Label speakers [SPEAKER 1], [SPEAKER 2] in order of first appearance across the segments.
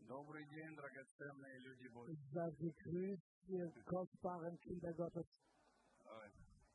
[SPEAKER 1] Добрый день, драгоценные люди Божьи.
[SPEAKER 2] Seid gegrüßt, ihr kostbaren Kinder Gottes.
[SPEAKER 1] Ой.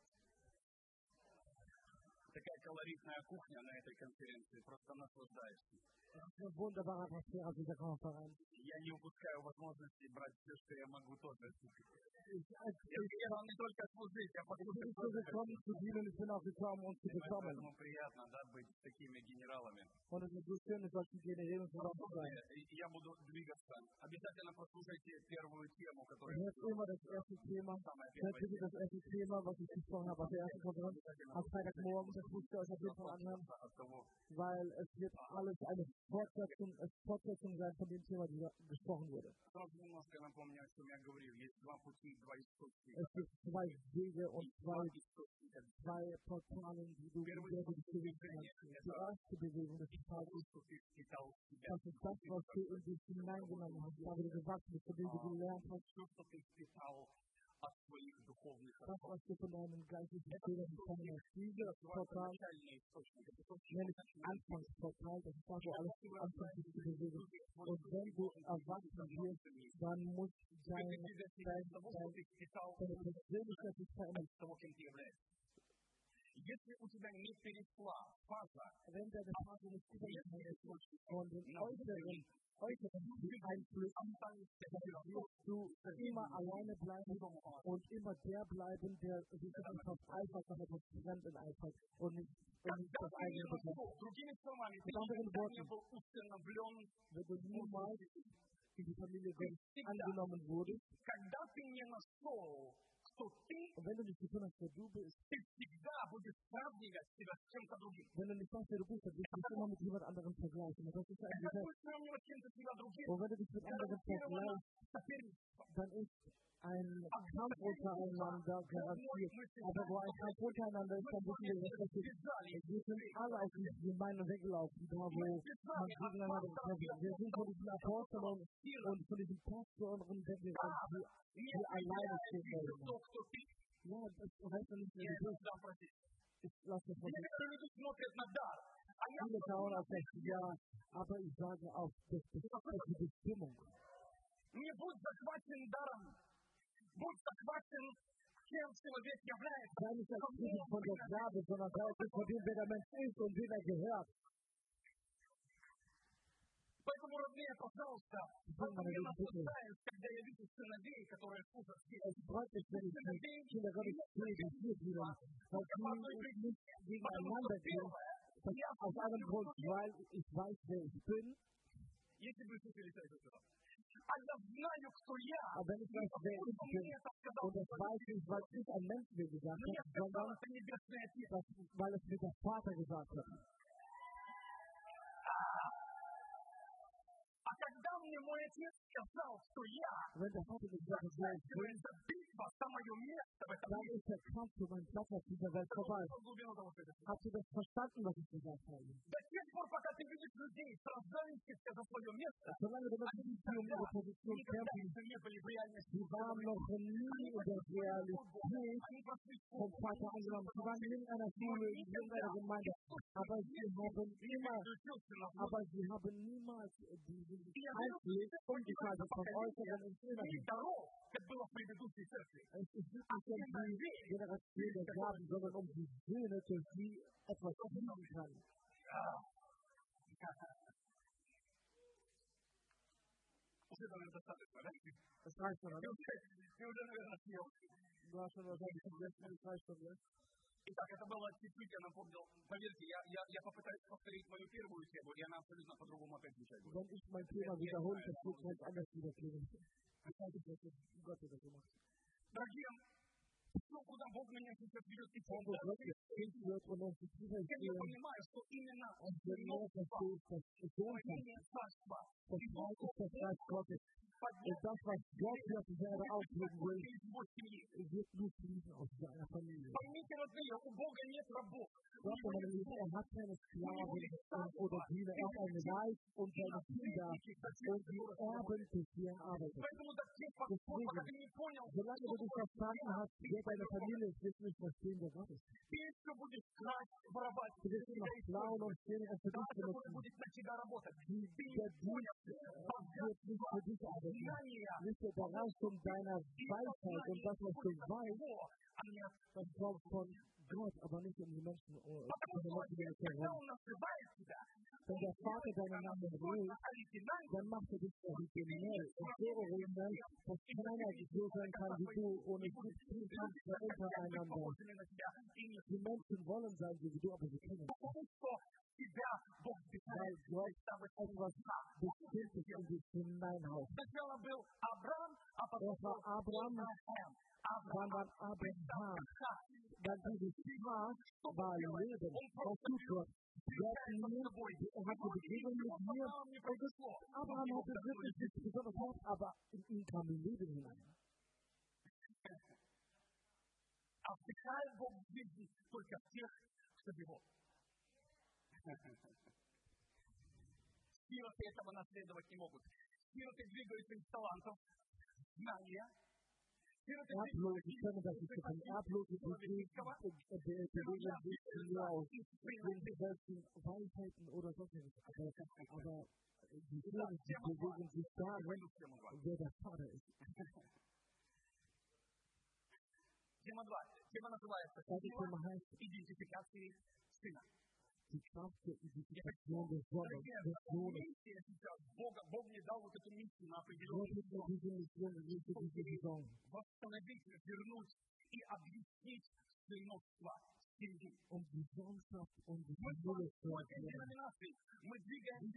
[SPEAKER 1] Такая колоритная кухня на этой конференции, просто наслаждаешься.
[SPEAKER 2] Eine wunderbare Atmosphäre auf dieser Konferenz.
[SPEAKER 1] Я не упускаю возможности брать все, что я могу тоже.
[SPEAKER 2] Ich
[SPEAKER 1] Я не только служить, а
[SPEAKER 2] bin
[SPEAKER 1] послушать
[SPEAKER 2] nicht nur gekommen zu dienen, ich bin auch gekommen, um zu bekommen.
[SPEAKER 1] Поэтому приятно, да, быть такими генералами.
[SPEAKER 2] Und es ist so schön, mit solchen Generälen zusammen zu sein.
[SPEAKER 1] Я буду двигаться. Обязательно послушайте первую тему, которую
[SPEAKER 2] Hört immer das erste Thema, hört bitte das erste Thema, was ich gesprochen habe auf der ersten Konferenz. Am Freitagmorgen, das müsst ihr euch auf jeden Fall anhören, weil es wird alles eine Fortsetzung sein von dem Thema, die gesprochen wurde.
[SPEAKER 1] Сразу немножко напомню, о чем я говорил. Есть два пути, два источника.
[SPEAKER 2] Es gibt zwei Wege und zwei Portalen, die du dich bewegen kannst. Die erste Bewegung des Tages, das ist das, was du in dich hineingenommen hast, da du gewachsen bist, von dem du gelernt hast, das, was du von deinem geistlichen Fehler bekommen hast. Dieses Portal nenne ich Anfangsportal, das ist das, wo alles anfängt sich zu bewegen. Und wenn du erwachsen wirst, dann muss deine Persönlichkeit sich verändern.
[SPEAKER 1] Если у тебя не перешла фаза,
[SPEAKER 2] wenn deine Phase nicht übergegangen ist von den äußeren Einflüssen, dann wirst du immer alleine bleiben und immer der bleiben, der sich etwas eifert, dass etwas Fremden eifert und nicht das eigene bekommt. Mit anderen Worten, wenn du niemals in die Familie Gottes angenommen wurdest, und wenn du nicht gefunden hast, wer du bist, wenn du nicht weißt, wer du bist, dann wirst du dich immer mit jemand anderem vergleichen. Und das ist ein Gesetz. Und wenn du dich mit anderen vergleichst, dann ist ein Kampf untereinander garantiert. Aber wo ein Kampf untereinander ist, dann wissen wir, was das ist. Wir sind alle auf die Gemeinde weggelaufen, da wo man gegeneinander kämpft. Wir sind von diesen Aposteln und von diesen Pastoren weggerannt, die alleine stehen wollen. Ja, das heißt ja nicht, wie du bist. Ich lasse das mal nicht. Viele schauen auf das Ja, aber ich sage auf die Bestimmung.
[SPEAKER 1] Не будь захвачен даром, будь захвачен тем, человек является.
[SPEAKER 2] Sei nicht erfüllt von der Gabe, sondern sei von dem, wer der Mensch ist und wem er gehört.
[SPEAKER 1] Поэтому, родные, пожалуйста, я наслаждаюсь, когда я вижу сыновей, которые служат здесь. Сыновей,
[SPEAKER 2] gegeneinander gehen. Aus einem Grund, weil ich weiß, wer ich bin.
[SPEAKER 1] Если бы слушали это, а я знаю, кто я.
[SPEAKER 2] Aber wenn ich weiß, wer ich bin, und das weiß ich, weil ich ein Mensch mir gesagt habe, sondern weil es mir der Vater gesagt hat.
[SPEAKER 1] Когда мне мой отец сказал, что я,
[SPEAKER 2] wenn der Vater gesagt hat, wer ich bin,
[SPEAKER 1] битва за мое место в этом
[SPEAKER 2] dann ist der Kampf für meinen Platz auf dieser Welt vorbei. Hast du das verstanden, was ich gesagt habe?
[SPEAKER 1] До тех пор, пока ты видишь людей, сражающихся за свое место,
[SPEAKER 2] solange du Menschen siehst, die um ihre Position kämpfen, die waren noch nie in der Realität vom Vater angenommen. Sie waren in irgendeiner Schule, in irgendeiner Gemeinde, aber sie haben niemals diesen Einblick umgeschaltet vom Äußeren ins Innere. Es ist nicht um die Generation der Gaben, sondern um die Söhne, durch die etwas lieben kann. Das reicht schon, oder? Du hast schon wahrscheinlich vergessen, das reicht schon, ja?
[SPEAKER 1] Итак, это было чуть-чуть, я напомнил. Поверьте, я попытаюсь повторить мою первую тему, и она абсолютно по-другому опять звучать будет.
[SPEAKER 2] Wenn ich mein Thema wiederhole, das wird ganz anders wiederklingen. Ich weiß nicht, was Gott das gemacht hat.
[SPEAKER 1] Дорогие, все, куда Бог меня сейчас ведет, и я понимаю, что именно
[SPEAKER 2] und das, was Gott hier auf dieser Erde ausdrücken will, wird nur fließen aus seiner Familie. Gott, er hat keine Sklaven oder Diener, er hat ein Reich und seine Kinder und die Erben des Herrn arbeiten. Deswegen, solange du dich verstanden hast, wer deine Familie ist, wirst du nicht verstehen, wer Gott ist. Du wirst immer klauen und stehen und für dich benutzen. Der Dienst wird nicht für dich arbeiten. Nicht der Reichtum deiner Weisheit und das, was du weißt, das kommt von Gott, aber nicht in die Menschen, von den Menschen, die dich herum. Wenn der Vater deinen Namen ruft, dann macht er dich originell und so originell, dass keiner so sein kann wie du und es gibt viel Kampf untereinander. Die Menschen wollen sein wie du, aber sie können nicht. Weil Gott etwas Bestimmtes in dich hineinhaut. Das war Abraham, dann war Abraham. Dann dieses Paar war Leben, was tut Gott? Gott hatte Begegnung mit mir und Abraham hatte wirklich nichts besonders gehabt, aber in ihn kam Leben hinein.
[SPEAKER 1] Вдыхает Бог в жизни только в тех, кто его. Сироты этого наследовать не могут. Сироты двигаются из талантов, знания.
[SPEAKER 2] Erblos, ich kenne das nicht von erblosen Bewegungen nur aus irgendwelchen Weisheiten oder sonstiges. Aber die Führung, die bewegen sich darin, wer der Vater ist.
[SPEAKER 1] Тема 2. Тема называется идентификации сына.
[SPEAKER 2] Die Kraft der Identifikation des Sohnes.
[SPEAKER 1] Бог мне дал вот эту миссию на
[SPEAKER 2] определенную
[SPEAKER 1] Saison. Восстановить, вернуть и объяснить сыновство семьи.
[SPEAKER 2] Die Sohnschaft und die Familie zu erklären.
[SPEAKER 1] Мы двигаемся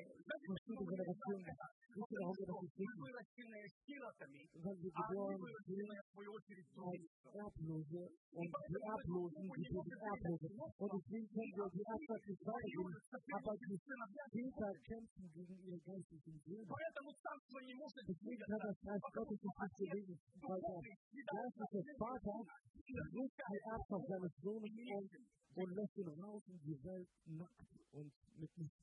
[SPEAKER 1] выращенные сиротами, а выращенные в свою очередь
[SPEAKER 2] Erblose und die Erblosen, die Erblose. Und deswegen können wir die Erbschaft nicht weitergeben, aber die Väter kämpfen gegen ihre geistlichen Söhne. Deswegen kann das Reich Gottes nicht bewegen, weil der geistliche Vater sucht die Erbschaft seines Sohnes und lässt ihn raus in die Welt nackt und mit nichts.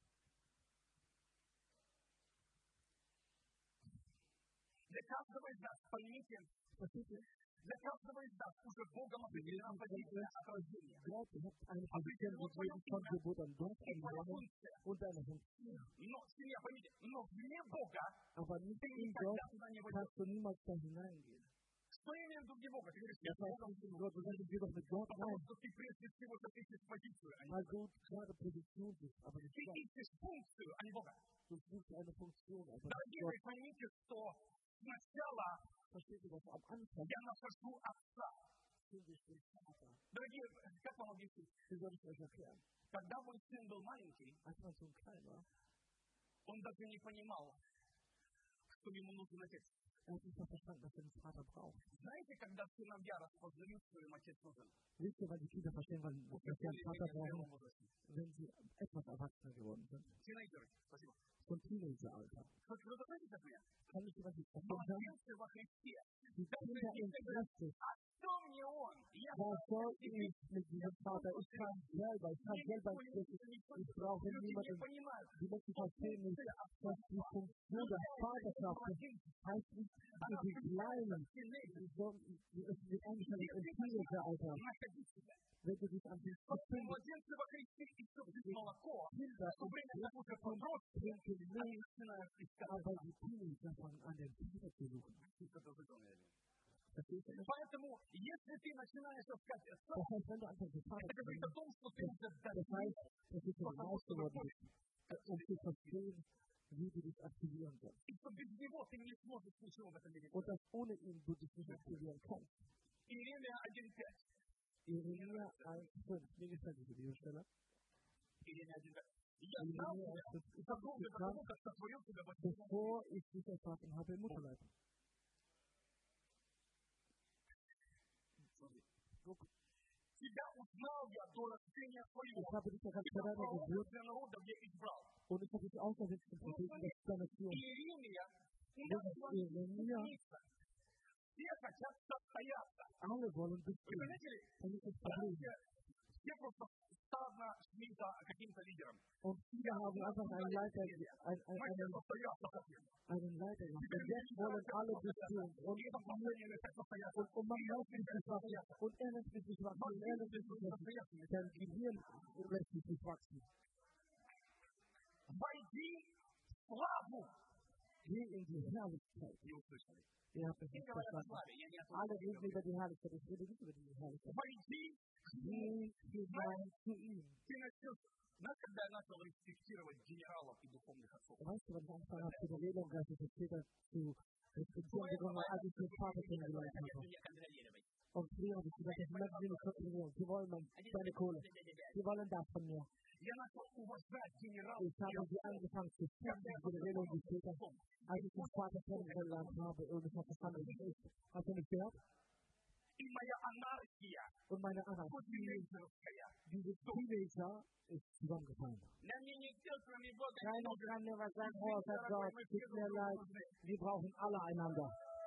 [SPEAKER 1] Для каждого из нас, поймите, для каждого из нас уже Богом определена позиция отражения.
[SPEAKER 2] Gott hat eine Position gegeben von Geburt an Gott und eine Funktion.
[SPEAKER 1] Семья, поймите, но вне Бога
[SPEAKER 2] aber nicht in Gott kannst du niemals da hineingehen.
[SPEAKER 1] Что я имею в виду вне Бога? Ты говоришь,
[SPEAKER 2] я Gott, du sagst, geh doch mit Gott rein.
[SPEAKER 1] Потому что ты прежде всего ищешь позицию, а не
[SPEAKER 2] weil du gerade Position bist, aber nicht
[SPEAKER 1] Ты ищешь функцию, а не Бога.
[SPEAKER 2] Du suchst eine Funktion, aber nicht
[SPEAKER 1] Дорогие
[SPEAKER 2] Gott.
[SPEAKER 1] мои, поймите, что сначала
[SPEAKER 2] Versteht ihr das am Anfang?
[SPEAKER 1] я нахожу отца. Дорогие, как вам объяснить?
[SPEAKER 2] Wie soll ich euch erklären?
[SPEAKER 1] Когда мой сын был маленький,
[SPEAKER 2] als mein Sohn klein war,
[SPEAKER 1] он даже не понимал, что ему нужен отец.
[SPEAKER 2] hat nicht verstanden, dass er einen Vater braucht.
[SPEAKER 1] Знаете, когда сыновья распознают, что им отец нужен?
[SPEAKER 2] Wisst ihr, weil die Kinder verstehen, weil sie einen Vater brauchen, wenn sie etwas erwachsener geworden sind?
[SPEAKER 1] Teenager, спасибо.
[SPEAKER 2] Von Teenageralter.
[SPEAKER 1] Кто-то знаете, как меня?
[SPEAKER 2] Kann ich was ich
[SPEAKER 1] Но отец во Христе.
[SPEAKER 2] Die Kinder in Christus.
[SPEAKER 1] Кто мне он? Я
[SPEAKER 2] Was soll ich mit diesem Vater? Ich kann selber in Christus. Ich brauche niemanden. Die Menschen verstehen nicht, dass die Funktion der Vaterschaft heißt nicht für die Kleinen, sondern es wird eingeschaltet im Teenageralter. Wenn du dich an den
[SPEAKER 1] Младенцы во Христе еще пьют молоко,
[SPEAKER 2] Kinder
[SPEAKER 1] в то время как уже подростки начинают искать.
[SPEAKER 2] aber die Teenager fangen an, den Vater zu suchen.
[SPEAKER 1] Поэтому, если ты начинаешь искать отца,
[SPEAKER 2] Das heißt, wenn du anfängst, den Vater
[SPEAKER 1] это
[SPEAKER 2] zu
[SPEAKER 1] говорит о том, что ты уже
[SPEAKER 2] das heißt, dass du schon reif geworden bist, zu verstehen, wie du dich aktivieren sollst.
[SPEAKER 1] и что без него ты не сможешь ничего в этом мире.
[SPEAKER 2] Und dass ohne ihn du dich nicht aktivieren kannst.
[SPEAKER 1] Иеремия 1:5.
[SPEAKER 2] Jeremia 1,5. Mir gefällt diese Bibelstelle.
[SPEAKER 1] Иеремия 1:5. Я знал тебя задолго до того, как сотворил тебя в отцовстве.
[SPEAKER 2] Bevor ich dich erschaffen habe im Mutterleib.
[SPEAKER 1] Тебя узнал я до рождения твоего.
[SPEAKER 2] Ich habe dich erkannt vor deiner Geburt.
[SPEAKER 1] Для народа я избрал.
[SPEAKER 2] Und ich habe dich auserwählt zum Propheten der Nation.
[SPEAKER 1] Иеремия,
[SPEAKER 2] Jeremia,
[SPEAKER 1] все хотят состояться.
[SPEAKER 2] alle wollen
[SPEAKER 1] Вы
[SPEAKER 2] bestehen.
[SPEAKER 1] заметили?
[SPEAKER 2] Das ist das Problem.
[SPEAKER 1] Все просто стадно шли за каким-то лидером.
[SPEAKER 2] Und viele haben einfach einen Leiter, einen Leiter gemacht. Und jetzt wollen alle bestehen. Und man lässt sich nicht wachsen. Und er lässt sich nicht wachsen. Und er lässt sich nicht wachsen. Sein Gehirn lässt sich nicht wachsen.
[SPEAKER 1] Войди в славу
[SPEAKER 2] geh in die Herrlichkeit.
[SPEAKER 1] Не услышали.
[SPEAKER 2] Ihr habt es
[SPEAKER 1] Не
[SPEAKER 2] nicht
[SPEAKER 1] говорят о
[SPEAKER 2] verstanden.
[SPEAKER 1] славе. Я не
[SPEAKER 2] Alle
[SPEAKER 1] ослышал.
[SPEAKER 2] reden über die Herrlichkeit. Ich rede nicht über die Herrlichkeit.
[SPEAKER 1] Войди к нему.
[SPEAKER 2] Geh hinein zu ihm.
[SPEAKER 1] Ты начнешь. Знаешь, когда я начал респектировать генералов и духовных отцов?
[SPEAKER 2] Weißt du, wenn ich angefangen habe, die Rede und Geist später zu respektieren, begonnen, als ich den Vater kennengelernt habe. Und früher habe ich gesagt, ich möchte sie nicht kontrollieren. Sie wollen meine Kohle. Sie wollen das von mir.
[SPEAKER 1] Я начал уважать генералов.
[SPEAKER 2] Ich habe sie angefangen zu schätzen, die Rede und später, als ich den Vater kennengelernt habe und ich habe verstanden, was ist. Hast du nicht gehört?
[SPEAKER 1] И моя анархия.
[SPEAKER 2] Und meine Anarchie, diese Teenager, ist zusammengefallen. Keiner kann mir was sagen, oh, Herr Gott, tut mir leid, wir brauchen alle einander.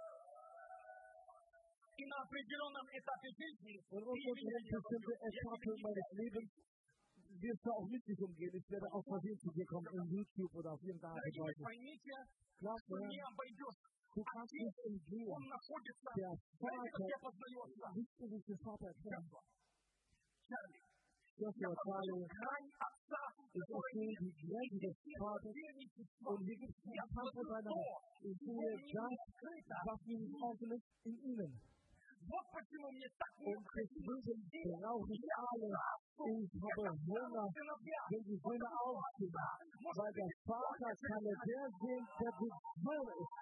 [SPEAKER 1] И на определенном этапе жизни
[SPEAKER 2] Und irgendwo bestimmte Etappe meines Lebens wirst du auch mit sich umgehen. Ich werde auch versehen zu dir kommen, in YouTube oder auf irgendeine Art und Weise.
[SPEAKER 1] поймите,
[SPEAKER 2] Klar,
[SPEAKER 1] что не обойдешь.
[SPEAKER 2] du kannst nicht umgehen.
[SPEAKER 1] Он находится,
[SPEAKER 2] Der
[SPEAKER 1] знаете, как я
[SPEAKER 2] Vater,
[SPEAKER 1] познаю отца?
[SPEAKER 2] nicht du dich den Vater erkennen.
[SPEAKER 1] Чарли.
[SPEAKER 2] Joshua, Charlie,
[SPEAKER 1] Грань отца,
[SPEAKER 2] ich verstehe die Grenze des Vaters. Und hier gibt es einen Kampf untereinander. Ich sehe das, was mir nicht offen ist, in ihnen.
[SPEAKER 1] Вот почему мне так
[SPEAKER 2] Und deswegen brauche ich alles. Ich habe Hunger, wenn die Söhne aufstehen. Weil der Vater kann der sehen, der Sohn ist.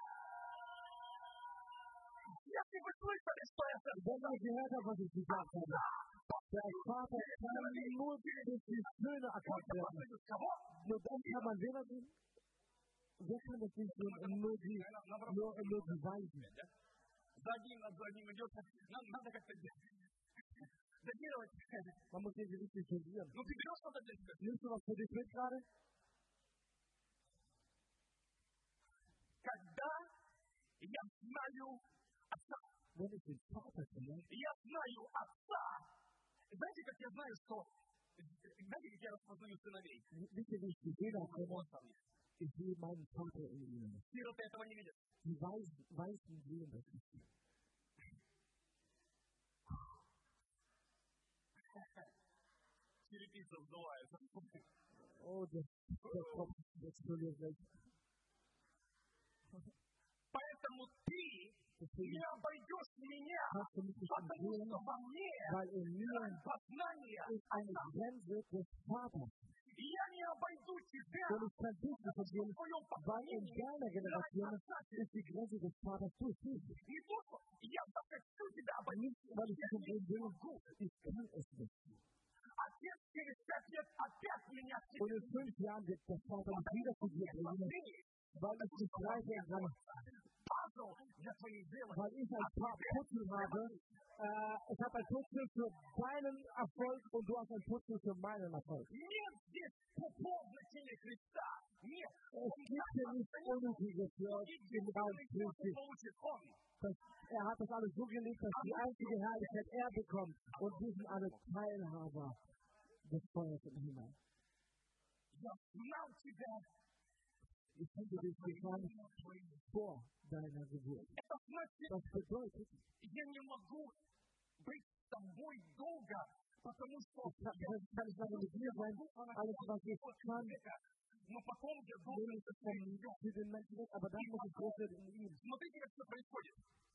[SPEAKER 1] Если вы слышали, что я сказал,
[SPEAKER 2] Wenn ihr gehört habt, was ich gesagt habe, der Vater kann nur durch die Söhne erkannt werden. Nur dann kann man wen erkennen? Wer kann das nicht tun? Nur die Weisen.
[SPEAKER 1] за одним идет, надо как-то дозировать.
[SPEAKER 2] Man muss den richtig dosieren.
[SPEAKER 1] Ну ты берешь что-то для себя?
[SPEAKER 2] Nimmst du was für dich mit gerade?
[SPEAKER 1] Когда я знаю отца,
[SPEAKER 2] Wenn ich den Vater kenne,
[SPEAKER 1] я знаю отца. Знаете, как я знаю, что... Знаете, как я распознаю сыновей?
[SPEAKER 2] wisst ihr, wie ich die Fehler kenne? Ich sehe meinen Vater in ihnen.
[SPEAKER 1] Сироты этого не видят.
[SPEAKER 2] Die Weißen sehen das nicht.
[SPEAKER 1] Черепица вздувается.
[SPEAKER 2] Oh, der Kopf explodiert gleich.
[SPEAKER 1] Поэтому ты не обойдешь меня, потому что во мне познание
[SPEAKER 2] ist eine Grenze des Vaters.
[SPEAKER 1] И я не обойду тебя,
[SPEAKER 2] Und ich kann dich nicht verstehen, weil in deiner Generation ist die Grenze des Vaters zu tief.
[SPEAKER 1] не то, что я захочу тебя обойти.
[SPEAKER 2] Nicht, weil ich dich umgehen will, ich kann es nicht.
[SPEAKER 1] Отец через 5 лет опять меня
[SPEAKER 2] Und in 5 Jahren wird der Vater mich wieder zu dir bringen, weil ich nicht reiche kann,
[SPEAKER 1] пазл для твоих дел.
[SPEAKER 2] weil ich ein paar Putzel habe. Ich habe ein Putzel für deinen Erfolg und du hast ein Putzel für meinen Erfolg.
[SPEAKER 1] Нет здесь пупов значения Христа. Нет.
[SPEAKER 2] Es gibt hier nichts Unnötiges für den Raum Christi.
[SPEAKER 1] Получит он.
[SPEAKER 2] Er hat das alles so gelegt, dass die einzige Herrlichkeit er bekommt und wir sind alle Teilhaber des Feuers im Himmel.
[SPEAKER 1] Я знал тебя.
[SPEAKER 2] Ich finde dich bekannt vor deiner Geburt.
[SPEAKER 1] Это значит,
[SPEAKER 2] Das bedeutet,
[SPEAKER 1] я не могу быть с тобой долго, потому что
[SPEAKER 2] ich kann nicht lange mit dir sein, alles was ich kann,
[SPEAKER 1] но потом я
[SPEAKER 2] nehme ich für den Menschen weg, aber dann muss ich groß werden in ihm.
[SPEAKER 1] Смотрите, как все происходит.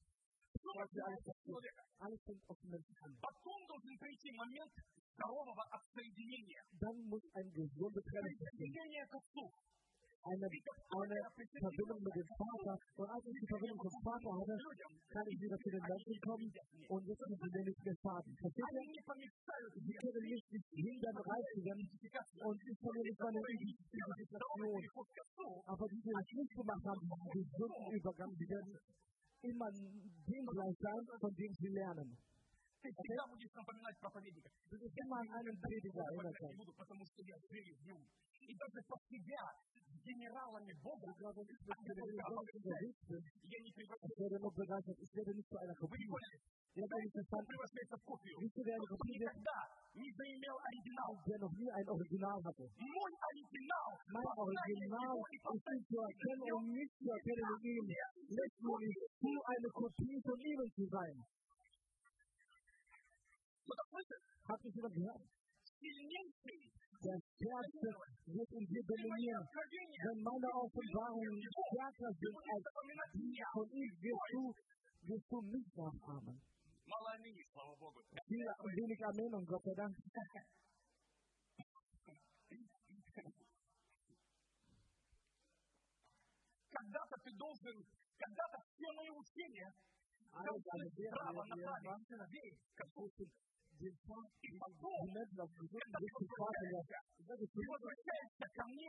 [SPEAKER 2] Alles fängt auf den Menschen an.
[SPEAKER 1] Потом должен прийти момент здорового отсоединения.
[SPEAKER 2] Dann muss ein gesunde Trennung passieren.
[SPEAKER 1] Присоединение к отцу.
[SPEAKER 2] Eine Verbindung mit dem Vater. Und als ich die Verbindung zum Vater hatte, kann ich wieder zu den Menschen kommen und jetzt müssen sie nicht mehr schaden. Versteht ihr? Sie können mich nicht hindern, reinigen und ich verliere nicht meine Identifikation. Aber die es nicht gemacht haben, die gesunden Übergang, die werden immer dem gleich sein, von dem sie lernen.
[SPEAKER 1] Ты всегда будешь напоминать проповедника.
[SPEAKER 2] Du wirst immer an einen Prediger erinnert sein.
[SPEAKER 1] Потому что я жил в нем. И даже под себя с генералами Бога я не превращаюсь.
[SPEAKER 2] Ich werde nur begeistert, ich werde nicht zu einer Kopie. Ich werde nicht verstanden.
[SPEAKER 1] Превращается в копию.
[SPEAKER 2] Nicht zu einer Kopie,
[SPEAKER 1] Никогда не заимел оригинал.
[SPEAKER 2] der noch nie ein Original hatte.
[SPEAKER 1] Мой оригинал.
[SPEAKER 2] Mein Original ist nicht zu erkennen und nicht zu erkennen in ihm. Lässt mir nicht zu, eine Kopie von ihm zu sein. Habt ihr schon gehört?
[SPEAKER 1] Сильнейший
[SPEAKER 2] Der Stärkste wird in dir dominieren. Wenn meine Offenbarungen stärker sind als die von ihm, wirst du mich nachahmen. Wenig Amen und Gott sei Dank.
[SPEAKER 1] Когда-то все мои учения право направить сыновей к Отцу. И потом, когда ты возвращаешься ко мне,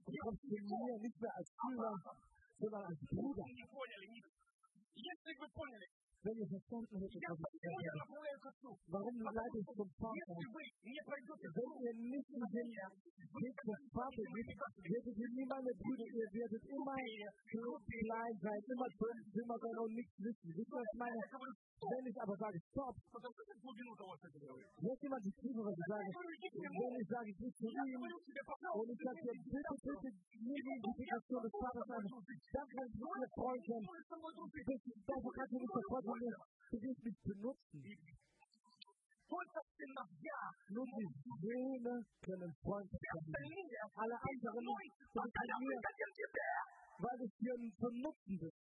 [SPEAKER 1] не поняли них. Если бы поняли,
[SPEAKER 2] wenn ihr verstanden hättet, was ich gesagt habe, warum leite ich zum Vater? Wenn ihr nicht in den Weg des Vaters geht, werdet ihr nie meine Brüder, ihr werdet immer klein sein, immer dümmer sein und nichts wissen. Wisst ihr, was ich meine? Wenn ich aber sage, stopp, jetzt jemand die Prüfe, was ich sage, wenn ich sage, geh zu ihm, und ich sage dir, bitte, nimm die Identifikation des Vaters an, dann kann ich mit mir Freund sein, dafür kannst du nicht der Freund von mir, du wirst mich benutzen. Nur die Söhne können Freund sein. Alle anderen funktionieren, weil es dir zu nutzen ist.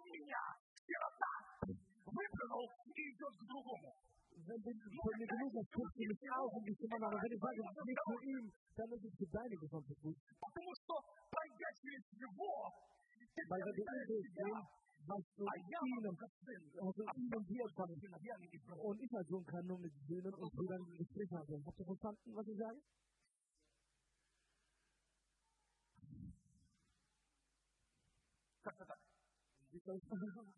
[SPEAKER 2] Wenn du von mir genug hast, guckst du mich auf und gehst immer nach. Wenn ich sage, nicht für ihn, dann ist es für deine Gesundheit gut. Weil wenn du ihn durchgehst, was du ihm und dir empfangen. Und ich als Sohn kann nur mit Söhnen und Brüdern Gespräch haben. Habt ihr verstanden, was ich sage? Wie soll ich das?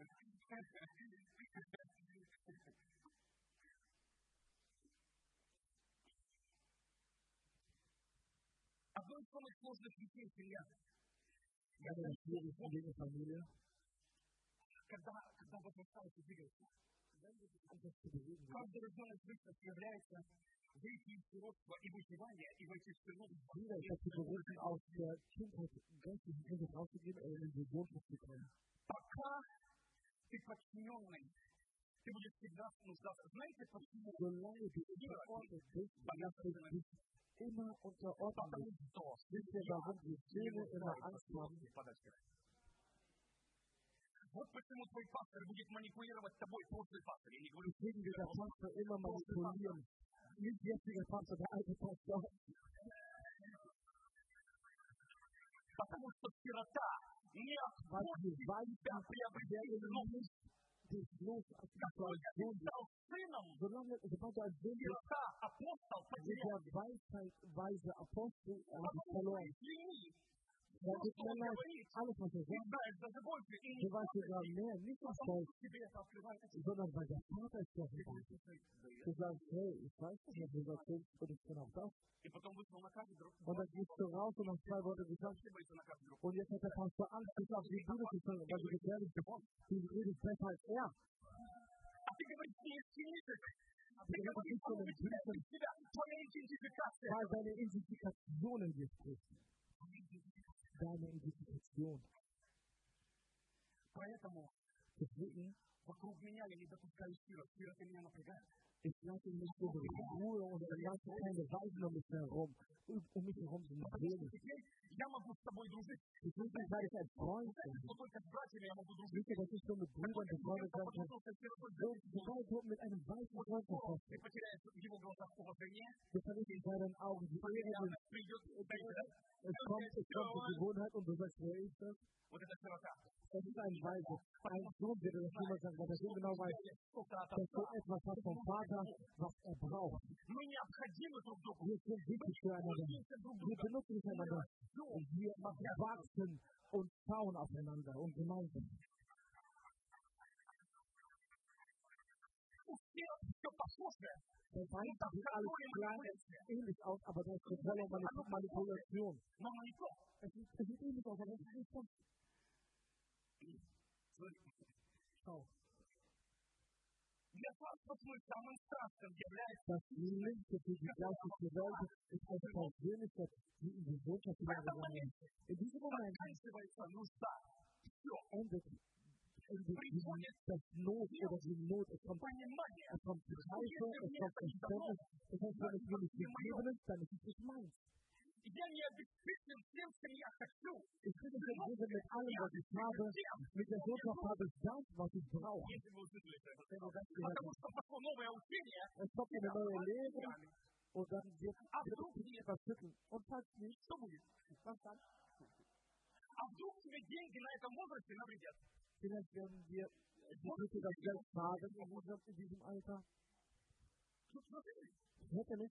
[SPEAKER 1] Одно из самых сложных вещей в семье.
[SPEAKER 2] Eine der schwierigsten Dinge Familie.
[SPEAKER 1] Когда возрастает и двигается. Каждый ребенок личность является выйти из сиротства и выживания и войти в сынов.
[SPEAKER 2] Jeder ist dazu berufen, aus der Kindheit geistlichen Kindheit rauszugehen und in die Sohnschaft zu kommen.
[SPEAKER 1] Пока ты подчиненный, ты будешь всегда нуждаться. Знаете, почему?
[SPEAKER 2] Solange du unterordnet bist, wirst du dich immer unterordnen. Wisst ihr, warum die Söhne immer Angst haben?
[SPEAKER 1] Вот почему твой пастор будет манипулировать тобой, прошлый пастор. Я не говорю,
[SPEAKER 2] deswegen wird der Pastor immer manipulieren. Nicht jetziger Pastor, der alte Pastor.
[SPEAKER 1] Потому что сирота не отпустит тебя приобрести новость.
[SPEAKER 2] Solange
[SPEAKER 1] сирота, апостол,
[SPEAKER 2] der weise Apostel verloren. Da gibt es alles, was er sagt. Du weißt sogar mehr, nicht aus Volk, sondern weil der Vater ist der Vater. Du sagst, hey, ich weiß nicht, was du sagst, und ich bin auch das. Und dann gehst du raus und hast 2 Worte gesagt. Und jetzt hat der Pastor Angst, dich auf die Bühne zu stellen, weil du gefährlich bist. Du redest besser als er. Weil deine Identifikation in dir spricht. Deine Identifikation. Deswegen, ich lasse mich so Ruhe und ich lasse keine Weisen um mich herum. Um mich herum sind Seelen. Ich will nicht, weil ich ein Freund bin. Wisst ihr, dass ich so mit Brüdern befreundet sein kann? Sobald du mit einem weißen Freund verpasst, du verlierst in deinen Augen die Ehre. Es kommt die Gewohnheit und du sagst, wer ist das? Das ist ein Weise. Ein Sohn würde das niemals sagen, weil der Sohn genau weiß, dass du etwas hast vom Vater, was er braucht. Wir sind wichtig füreinander. Wir benutzen einander. Und wir wachsen und schauen aufeinander und gemeinsam. Der Wein sieht alles klein ähnlich aus, aber das ist Kontrolle und Manipulation. Es sieht ähnlich aus, aber es ist nicht so. Schau. Das Licht für die geistliche Welt ist eine Persönlichkeit, die in die Sohnschaft hineingegangen ist. In diesem Moment endet das Not oder die Not, es kommt Reife, es kommt Verständnis. Das heißt, wenn es mir nicht gegeben ist, dann ist es nicht meins.
[SPEAKER 1] Я не обеспечен тем, чем я хочу.
[SPEAKER 2] Ich bin nicht verbunden mit allem, was ich habe. Mit der Wirtschaft habe ich das, was ich brauche.
[SPEAKER 1] Если вы услышали это.
[SPEAKER 2] Wenn du das gehört
[SPEAKER 1] Потому
[SPEAKER 2] hast.
[SPEAKER 1] что пошло новое учение.
[SPEAKER 2] Es kommt eine neue Lehre und dann wird sich etwas schütteln. Und falls nicht,
[SPEAKER 1] Что будет?
[SPEAKER 2] was dann?
[SPEAKER 1] А вдруг тебе деньги на этом возрасте навредят?
[SPEAKER 2] Vielleicht werden wir das Geld schaden in diesem Alter. Ich hätte nicht.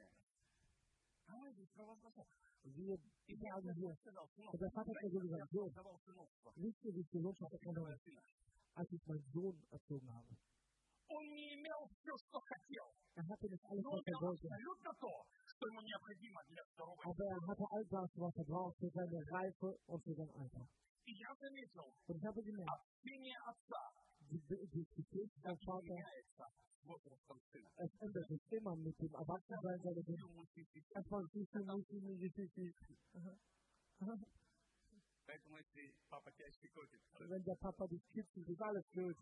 [SPEAKER 2] Wir sagen hier, der Vater hat so gesagt, so, wisst ihr, wie ich die Sohnschaft erkannt habe, als ich meinen Sohn erzogen habe?
[SPEAKER 1] Он не имел все, что хотел.
[SPEAKER 2] Hatte nicht alles,
[SPEAKER 1] Но
[SPEAKER 2] was
[SPEAKER 1] он
[SPEAKER 2] wollte.
[SPEAKER 1] абсолютно то, что ему необходимо для здоровой.
[SPEAKER 2] Aber hatte all das, was braucht für seine Reife und für sein Alter.
[SPEAKER 1] И я заметил,
[SPEAKER 2] Und ich habe gemerkt,
[SPEAKER 1] общение отца
[SPEAKER 2] die Gespräche vom Vater,
[SPEAKER 1] меняется с возрастом сына.
[SPEAKER 2] es ändert sich immer mit dem Erwachsensein seines Kindes. Erstmal
[SPEAKER 1] Поэтому если папа тебя щекотит,
[SPEAKER 2] wenn der Papa dich kitzelt, ist alles gut.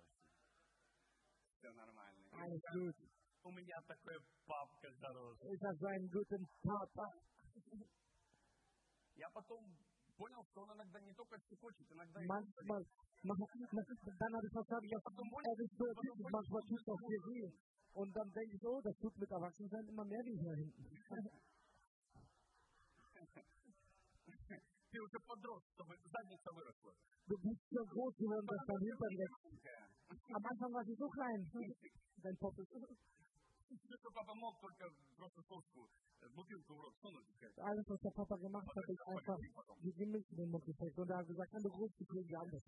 [SPEAKER 1] все нормально.
[SPEAKER 2] Alles gut.
[SPEAKER 1] У меня такой папка здоровый.
[SPEAKER 2] Ich habe so einen guten Papa.
[SPEAKER 1] Я потом понял, что он иногда не только щекочет, иногда и
[SPEAKER 2] Manchmal, dann habe ich verstanden, dass ist so typisch, manchmal tut das hier weh. Und dann denke ich, oh, das tut mit Erwachsensein immer mehr weh hier hinten.
[SPEAKER 1] ты уже подрос, чтобы задница выросла.
[SPEAKER 2] Du bist so groß geworden, dass dein Hintern wächst. Am Anfang war sie so klein. Dein Pop ist
[SPEAKER 1] Что папа мог только просто соску, бутылку в рот сунуть и сказать.
[SPEAKER 2] alles, was der Papa gemacht hat, ist einfach die Milch in den Mund gesteckt. Und er hat gesagt, wenn du groß bist, kriegen wir anders.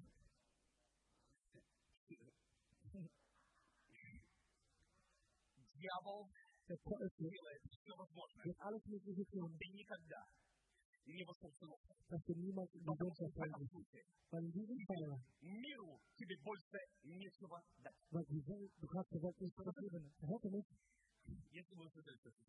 [SPEAKER 1] Дьявол
[SPEAKER 2] Der Teufel
[SPEAKER 1] делает все возможное.
[SPEAKER 2] wird alles Mögliche tun,
[SPEAKER 1] Ты никогда не вошел в сынок.
[SPEAKER 2] dass du niemals in die Wirtschaft reingehst. Weil in diesem Fall,
[SPEAKER 1] Миру тебе больше нечего дать.
[SPEAKER 2] weil die Welt, du kannst der Welt nicht vergeben. Heute nicht.
[SPEAKER 1] Если вы услышали это.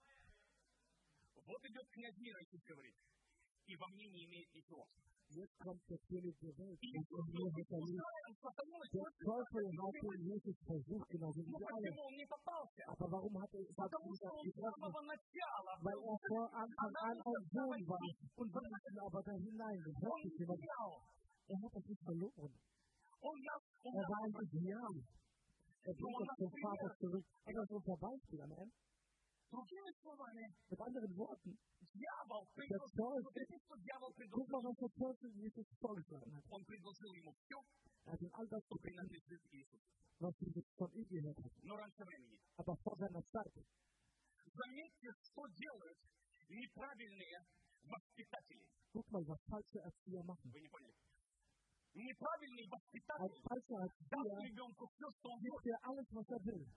[SPEAKER 1] Вот идет князь мира, Иисус говорит, и во мне не имеет ничего.
[SPEAKER 2] Jetzt kommt der König der Welt.
[SPEAKER 1] И
[SPEAKER 2] Und in mir hat er nicht. Der Teufel hat den Jesus versucht, genauso wie wir alle.
[SPEAKER 1] почему он не попался?
[SPEAKER 2] Aber warum hat er
[SPEAKER 1] Потому
[SPEAKER 2] das
[SPEAKER 1] что он с
[SPEAKER 2] getroffen?
[SPEAKER 1] самого начала
[SPEAKER 2] Weil er vor Anfang an ein Sohn war und wir müssen aber da hinein. Und
[SPEAKER 1] он
[SPEAKER 2] hört sich jemand,
[SPEAKER 1] взял.
[SPEAKER 2] er hat das nicht verloren.
[SPEAKER 1] Он нас
[SPEAKER 2] Er war ein Ideal. Er bringt uns zum Vater zurück. Er ist unser Beispiel am Ende.
[SPEAKER 1] Другими словами,
[SPEAKER 2] Mit anderen Worten,
[SPEAKER 1] дьявол
[SPEAKER 2] der
[SPEAKER 1] предложил,
[SPEAKER 2] Teufel,
[SPEAKER 1] что дьявол
[SPEAKER 2] guck
[SPEAKER 1] предложил,
[SPEAKER 2] mal, was der Teufel Jesus vorgeschlagen hat.
[SPEAKER 1] он предложил ему все,
[SPEAKER 2] Er hat ihm all das
[SPEAKER 1] что
[SPEAKER 2] gegeben,
[SPEAKER 1] принадлежит Иисусу.
[SPEAKER 2] was Jesus von ihm gehört hat.
[SPEAKER 1] Но раньше времени.
[SPEAKER 2] Aber vor seiner Zeit.
[SPEAKER 1] Заметьте, что делают неправильные воспитатели.
[SPEAKER 2] Guck mal, was falsche Erzieher machen.
[SPEAKER 1] Вы не поняли? Неправильный
[SPEAKER 2] Ein
[SPEAKER 1] воспитатель
[SPEAKER 2] falscher
[SPEAKER 1] даст
[SPEAKER 2] Erzieher
[SPEAKER 1] ребенку все, что он
[SPEAKER 2] gibt dir alles, was er will.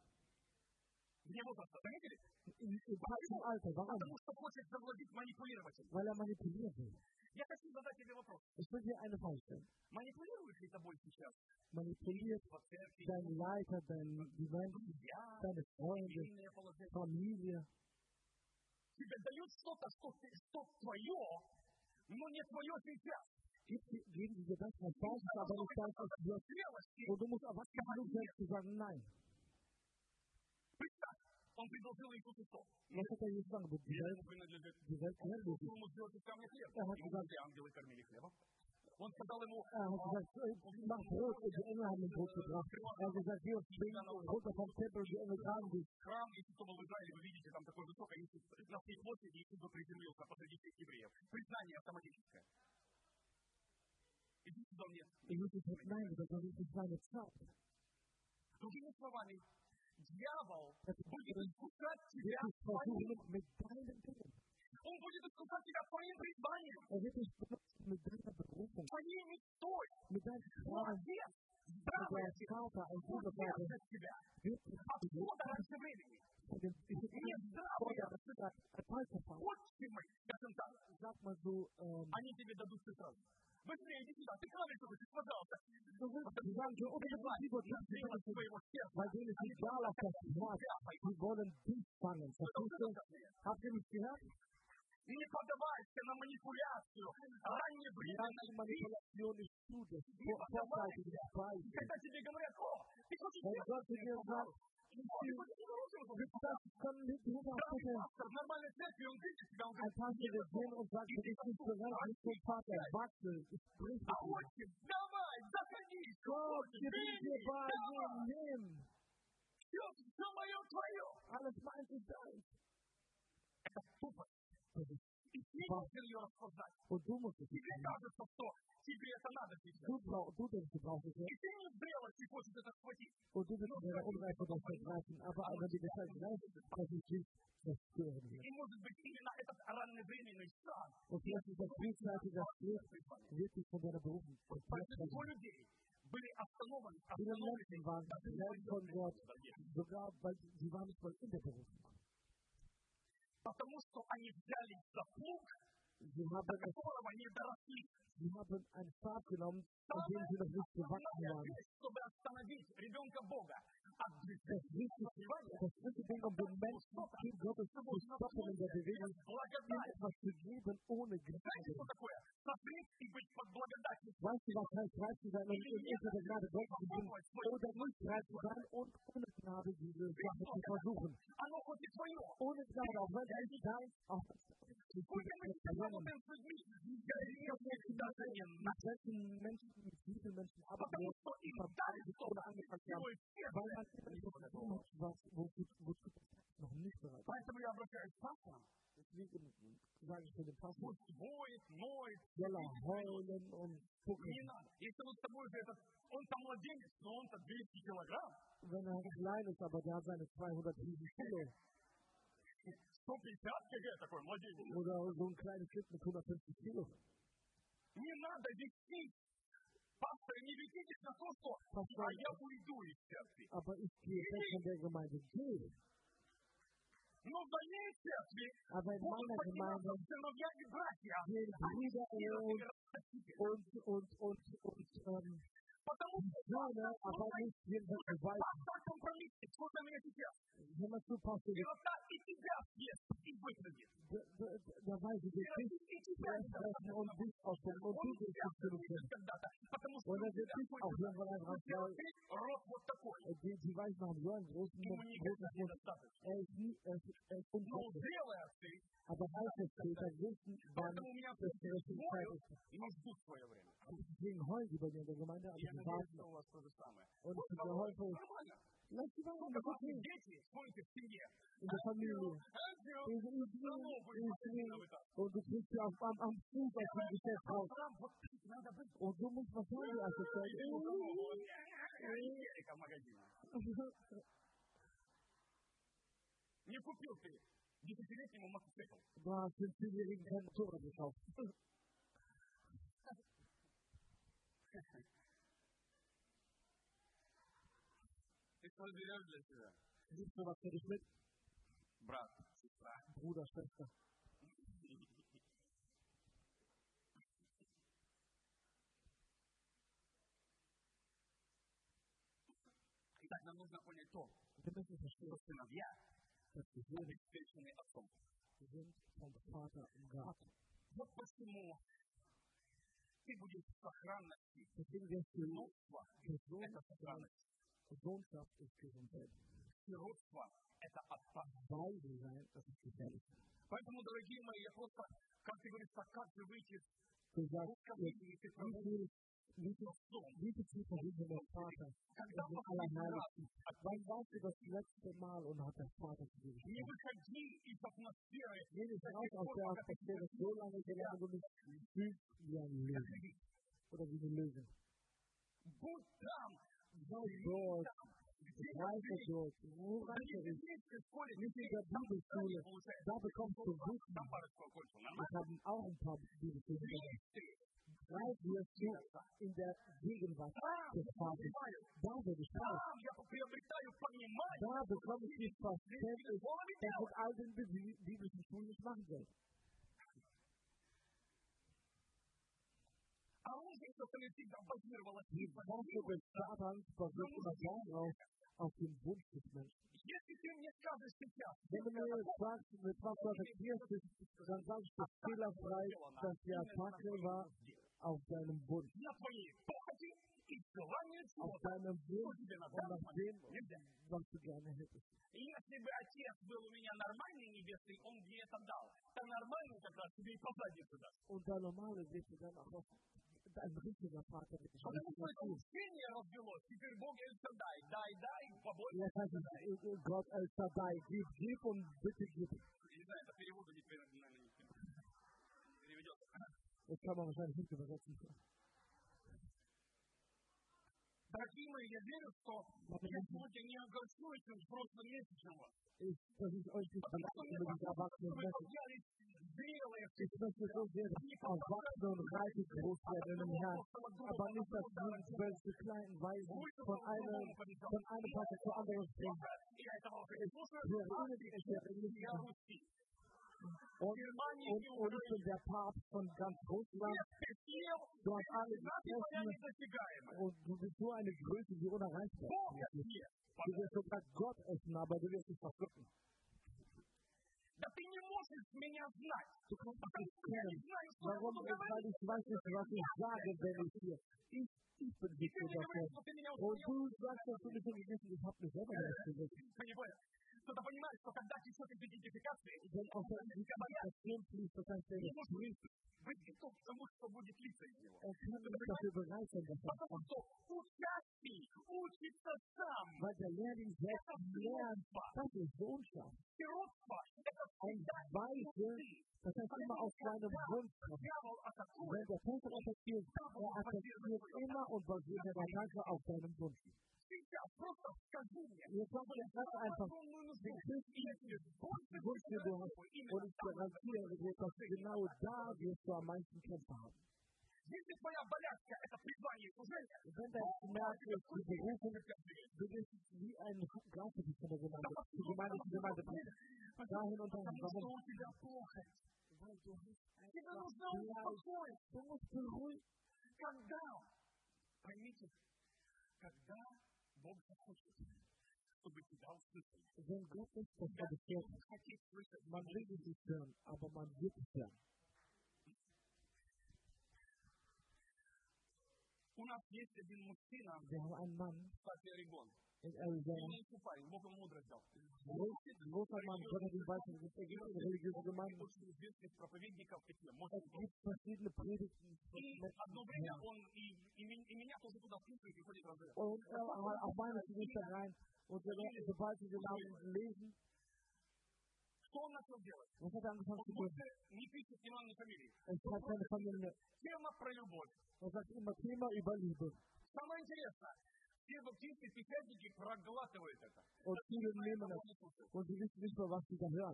[SPEAKER 1] вне возраста. Заметили?
[SPEAKER 2] Im falschen Alter. Warum?
[SPEAKER 1] Потому что хочет завладеть, манипулировать им.
[SPEAKER 2] Weil er manipuliert wird.
[SPEAKER 1] Я хочу задать тебе вопрос.
[SPEAKER 2] Ich will dir eine Frage stellen.
[SPEAKER 1] Манипулирует ли тобой сейчас
[SPEAKER 2] Manipuliert
[SPEAKER 1] в церкви,
[SPEAKER 2] dein Leiter, die Menschen,
[SPEAKER 1] друзья,
[SPEAKER 2] deine Freunde,
[SPEAKER 1] семейное положение?
[SPEAKER 2] Familie?
[SPEAKER 1] Тебе дают что-то, что твое, но не твое сейчас.
[SPEAKER 2] Geben sie dir das, was da ist, aber nicht das, was wird. Und du musst erwachsen genug sein, zu sagen, nein.
[SPEAKER 1] Представь, он предложил Иисусу что?
[SPEAKER 2] Was hat er Jesus angeboten? Die Welt
[SPEAKER 1] Принадлежит.
[SPEAKER 2] gehört Jesus.
[SPEAKER 1] Он ему сделать из камня хлеб.
[SPEAKER 2] Er hat
[SPEAKER 1] Ему
[SPEAKER 2] gesagt,
[SPEAKER 1] все ангелы кормили хлебом. Он сказал ему,
[SPEAKER 2] mach Brot, und die Engel haben den Brot gebracht. Er hat gesagt, wir springen runter vom Tempel, die Engel tragen dich.
[SPEAKER 1] храм Иисуса был в Израиле, вы видите, там такой высокий, Иисус на всей площади Иисус приземлился посреди всех евреев. Признание автоматическое. Иди сюда мне.
[SPEAKER 2] Jesus sagt, nein, das ist meine Zeit.
[SPEAKER 1] Другими словами, дьявол
[SPEAKER 2] Das
[SPEAKER 1] будет искушать тебя
[SPEAKER 2] ist versuchen mit deinen Dingen.
[SPEAKER 1] Он будет искушать тебя своим призванием,
[SPEAKER 2] Er wird dich benutzen mit deiner Berufung,
[SPEAKER 1] своей мечтой.
[SPEAKER 2] mit deinem Traum,
[SPEAKER 1] Молодец,
[SPEAKER 2] mit
[SPEAKER 1] здравый
[SPEAKER 2] der Vater, ein
[SPEAKER 1] Он
[SPEAKER 2] guter Vater,
[SPEAKER 1] держит тебя.
[SPEAKER 2] wird dich
[SPEAKER 1] Откуда раньше времени?
[SPEAKER 2] Vorher, das ist ein falscher Vater.
[SPEAKER 1] Отчимы, скажем так,
[SPEAKER 2] Sag mal so,
[SPEAKER 1] они тебе дадут все сразу. Быстрее иди сюда, ты кладешь что-то, пожалуйста.
[SPEAKER 2] du sagen so, okay, das ist lieber das,
[SPEAKER 1] Своего сердца.
[SPEAKER 2] weil denen ist egal auf das Herz. Die wollen dich fangen. Verstehst du? Habt ihr mich gehört?
[SPEAKER 1] Не поддавайся на манипуляцию, раннебременной
[SPEAKER 2] Manipulation ist zu, das Vorteile des Beides.
[SPEAKER 1] Когда тебе говорят, о, ты хочешь
[SPEAKER 2] Wenn Gott zu dir sagt, das können wir tun,
[SPEAKER 1] пастор в нормальной церкви, он видит тебя, он
[SPEAKER 2] ein
[SPEAKER 1] говорит,
[SPEAKER 2] Pastor wird gehen und sagt, du bist nicht bereit, nicht zum Vater, wachse, ich bringe
[SPEAKER 1] а
[SPEAKER 2] dich.
[SPEAKER 1] отчим, давай, заходи,
[SPEAKER 2] Gott, gib
[SPEAKER 1] бери,
[SPEAKER 2] dir bei,
[SPEAKER 1] давай,
[SPEAKER 2] nimm.
[SPEAKER 1] все мое твое.
[SPEAKER 2] Alles meins ist deins.
[SPEAKER 1] Это тупость.
[SPEAKER 2] Das ist
[SPEAKER 1] И ты должен ее распознать.
[SPEAKER 2] Und du musst es
[SPEAKER 1] Тебе
[SPEAKER 2] nicht.
[SPEAKER 1] кажется, что тебе это надо сейчас.
[SPEAKER 2] Du denkst, du brauchst es
[SPEAKER 1] И
[SPEAKER 2] jetzt.
[SPEAKER 1] ты не в зрелости хочешь это схватить.
[SPEAKER 2] Und du bist in deiner Unreife das vergreifen. Aber wenn du das halt greifst, das ist nicht zerstören wird.
[SPEAKER 1] И может быть именно этот ранневременный шаг.
[SPEAKER 2] Und vielleicht ist das frühzeitige Schritt wirklich von deiner Berufung.
[SPEAKER 1] Большинство людей были остановлены.
[SPEAKER 2] Viele Menschen waren getrennt von Gott, sogar weil sie waren nicht mal in der Berufung.
[SPEAKER 1] Потому что они взялись за плуг,
[SPEAKER 2] Sie haben
[SPEAKER 1] которого не доросли.
[SPEAKER 2] einen Pfad genommen, an dem sie noch nicht gewachsen waren.
[SPEAKER 1] Чтобы остановить ребенка Бога от
[SPEAKER 2] Das wichtige Ding, um den Menschen, Kind Gottes, zu stoppen in der Bewegung, ihm etwas zu geben ohne
[SPEAKER 1] Знаете,
[SPEAKER 2] Gnade.
[SPEAKER 1] что такое? Созреть и быть под благодатью.
[SPEAKER 2] Weißt du, was heißt, reif zu sein und unter der Gnade Gottes zu sind, oder nicht reif zu sein und ohne Gnade diese Sache zu versuchen?
[SPEAKER 1] Оно хоть и твое.
[SPEAKER 2] Ohne Gnade, auch wenn es dein auch
[SPEAKER 1] Сколько мы работаем с людьми, горевшими даже не на.
[SPEAKER 2] mit vielen Menschen
[SPEAKER 1] Потому
[SPEAKER 2] abgehört,
[SPEAKER 1] что им дали что-то,
[SPEAKER 2] weil man etwas tun hat, wozu das noch nicht bereit ist.
[SPEAKER 1] Поэтому я обращаюсь к пасторам.
[SPEAKER 2] Deswegen sage ich für den Pastor,
[SPEAKER 1] Пусть воет, ноет.
[SPEAKER 2] soll heulen und gucken.
[SPEAKER 1] Не надо. Если вот с тобой же этот, он-то младенец, но он-то 200 килограмм.
[SPEAKER 2] Wenn klein ist, aber der hat seine 200 Kilo.
[SPEAKER 1] 150 кг такой младенец.
[SPEAKER 2] Oder so ein kleines Kind mit 150 Kilo.
[SPEAKER 1] Не надо вести. Пастор, не ведитесь на то, что я уйду из церкви.
[SPEAKER 2] Aber ich gehe weg von der Gemeinde. Geh.
[SPEAKER 1] Но в моей церкви
[SPEAKER 2] Aber in meiner Gemeinde
[SPEAKER 1] сыновья и братья.
[SPEAKER 2] gehen Brüder und
[SPEAKER 1] Потому что
[SPEAKER 2] Söhne, aber nicht irgendwelche Weißen.
[SPEAKER 1] пастор компромиссит. Слушай меня сейчас.
[SPEAKER 2] Wenn man zu Pastor geht,
[SPEAKER 1] Сирота и тебя съест и выкрадет.
[SPEAKER 2] da weiß ich, der Christ sprechen und dich aus dem Mund des Christus.
[SPEAKER 1] Потому что
[SPEAKER 2] Und er wird dich auch irgendwann einfach sagen,
[SPEAKER 1] рот вот такой.
[SPEAKER 2] die Weißen haben so einen großen Mund. Er ist
[SPEAKER 1] Но
[SPEAKER 2] unglücklich.
[SPEAKER 1] зрелые отцы,
[SPEAKER 2] Aber reiche Väter wissen, wann
[SPEAKER 1] поэтому меня
[SPEAKER 2] das die richtige Zeit ist.
[SPEAKER 1] и не ждут свое время.
[SPEAKER 2] Deswegen heulen sie bei mir in der Gemeinde, aber
[SPEAKER 1] Я
[SPEAKER 2] sie
[SPEAKER 1] надеюсь,
[SPEAKER 2] warten.
[SPEAKER 1] что у вас то же самое.
[SPEAKER 2] Und ich bin häufig,
[SPEAKER 1] Нормально.
[SPEAKER 2] lass die warten,
[SPEAKER 1] Сколько
[SPEAKER 2] das ist
[SPEAKER 1] ваши
[SPEAKER 2] okay.
[SPEAKER 1] дети смотрите в семье?
[SPEAKER 2] In der Familie. Und du kriegst ja am Fuß aus dem Geschäft raus. Und du musst was sagen, als du sagst,
[SPEAKER 1] Америка в магазине. Не купил ты 10-летнему мотоцикл.
[SPEAKER 2] du hast den 10-Jährigen kein Motorrad gekauft.
[SPEAKER 1] Ты что берешь для себя?
[SPEAKER 2] Nimmst du was für dich mit?
[SPEAKER 1] Брат, сестра.
[SPEAKER 2] Bruder, Schwester.
[SPEAKER 1] Итак, нам нужно понять то,
[SPEAKER 2] Wir müssen verstehen,
[SPEAKER 1] что сыновья
[SPEAKER 2] dass die Söhne
[SPEAKER 1] обеспечены отцом.
[SPEAKER 2] sind vom Vater umgarnt.
[SPEAKER 1] Вот почему ты будешь в сохранности.
[SPEAKER 2] Deswegen wirst du
[SPEAKER 1] Сиротство – это сохранность.
[SPEAKER 2] Sohnschaft ist Gesundheit.
[SPEAKER 1] Сиротство – это отца.
[SPEAKER 2] Weise sein, das ist gefährlich.
[SPEAKER 1] Поэтому, дорогие мои, я просто, как ты говоришь, как же выйти из
[SPEAKER 2] Du sagst,
[SPEAKER 1] русского времени, ты
[SPEAKER 2] wie viel Tiefer liegt der Vater in den Allerheiligsten? Wann warst du das letzte Mal und hat der Vater zu dir
[SPEAKER 1] не
[SPEAKER 2] gesprochen?
[SPEAKER 1] выходи из атмосферы.
[SPEAKER 2] Geh nicht raus aus der Atmosphäre so lange, solange du nicht fühlst wie ein Löwe oder wie eine Löwin.
[SPEAKER 1] Будь там,
[SPEAKER 2] Sei dort, reife dort, wo reiche ist, nicht in der Bibelschule, da bekommst du Wissen.
[SPEAKER 1] там парочку окончил.
[SPEAKER 2] Ich
[SPEAKER 1] Нормально?
[SPEAKER 2] habe auch ein paar Bibelschulen.
[SPEAKER 1] Ты.
[SPEAKER 2] Reif wirst du in der Gegenwart des Vaters. Da werde ich reif.
[SPEAKER 1] Там я приобретаю понимание.
[SPEAKER 2] Da bekomme ich das Verständnis, dass ich all den biblischen Schulen nicht machen soll.
[SPEAKER 1] А оружие сатанистов базировалось
[SPEAKER 2] Die Waffe des Satans basiert immer darauf, auf den Wunsch des Menschen.
[SPEAKER 1] Если ты мне скажешь сейчас,
[SPEAKER 2] Wenn du mir sagst, mit was du attackierst, dann sag ich dir fehlerfrei, dass die Attacke war auf deinem Wunsch.
[SPEAKER 1] на твоей похоти и желании
[SPEAKER 2] Auf
[SPEAKER 1] чего-то,
[SPEAKER 2] deinem
[SPEAKER 1] что
[SPEAKER 2] Wunsch
[SPEAKER 1] тебе на
[SPEAKER 2] und
[SPEAKER 1] данный
[SPEAKER 2] nach
[SPEAKER 1] момент
[SPEAKER 2] dem,
[SPEAKER 1] нельзя.
[SPEAKER 2] was du gerne hättest.
[SPEAKER 1] И если бы Отец был у меня нормальный небесный, он мне это дал. То нормальный как раз тебе и позадницу даст.
[SPEAKER 2] Und der normale wird dir dann auch ein richtiger Vater mit dich.
[SPEAKER 1] Потому что это учение развелось. Теперь Бог El Shaddai. Дай, побольше.
[SPEAKER 2] Jetzt heißt es, Gott El Shaddai, gib und bitte gib.
[SPEAKER 1] Я не знаю, это перевода не переведется.
[SPEAKER 2] Das kann man wahrscheinlich nicht übersetzen.
[SPEAKER 1] Дорогие мои, я верю, что я сегодня не огорчу этим взрослым месячем вас.
[SPEAKER 2] Das ist euch nicht verlassen über die erwachsenen Menschen. Ich möchte so sehr erwachsene und reiche groß werden im Herrn, aber nicht, dass wir welche kleinen Weisen von einer Sache zur anderen springen. Und ich bin der Papst von ganz Russland. Du hast alle gegessen und du bist so eine Größe, die unerreichbar ist. Du wirst sogar Gott essen, aber du wirst dich verschlucken.
[SPEAKER 1] Да ты не можешь меня знать.
[SPEAKER 2] Du kannst mich nicht kennen. Warum? Weil ich weiß nicht, was ich sage, wenn ich hier. Ich bin nicht so davon. Und du sagst, dass du mich schon gegessen hast. Ich habe mich selber nicht gegessen.
[SPEAKER 1] Кто-то понимает, что когда течет идентификация,
[SPEAKER 2] wenn auf der Identifikation fließt, das heißt, der ist
[SPEAKER 1] быть готов к тому, что будет литься из него.
[SPEAKER 2] kann nicht dafür bereit sein, dass
[SPEAKER 1] Потому что участник учится сам.
[SPEAKER 2] Weil der Lehrling selbst lernt, das ist Sohnschaft.
[SPEAKER 1] Сиротство – это
[SPEAKER 2] Ein Weise, das heißt immer auf seinem Wunsch kommt. Wenn der Teufel attackiert, er attackiert immer und basiert der Attacke auf seinem Wunsch. Jetzt sag mir ganz einfach, den größten Wunsch, den du hast, und ich garantiere dir, dass genau da wirst du am meisten Kämpfe haben. Wenn dein Schmerz ist, die Berufung, du bist wie ein Gleichgewicht von der Gemeinde. Die Gemeinde bringt dahin und dahin. Warum? Weil du hast du musst beruhigt.
[SPEAKER 1] Когда Бог захочет, чтобы тебя услышали.
[SPEAKER 2] Wenn Gott ist, dass er dich hört, man will dich nicht hören, aber man wird dich hören.
[SPEAKER 1] У нас есть один мужчина,
[SPEAKER 2] Wir haben einen Mann
[SPEAKER 1] кстати, Орегон.
[SPEAKER 2] in Arizona.
[SPEAKER 1] Парень, Бог ему мудрость дал.
[SPEAKER 2] Großer Mann, Gott hat ihn weitergegeben. Er gibt in religiöse Gemeinden.
[SPEAKER 1] Очень известных проповедников, такие,
[SPEAKER 2] Es gibt verschiedene Predigten.
[SPEAKER 1] И одно время он и меня тоже туда слушает и ходит разрыв.
[SPEAKER 2] Und auch meine sind da rein. Und sobald sie den Namen lesen,
[SPEAKER 1] что он начал делать?
[SPEAKER 2] was hat er angefangen zu tun?
[SPEAKER 1] Не пишет имена, ни фамилии.
[SPEAKER 2] Es hat keine Familie.
[SPEAKER 1] Тема про любовь.
[SPEAKER 2] Er sagt immer Thema über Liebe.
[SPEAKER 1] Самое интересное, все баптисты и пятидесятники проглатывают это.
[SPEAKER 2] Und viele nehmen das. Und sie wissen nicht mehr, was sie da hören.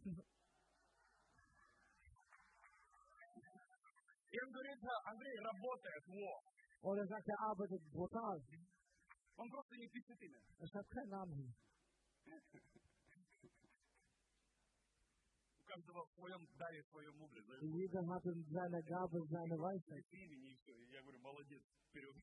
[SPEAKER 1] И он говорит, Андрей работает, во.
[SPEAKER 2] Und er sagt, er arbeitet brutal.
[SPEAKER 1] Он просто не пишет имя.
[SPEAKER 2] Er schreibt keinen Namen hin.
[SPEAKER 1] У каждого в своем даре свою мудрость.
[SPEAKER 2] Jeder hat in seiner Gabe seine Weisheit.
[SPEAKER 1] Имени и все. Я говорю, молодец, вперед.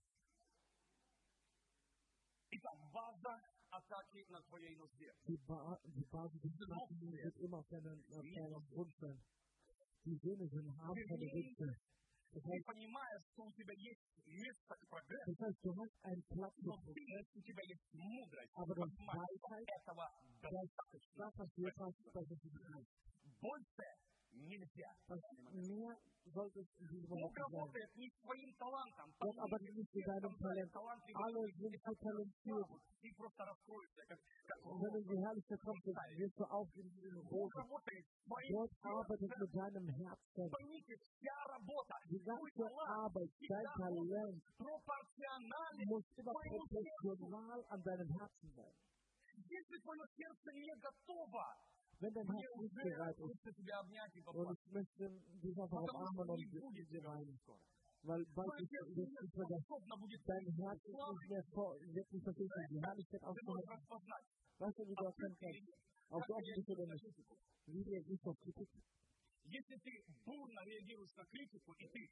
[SPEAKER 1] Итак, база атаки на твоей нужде.
[SPEAKER 2] Die Basis des Menschen wird immer auf deinem Wunsch sein. Die Söhne sind haben keine Wünsche.
[SPEAKER 1] Ты понимаешь, что у тебя есть место к прогрессу.
[SPEAKER 2] Das heißt, du hast einen Platz für
[SPEAKER 1] Progress, у тебя есть мудрость.
[SPEAKER 2] Aber das Weisheit,
[SPEAKER 1] этого
[SPEAKER 2] das, was du jetzt hast, das ist nicht reich.
[SPEAKER 1] больше нельзя.
[SPEAKER 2] Mehr sollte es in diesem Moment
[SPEAKER 1] Бог
[SPEAKER 2] sein.
[SPEAKER 1] работает не своим талантом.
[SPEAKER 2] Gott arbeitet nicht mit deinem Talent. Alle sind so talentiert.
[SPEAKER 1] Ты просто раскроешься, как
[SPEAKER 2] Und wenn du in die Herrlichkeit kommst, wirst du aufgehen wie eine Rose. Gott arbeitet mit deinem Herzen.
[SPEAKER 1] Поймите, вся работа,
[SPEAKER 2] Die ganze Arbeit, dein Talent
[SPEAKER 1] пропорциональна.
[SPEAKER 2] muss immer proportional an deinem Herzen sein.
[SPEAKER 1] Если твое сердце не готово,
[SPEAKER 2] Wenn dein Herz nicht bereit ist,
[SPEAKER 1] хочется тебя обнять и
[SPEAKER 2] und
[SPEAKER 1] поплакать.
[SPEAKER 2] ich möchte dich einfach umarmen und dir weinen. Weil bald ist es nicht mehr dein Herz ist nicht mehr wirklich verfügbar. Die Herrlichkeit auszuhalten. Weißt du, wie du erkennen kannst? Ob du offen bist oder nicht. Wie reagierst du auf Kritik?
[SPEAKER 1] Если ты бурно реагируешь на критику, и ты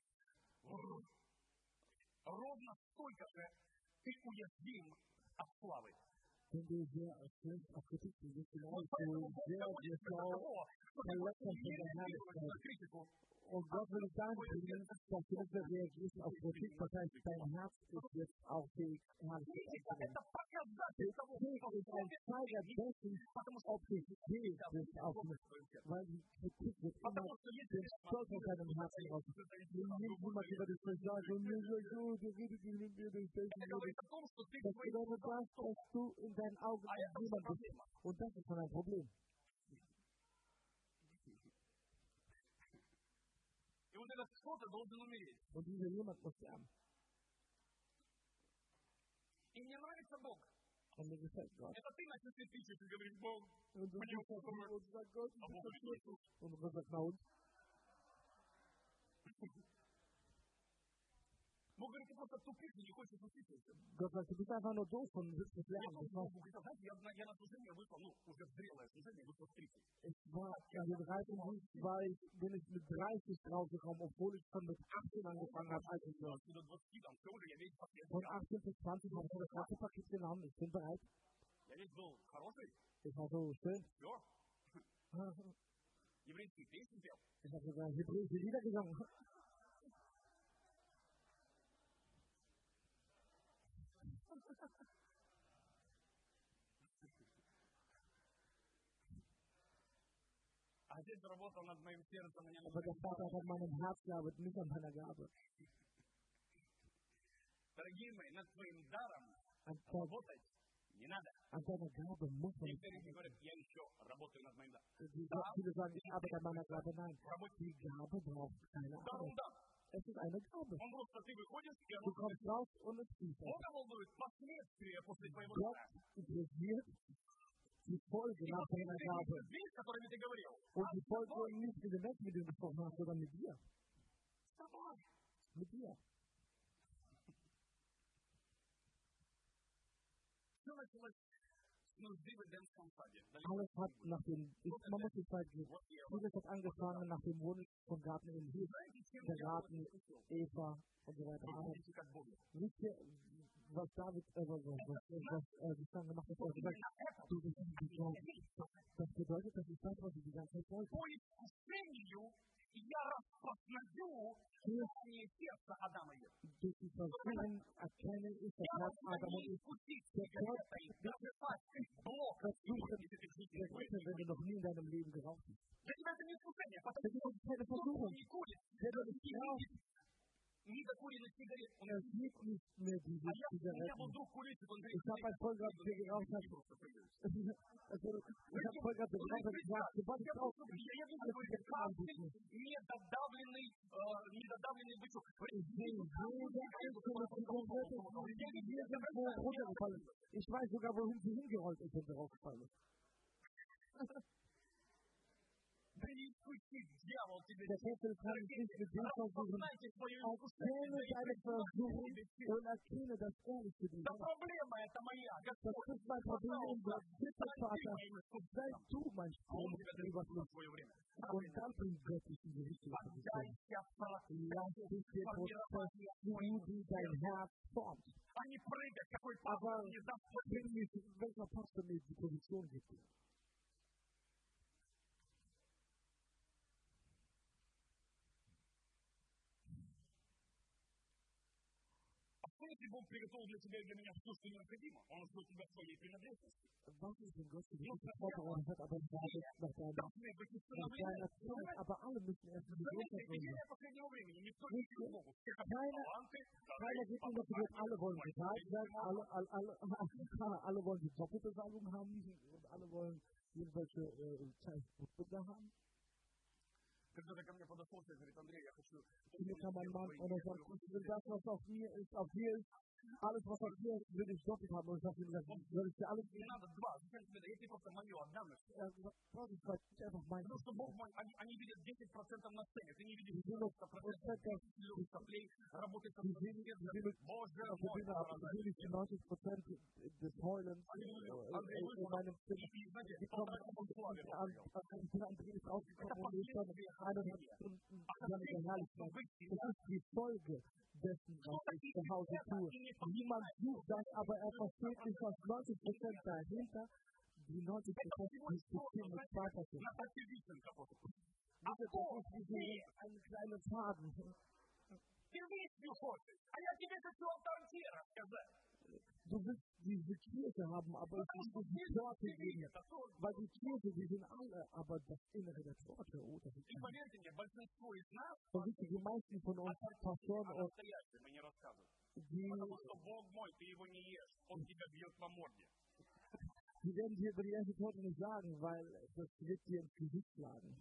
[SPEAKER 1] ровно столько же ты уязвим от славы.
[SPEAKER 2] wenn du sehr schlecht auf Kritik bist, genau so sehr schlau verletzend von der Herrlichkeit. Und Gott will sagen, dass du nicht mehr reagierst auf Kritik, das heißt, dein Herz ist jetzt auch fähig, Herrlichkeit anzunehmen. Kritik ist ein Zeiger dessen, ob du fähig bist auf mich, weil die Kritik wird immer den Stolz aus deinem Herzen raus. Niemand über dich sagt, und mir sagt, oh, der redet nicht mit mir, das bedeutet das, dass du in deinen Augen niemand bist. Und das ist schon ein Problem. Und dieser jemand muss sterben. Und mir gefällt Gott. Und du sagst, Gott, und Gott sagt, na und? Gott sagt, du bist einfach nur doof und willst nicht lernen. Ich war in den Reifendienst, bin ich mit 30 draufgekommen, obwohl ich schon mit 18 angefangen habe, als ich war. Von 18 bis 20 habe ich das ganze Paket genommen. Ich bin bereit. Ich war so schön. Ich habe sogar hebräische Lieder gesungen. Aber der Vater hat an meinem Herz gearbeitet, nicht an meiner Gabe. An deiner Gabe muss man nicht arbeiten. Viele sagen, ich arbeite an meiner Gabe. Nein, die Gabe braucht keine Arbeit. Es ist eine Gabe. Du kommst raus und es fließt. Gott interessiert die Folge nach deiner Gabe. Und die Folge nicht mit den Menschen, mit denen du gesprochen hast, sondern mit dir. Mit dir. Alles hat nach dem, man muss die Zeit geben. Vieles hat angefangen nach dem Wunsch vom Garten in Eden, der Garten, Eva und so weiter. Aber wisst ihr, was David, die Stange gemacht hat, er gesagt, das bedeutet, dass ich das, was ich die ganze Zeit wollte. Durch die Versuchung erkenne ich, das Herz Adam und ich. Der Gott versucht, wenn du noch nie in deinem Leben geraucht hast. Das ist keine Versuchung. Der du nicht rauchst, er sieht nicht mehr diese Zigaretten. Ich habe ein Vollgas, der geraucht hat. Ich habe Vollgas, der geraucht hat gesagt, sobald ich rauche, ich sehe jede einzelne Zigarette irgendwo runtergefallen. Ich weiß sogar, wohin sie hingerollt ist, wenn sie rausgefallen ist. Der Teufel kann nicht mit dem versuchen. Erkenne deine Versuchung und erkenne das Ehrliche dir. Das ist mein Problem. Bitte, Vater, sei du mein Strom und Überfluss. Und dann bringt Gott dich in die richtige Position. Lass dich den Prozess tun, wie dein Herz formt. Aber bring mich, welcher Pastor mir die Position gibt.
[SPEAKER 1] Если Бог приготовил для тебя и для меня все, что необходимо, Он ждет тебя в своей принадлежности.
[SPEAKER 2] Was ist denn Gott für dich vorbereitet hat, aber aber alle müssen erst in die Großheit bringen. Keiner geht in der Welt, alle wollen bezahlt werden, alle wollen die Doppelbesalbung haben und alle wollen irgendwelche Produkte haben.
[SPEAKER 1] Когда-то ко мне подошел человек, говорит, Андрей, я хочу...
[SPEAKER 2] Mir kam ein Mann und er sagt, das, was auf mir ist, alles, was auf mir ist, will ich doppelt haben. Und ich habe ihm gesagt, soll ich dir alles geben?
[SPEAKER 1] Не надо два, зачем тебе это? Если просто мое отдамешь.
[SPEAKER 2] Er hat gesagt, das ist einfach mein.
[SPEAKER 1] Потому что Бог, они видят 10% на сцене, ты не видишь 90% соплей, работает со мной. Боже мой,
[SPEAKER 2] die 90% des Heulens in meinem Zimmer. Die kommen an, ich bin an Dreh rausgekommen und ich schon 1,5 Stunden, die haben der Herrlichkeit. Das ist die Folge dessen, was ich zu Hause tue. Niemand sucht das, aber er versteht nicht, dass 90% dahinter die 90% diskutieren mit Vater sind. Das ist wie ein kleiner Faden. Du willst diese Kirche haben, aber es ist nicht die Torte geben. Weil die Kirche, die sind alle, aber das Innere der Torte, oh, das ist nicht. Und die meisten von uns Pastoren und die werden dir über die erste Torte nicht sagen, weil das wird dir ins Gesicht schlagen.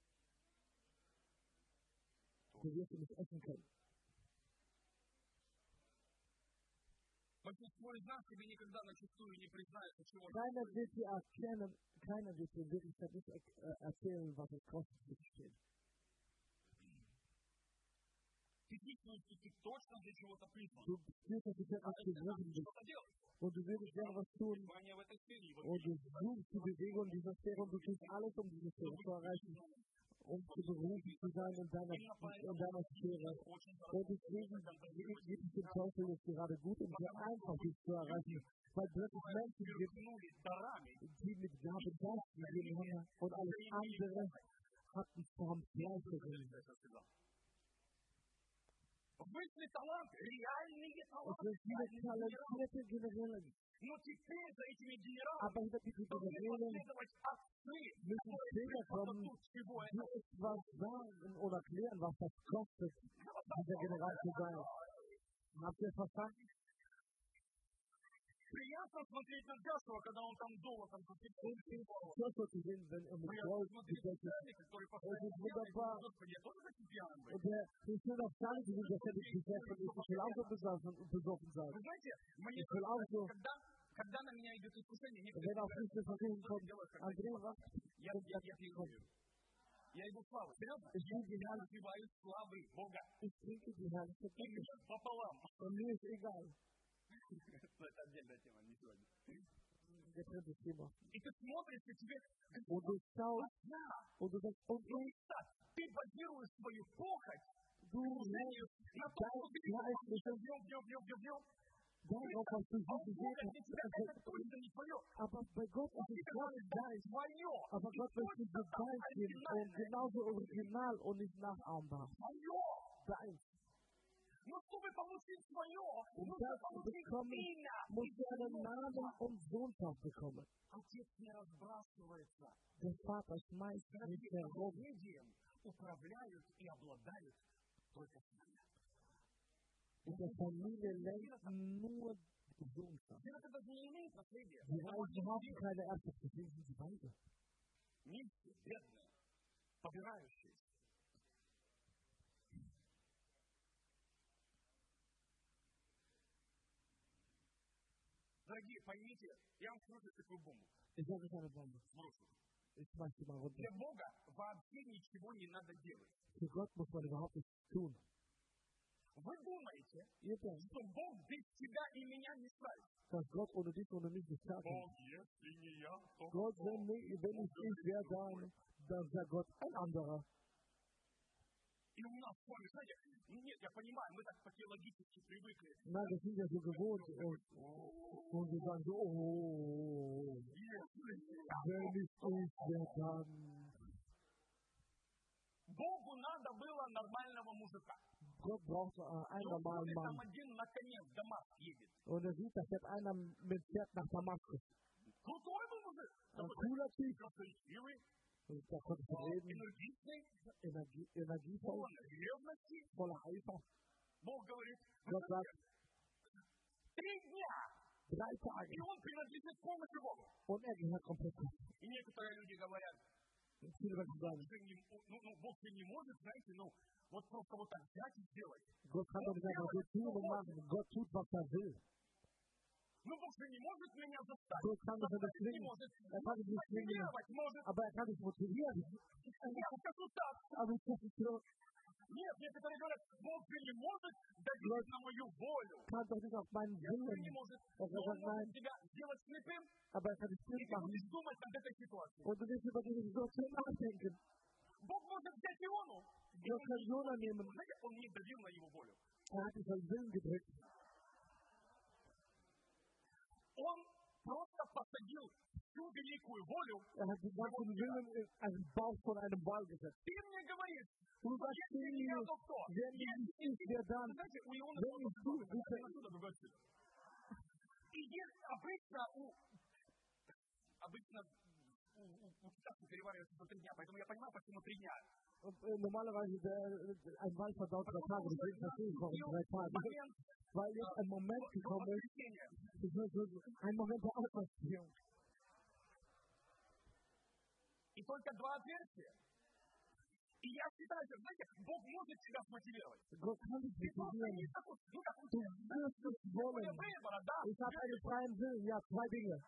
[SPEAKER 2] Du wirst du nicht essen können. Keiner wird dir erkennen, keiner wird dir wirklich nicht erzählen, was es kostet, zu stehen. Du spürst, dass du etwas geworden bist. Und du würdest gerne was tun. Und du suchst die Bewegung dieser Sphäre und du tust alles, um diese Sphäre zu erreichen. Um zu berufen zu sein in deiner Sphäre. Und deswegen geht es dem Teufel jetzt gerade gut, um sehr einfach dies zu erreichen. Weil plötzlich Menschen gibt, die mit Gabe Geist gegeben haben und alles andere hatten vom Fleisch drin. Es sind viele talentierte Generäle. Aber hinter diesen Generälen müssen später kommen, die etwas sagen oder erklären, was das kostet, dieser General zu sein. Habt ihr verstanden?
[SPEAKER 1] Приятно смотреть на Джошуа, когда он там золотом
[SPEAKER 2] засыпает. Joshua zu sehen, wenn er mit Gold bedeckt ist. Es ist wunderbar. Und der Christian auf Schale zu sehen, dass er die Geschäfte ist. Ich will auch so besoffen sein. Ich will auch so.
[SPEAKER 1] Когда на меня идет искушение,
[SPEAKER 2] wenn auf mich das Versuchen kommt, André, was?
[SPEAKER 1] Я иду славы.
[SPEAKER 2] Ich trinke die
[SPEAKER 1] Herrlichkeit славы Бога.
[SPEAKER 2] Ich trinke die Herrlichkeit
[SPEAKER 1] Gottes. Пополам.
[SPEAKER 2] Und mir ist egal.
[SPEAKER 1] Это отдельная тема, не сегодня.
[SPEAKER 2] Getrenntes Thema.
[SPEAKER 1] И ты смотришь, и тебе...
[SPEAKER 2] Und du schaust, und du sagst, und
[SPEAKER 1] ты базируешь свою похоть,
[SPEAKER 2] du lässt dein Fleisch darauf, was du so gesehen hast. Aber bei Gott ist es Gottes Geist. Aber Gott möchte dir Geist geben und genauso original und nicht nachahmbar. Deins. Um das zu bekommen, musst du einen Namen und Sohnschaft bekommen. Der Vater schmeißt nicht herum. In der Familie lenkt nur die Sohnschaft. Die Weisen haben keine Erbschaft, deswegen sind sie Weise.
[SPEAKER 1] Дорогие, поймите, я вам скажу такую бомбу.
[SPEAKER 2] Ich sage es eine Bombe. Ich schmeiß die mal runter.
[SPEAKER 1] Для Бога вообще ничего не надо делать.
[SPEAKER 2] Für Gott muss man überhaupt nichts tun.
[SPEAKER 1] Вы думаете, что Бог без тебя и меня не справится?
[SPEAKER 2] Dass Gott ohne dich, ohne mich nicht kann.
[SPEAKER 1] Если не я, то
[SPEAKER 2] Gott, wenn nicht ich wäre, dann sagt Gott ein anderer.
[SPEAKER 1] И у нас с вами, знаете, нет, я понимаю, мы так по-теологически привыкли.
[SPEAKER 2] Nein, das sind ja so gewohnt und wir sagen so, oh, wenn nicht ich wäre, dann.
[SPEAKER 1] Богу надо было нормального мужика.
[SPEAKER 2] Gott braucht einen normalen Mann. Und er sieht, dass jetzt einer mit Pferd nach Damaskus. Ein cooler Typ. Da konnte ich reden. Energievoll. Voller Eifer. Gott sagt, 3 Tage. Und er gehört komplett zu. Viele Menschen sagen,
[SPEAKER 1] Бог не может, знаете, вот просто вот так взять и сделать.
[SPEAKER 2] Gott kann doch nicht einfach so tun und machen. Gott tut, was er will.
[SPEAKER 1] Бог же не может меня заставить.
[SPEAKER 2] Gott kann doch nicht zwingen. Er kann dich nicht zwingen. Aber er kann dich motivieren. Aber ich kann nicht so.
[SPEAKER 1] Нет, некоторые говорят, Бог же не может давить на мою волю.
[SPEAKER 2] Kann doch nicht auf meinen Willen.
[SPEAKER 1] Не может.
[SPEAKER 2] Er sagt, nein.
[SPEAKER 1] Тебя сделать слепым.
[SPEAKER 2] Aber er kann dich blind machen.
[SPEAKER 1] Думать об этой ситуации.
[SPEAKER 2] Und du wirst über diese Situation nachdenken.
[SPEAKER 1] Бог может взять Иону, и
[SPEAKER 2] Gott kann Jona nehmen.
[SPEAKER 1] знаете, он не давил на его волю.
[SPEAKER 2] Hat sich seinen Willen gedrückt.
[SPEAKER 1] Он просто посадил всю великую волю.
[SPEAKER 2] Hat den ganzen Willen in einen Bauch von einem Wal gesetzt.
[SPEAKER 1] Ты мне говоришь,
[SPEAKER 2] Du sagst
[SPEAKER 1] если не я,
[SPEAKER 2] mir,
[SPEAKER 1] то кто?
[SPEAKER 2] wer nicht ist, wer dann?
[SPEAKER 1] Знаете, у Ионы
[SPEAKER 2] Wenn nicht du,
[SPEAKER 1] один отсюда, другой отсюда. И обычно у китайцев переваривается за 3 дня, поэтому я понимаю, почему 3 дня.
[SPEAKER 2] Normalerweise ein Wal verdaut 3 Tage, deswegen verstehe ich, warum 3 Tage. Weil jetzt ein Moment gekommen ist, ein Moment der Auferstehung.
[SPEAKER 1] И только 2 отверстия. И я считаю, что, знаете, Бог может тебя смотивировать.
[SPEAKER 2] Gott kann dich motivieren. Du wirst es wollen. Ich habe einen freien Willen, ja, 2 Dinge.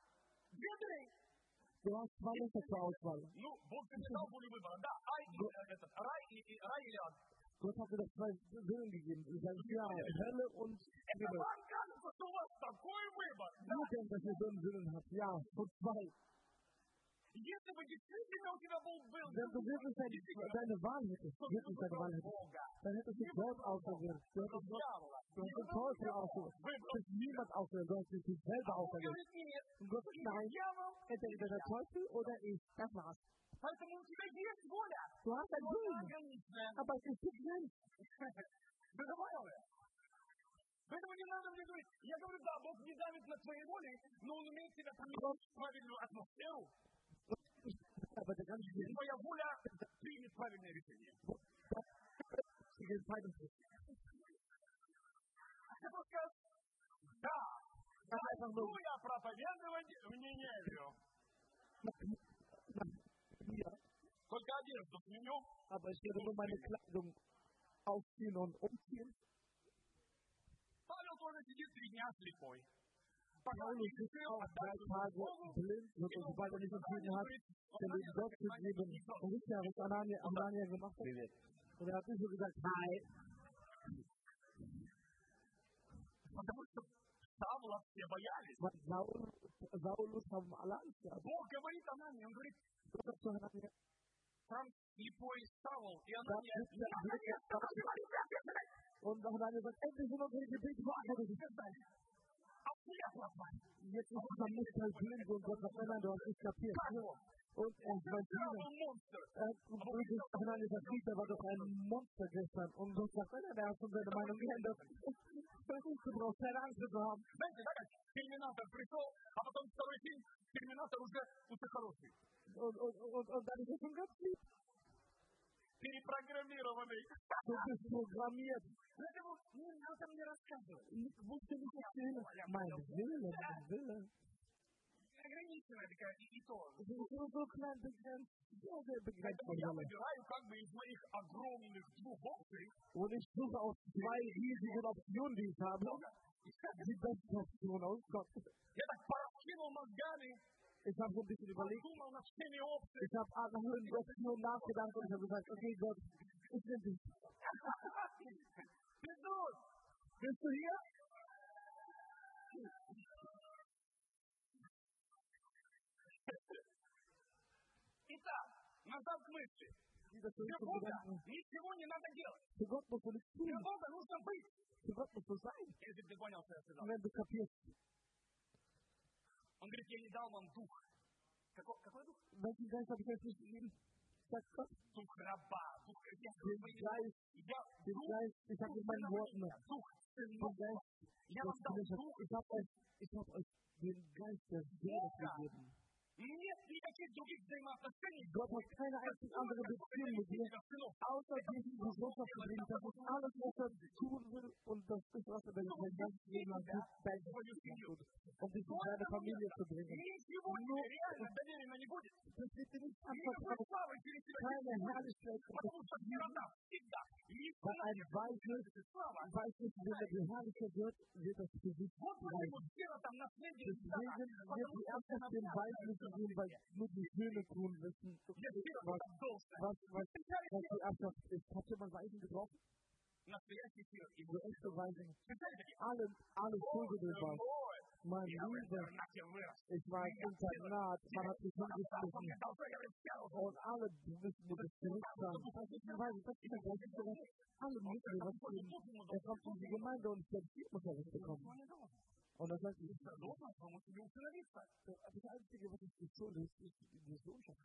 [SPEAKER 2] Du hast 2 Länder zur Auswahl.
[SPEAKER 1] Ну, Бог тебе дал волю выбора, да, рай или ад.
[SPEAKER 2] Gott hat dir doch 2 Willen gegeben. Ich sage, ja, Hölle und Himmel.
[SPEAKER 1] Вам кажется, что у вас такой выбор.
[SPEAKER 2] Du denkst, dass ihr so einen Willen habt. Ja, von 2.
[SPEAKER 1] Если бы действительно у тебя был
[SPEAKER 2] Wenn du wirklich deine Wahl hättest, dann hättest du Gott ausgewählt. Du hättest den Teufel ausgewählt. Du hättest niemand ausgewählt. Du hast dich selber ausgewählt. Und Gott sagt, nein, entweder der Teufel oder ich. Das war's.
[SPEAKER 1] Поэтому у тебя есть воля.
[SPEAKER 2] Du hast einen Willen, aber es ist begrenzt.
[SPEAKER 1] Ты понял? Поэтому не надо мне говорить. Я говорю, да, Бог не давит на твоей воле, но Он умеет тебя поменять в правильную атмосферу. Твоя воля примет правильное решение. Да, буду я проповедовать в Ниневию. Только одежду сменю.
[SPEAKER 2] Aber ich werde nur meine Kleidung aufziehen und umziehen.
[SPEAKER 1] Павел тоже сидит 3 дня слепой.
[SPEAKER 2] Paulus ist auch 3 Tage blind, und sobald er nicht entschieden hat, den Leben Gott zu geben. Und wisst ihr, was Anania gemacht hat? Und er hat nicht so gesagt, nein.
[SPEAKER 1] Потому что Савла все боялись.
[SPEAKER 2] Saulus haben alle Angst gehabt.
[SPEAKER 1] Бог говорит Анании, он говорит, там слепой Савл, и Анания,
[SPEAKER 2] und Anania sagt, endlich sind unsere Gebete beantwortet. Jetzt ist unser Muster blind und Gott sagt, nein, du hast nicht kapiert. Und er ist mein Diener. Anania sagt, Peter war doch ein Monster gestern. Und Gott sagt, nein, er hat schon seine Meinung geändert. Du brauchst keine Angst zu haben.
[SPEAKER 1] Терминатор пришел, а потом второй фильм, Терминатор уже хороший.
[SPEAKER 2] Und dann ist er schon ganz lieb.
[SPEAKER 1] Перепрограммированный.
[SPEAKER 2] Du bist programmiert.
[SPEAKER 1] Поэтому надо мне рассказывать.
[SPEAKER 2] Wusste nicht erzählen. Mein Wille.
[SPEAKER 1] Ограниченная такая и то.
[SPEAKER 2] So klein begrenzt. Sehr begrenzt.
[SPEAKER 1] Я выбираю как бы из моих огромных 2 Optionen.
[SPEAKER 2] Und ich suche aus 2 riesigen Optionen, die ich habe. Die beste Option aus Gott.
[SPEAKER 1] Я так пораскинул мозгами.
[SPEAKER 2] Ich habe so ein bisschen überlegt. Ich habe nach den Optionen nachgedacht und ich habe gesagt, okay Gott, ich nehme dich. Bist du hier?
[SPEAKER 1] Итак, назад к мысли. Для Бога ничего не надо делать. Для Бога нужно быть. Если ты понял, что я сказал. Он говорит, я не дал вам дух. Какой дух? Дух раба, дух Нет никаких других взаимоотношений.
[SPEAKER 2] Gott hat keine einzige andere Beziehung mit dir, außer diesen Gesellschaft zu bringen. Das ist alles, was er tun will, und das ist, was er will. Wenn das jemand tut, dein tut, um dich in deine Familie zu bringen. Nur, das wird dir nicht anvertraut. Keine Herrlichkeit. Weil ein Weißes, wenn er die Herrlichkeit wird das für sich bleiben. Deswegen wird die Erbschaft den Weißen weil nur die Söhne tun wissen, was die Erbschaft ist. Habt ihr mal Weisen getroffen? So echte Weisen. Alle Vögel waren. mein Liebe, ich war im Internat, man hat mich hingeschmissen und alle wissen, wo das zurückkam. Alle müssen was tun. Er kommt in die Gemeinde und ich muss ja was bekommen. Und das heißt, das Einzige, was ich tue, ist die Sohnschaft.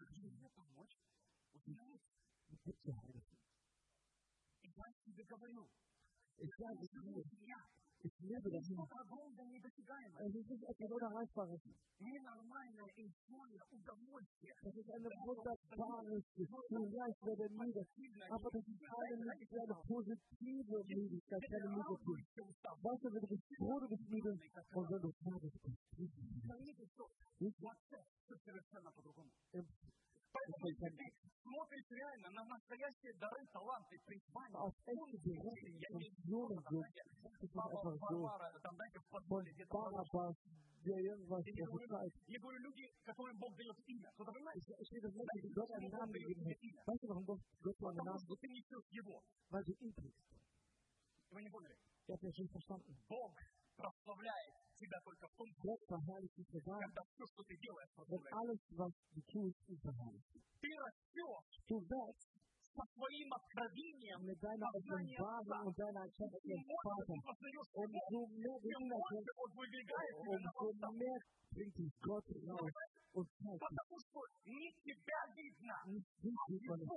[SPEAKER 2] Ich sage es dir. Ich lebe das nicht. Es ist nicht etwas Unerreichbares. Das ist ein wunderbares Gefühl. Ja, ich werde müde. Aber das ist eine positive Müdigkeit, keine negative. Weißt du, wenn du bist froh, du bist müde. Und wenn du fertig bist,
[SPEAKER 1] смотришь реально на настоящие дары, таланты, призвания. Варвара, там, знаете, в подвале где-то. Я говорю, люди, которым Бог дает имя. Кто-то понимает? Потому что ты несешь его. Вы не поняли? Бог прославляет тебя только в том, когда все, что ты делаешь, ты растешь со своим откровением, познанием Отца. Чем больше ты познаешь Бога, тем больше Он выдвигает тебя на постав. Потому что не тебя видно, а Его.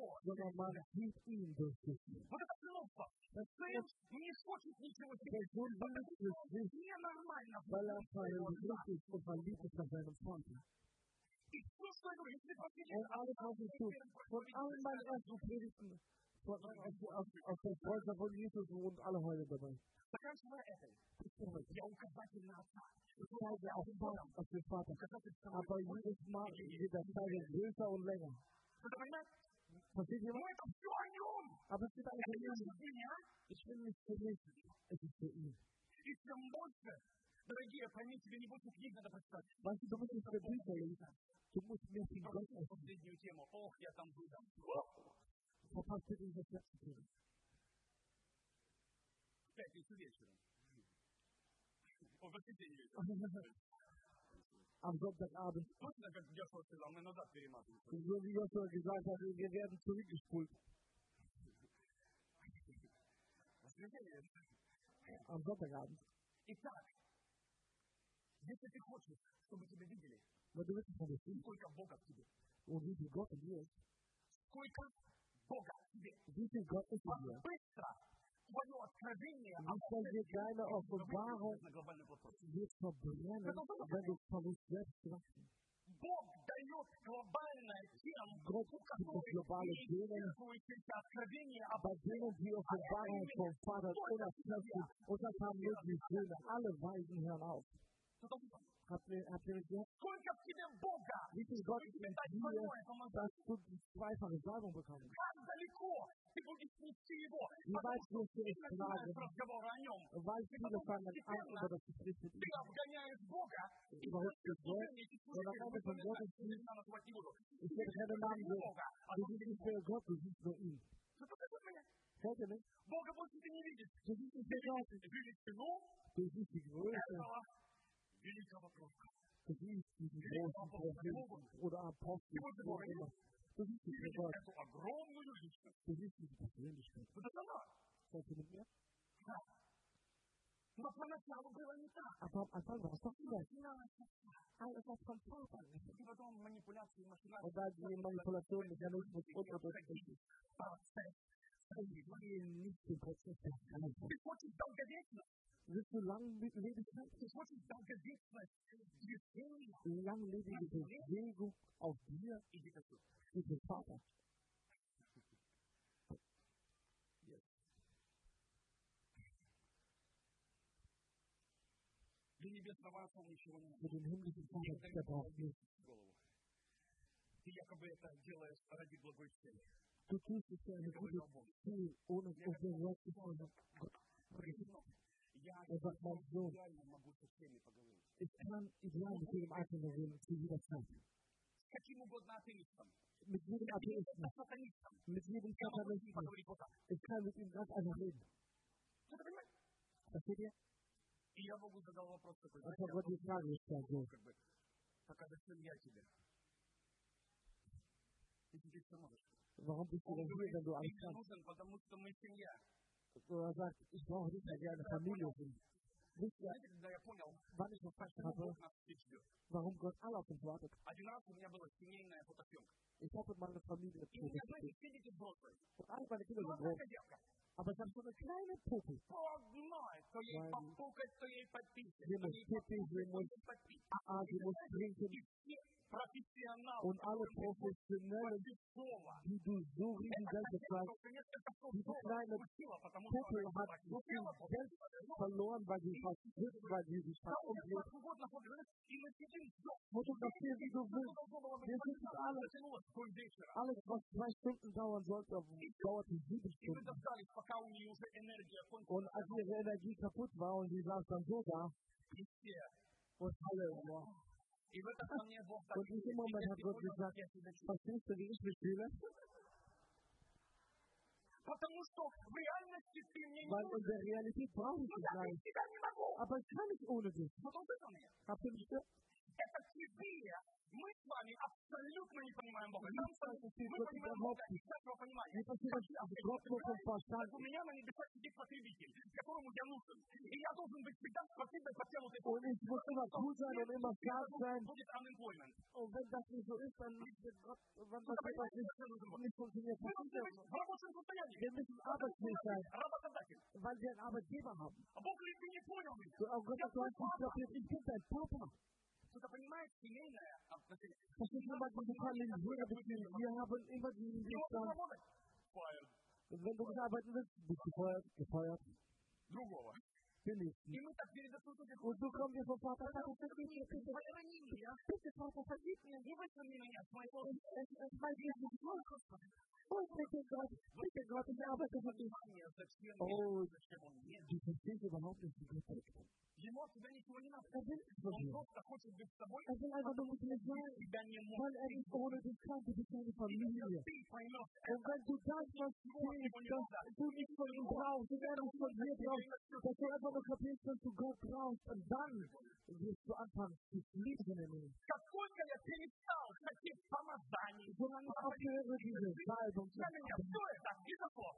[SPEAKER 1] Вот это снова. Сын не хочет ничего себе. Это ненормально.
[SPEAKER 2] Und alles, was ich tue, von allen meinen ersten Predigten, auf der Kreuzer von Jesus und alle heute dabei. Ich zeige auch Vater, auf den Vater. Aber jedes Mal wird der Zeige größer und länger. Versteht ihr was? Aber es geht eigentlich um ihn. Ich will nicht für mich, es ist für ihn.
[SPEAKER 1] Дорогие, пойми, тебе не будет книг надо прочитать.
[SPEAKER 2] Weißt du, du musst nicht für Bücher lesen. Du musst mehr für Gott essen.
[SPEAKER 1] Последнюю тему. Ох, я там выдам.
[SPEAKER 2] Verpasst bitte nicht das letzte Thema.
[SPEAKER 1] В пятницу вечером. О, в воскресенье вечером.
[SPEAKER 2] Am Sonntagabend.
[SPEAKER 1] Точно, как Joshua сказал, мы назад перематываем.
[SPEAKER 2] So wie Joshua gesagt hat, wir werden zurückgespult.
[SPEAKER 1] Воскресенье.
[SPEAKER 2] Am Sonntagabend.
[SPEAKER 1] Итак, если ты хочешь, чтобы тебя видели,
[SPEAKER 2] сколько
[SPEAKER 1] Бога в тебе,
[SPEAKER 2] сколько
[SPEAKER 1] Бога в тебе,
[SPEAKER 2] как
[SPEAKER 1] быстро твое откровение,
[SPEAKER 2] deine Offenbarung wird verbrennen, wenn du von uns selbst wachsen.
[SPEAKER 1] Бог дает глобальное тем,
[SPEAKER 2] Gott gibt das globale Denen, bei denen die Offenbarung vom Vater unerschöpflich und das haben nur die Söhne, alle Weisen hören auf. Habt ihr gehört? Wie viel Gott ist in dir, dass du die zweifache Salbung bekommst? Wie weit wirst du es tragen? Weil viele fangen an, über das Gespräch mit ihm. Überhaupt gesagt, und am Ende von Gottes Dienst, ich werde keine Namen geben. Du siehst nicht mehr Gott, du siehst nur ihn. Hört ihr nicht? Du siehst nicht mehr Gott. Du siehst die Größe. Du siehst diesen großen Propheten oder Apostel, wo auch immer. Du siehst nicht mehr Gott. Du siehst diese Persönlichkeit. Seid ihr mit mir? Aber am Anfang war es doch nicht. Alles was von Vater. Und da die Manipulation, Mechanismus und ich gehe nicht den Prozess des Geistes. Willst du Langlebigkeit? Langlebige Bewegung auf dir ist der Vater. Für den himmlischen Vater, der braucht nichts. Du tust es für eine gute Ziel, ohne Gott zu sein. Er sagt, mein Sohn, ich kann ideal mit jedem Einzelnen reden, zu jeder Zeit. Mit jedem Atheisten, mit jedem Satanisten. Ich kann mit ihm ganz einfach reden. Versteht ihr?
[SPEAKER 1] И я Богу задал вопрос такой,
[SPEAKER 2] Und Gott die Frage gestellt, so,
[SPEAKER 1] так а зачем я тебе? Если ты все можешь.
[SPEAKER 2] warum bist du denn hier, wenn du alles
[SPEAKER 1] Ты мне
[SPEAKER 2] kannst?
[SPEAKER 1] нужен, потому что мы семья.
[SPEAKER 2] Er sagt, ich brauche nicht, weil wir eine Familie sind. Wisst ihr,
[SPEAKER 1] Знаете, когда я понял,
[SPEAKER 2] wann ich verstanden
[SPEAKER 1] почему
[SPEAKER 2] habe,
[SPEAKER 1] Бог нас всех ждет?
[SPEAKER 2] warum Gott alle auf uns wartet?
[SPEAKER 1] Один раз у меня была семейная фотосъемка.
[SPEAKER 2] Ich habe mit meiner Familie
[SPEAKER 1] И у меня,
[SPEAKER 2] fotografiert.
[SPEAKER 1] знаете, все дети взрослые.
[SPEAKER 2] Und alle meine Kinder
[SPEAKER 1] Ну,
[SPEAKER 2] sind
[SPEAKER 1] одна
[SPEAKER 2] groß.
[SPEAKER 1] девка.
[SPEAKER 2] Aber ich habe so eine kleine Puppe.
[SPEAKER 1] Погнать, то ей
[SPEAKER 2] Weil
[SPEAKER 1] попукать, то ей попить, то
[SPEAKER 2] sie
[SPEAKER 1] ей
[SPEAKER 2] muss pipi, sie
[SPEAKER 1] попукать, то
[SPEAKER 2] muss
[SPEAKER 1] ей попить.
[SPEAKER 2] sie muss trinken.
[SPEAKER 1] И все профессионалы,
[SPEAKER 2] Und alle
[SPEAKER 1] которые
[SPEAKER 2] Professionellen,
[SPEAKER 1] Попецова.
[SPEAKER 2] die du so riesen Geld bezahlst,
[SPEAKER 1] Только несколько сот
[SPEAKER 2] diese
[SPEAKER 1] долларов
[SPEAKER 2] kleine
[SPEAKER 1] получила, потому что
[SPEAKER 2] Puppe
[SPEAKER 1] она
[SPEAKER 2] hat so viel Geld verloren, weil sie fast sitzt, weil sie sich fast umdreht.
[SPEAKER 1] угодно ходит. И мы сидим,
[SPEAKER 2] Fotografier, wie du willst. Wir sitzen alle. Alles, was 2 Stunden dauern sollte, dauerte 7
[SPEAKER 1] И мы
[SPEAKER 2] Stunden.
[SPEAKER 1] дождались, пока у нее уже энергия кончилась.
[SPEAKER 2] Und als ihre Energie kaputt war und sie saß dann so da
[SPEAKER 1] И все.
[SPEAKER 2] und alle, boah.
[SPEAKER 1] И в этот момент Бог так
[SPEAKER 2] Und in diesem Moment hat Gott gesagt, verstehst du, wie ich mich fühle?
[SPEAKER 1] Потому что в реальности ты мне не
[SPEAKER 2] Weil in
[SPEAKER 1] нужен.
[SPEAKER 2] der Realität brauche ich
[SPEAKER 1] Ну,
[SPEAKER 2] dich
[SPEAKER 1] я
[SPEAKER 2] gar
[SPEAKER 1] без
[SPEAKER 2] nicht.
[SPEAKER 1] тебя не могу.
[SPEAKER 2] Aber ich kann nicht ohne dich.
[SPEAKER 1] Вот он это мне.
[SPEAKER 2] Habt ihr mich gehört?
[SPEAKER 1] Это тебе. Мы с вами абсолютно не понимаем Бога.
[SPEAKER 2] Wir
[SPEAKER 1] Нам с вами,
[SPEAKER 2] verstehen
[SPEAKER 1] мы
[SPEAKER 2] Gott
[SPEAKER 1] понимаем
[SPEAKER 2] überhaupt
[SPEAKER 1] Бога
[SPEAKER 2] nicht.
[SPEAKER 1] из нашего понимания.
[SPEAKER 2] Wir verstehen das Gott nur vom Verstand.
[SPEAKER 1] У меня на небесах сидит потребитель, которому я нужен. И я должен быть всегда способен подтянутый.
[SPEAKER 2] Und ich muss immer gut sein und immer stark sein.
[SPEAKER 1] Будет unemployment.
[SPEAKER 2] Und wenn das nicht so ist, dann wird Gott, wenn das etwas nicht funktioniert,
[SPEAKER 1] Мы должны быть в рабочем состоянии.
[SPEAKER 2] wir müssen arbeitsfähig sein,
[SPEAKER 1] Работодатель.
[SPEAKER 2] weil wir einen Arbeitgeber haben.
[SPEAKER 1] Бог ли ты не понял меня?
[SPEAKER 2] Oh Gott, du hast nicht kapiert, ich bin dein Papa.
[SPEAKER 1] Кто-то понимает семейное отношение.
[SPEAKER 2] Versteht jemand diese familiäre Beziehung? Wir haben immer diesen
[SPEAKER 1] Не можешь
[SPEAKER 2] Stand.
[SPEAKER 1] работать? Fired.
[SPEAKER 2] Wenn du nicht arbeiten willst, bist du gefeuert.
[SPEAKER 1] Другого.
[SPEAKER 2] Den nächsten.
[SPEAKER 1] И мы так перед Иисусом
[SPEAKER 2] Und so kommen wir vom Vater, Vater, vergib mir, bitte.
[SPEAKER 1] Похорони меня.
[SPEAKER 2] Bitte, Vater, vergib mir.
[SPEAKER 1] Не вышли меня с моего
[SPEAKER 2] Es weiß ich nicht. Oh, bitte Gott, ich arbeite für dich.
[SPEAKER 1] внимания, зачем
[SPEAKER 2] Oh,
[SPEAKER 1] я, зачем он мне.
[SPEAKER 2] du verstehst überhaupt nicht, wie Gott ist.
[SPEAKER 1] Ему от тебя ничего не надо.
[SPEAKER 2] Er will nicht von
[SPEAKER 1] Он
[SPEAKER 2] dir.
[SPEAKER 1] просто хочет быть с тобой,
[SPEAKER 2] Er will einfach nur mit dir sein,
[SPEAKER 1] тебя не
[SPEAKER 2] weil
[SPEAKER 1] может.
[SPEAKER 2] er nicht ohne dich kann. Du bist seine Familie.
[SPEAKER 1] Ты поймешь,
[SPEAKER 2] Und wenn du das verstehst, dass du nicht von ihm brauchst, und er nicht von dir brauchst, dass du einfach nur kapierst, dass du Gott brauchst, und dann wirst du anfangen zu fliegen in ihm.
[SPEAKER 1] как только я перестал хотеть помазаний,
[SPEAKER 2] Solange ich aufhöre, diese Salbung zu
[SPEAKER 1] для меня
[SPEAKER 2] haben,
[SPEAKER 1] все это безусловно.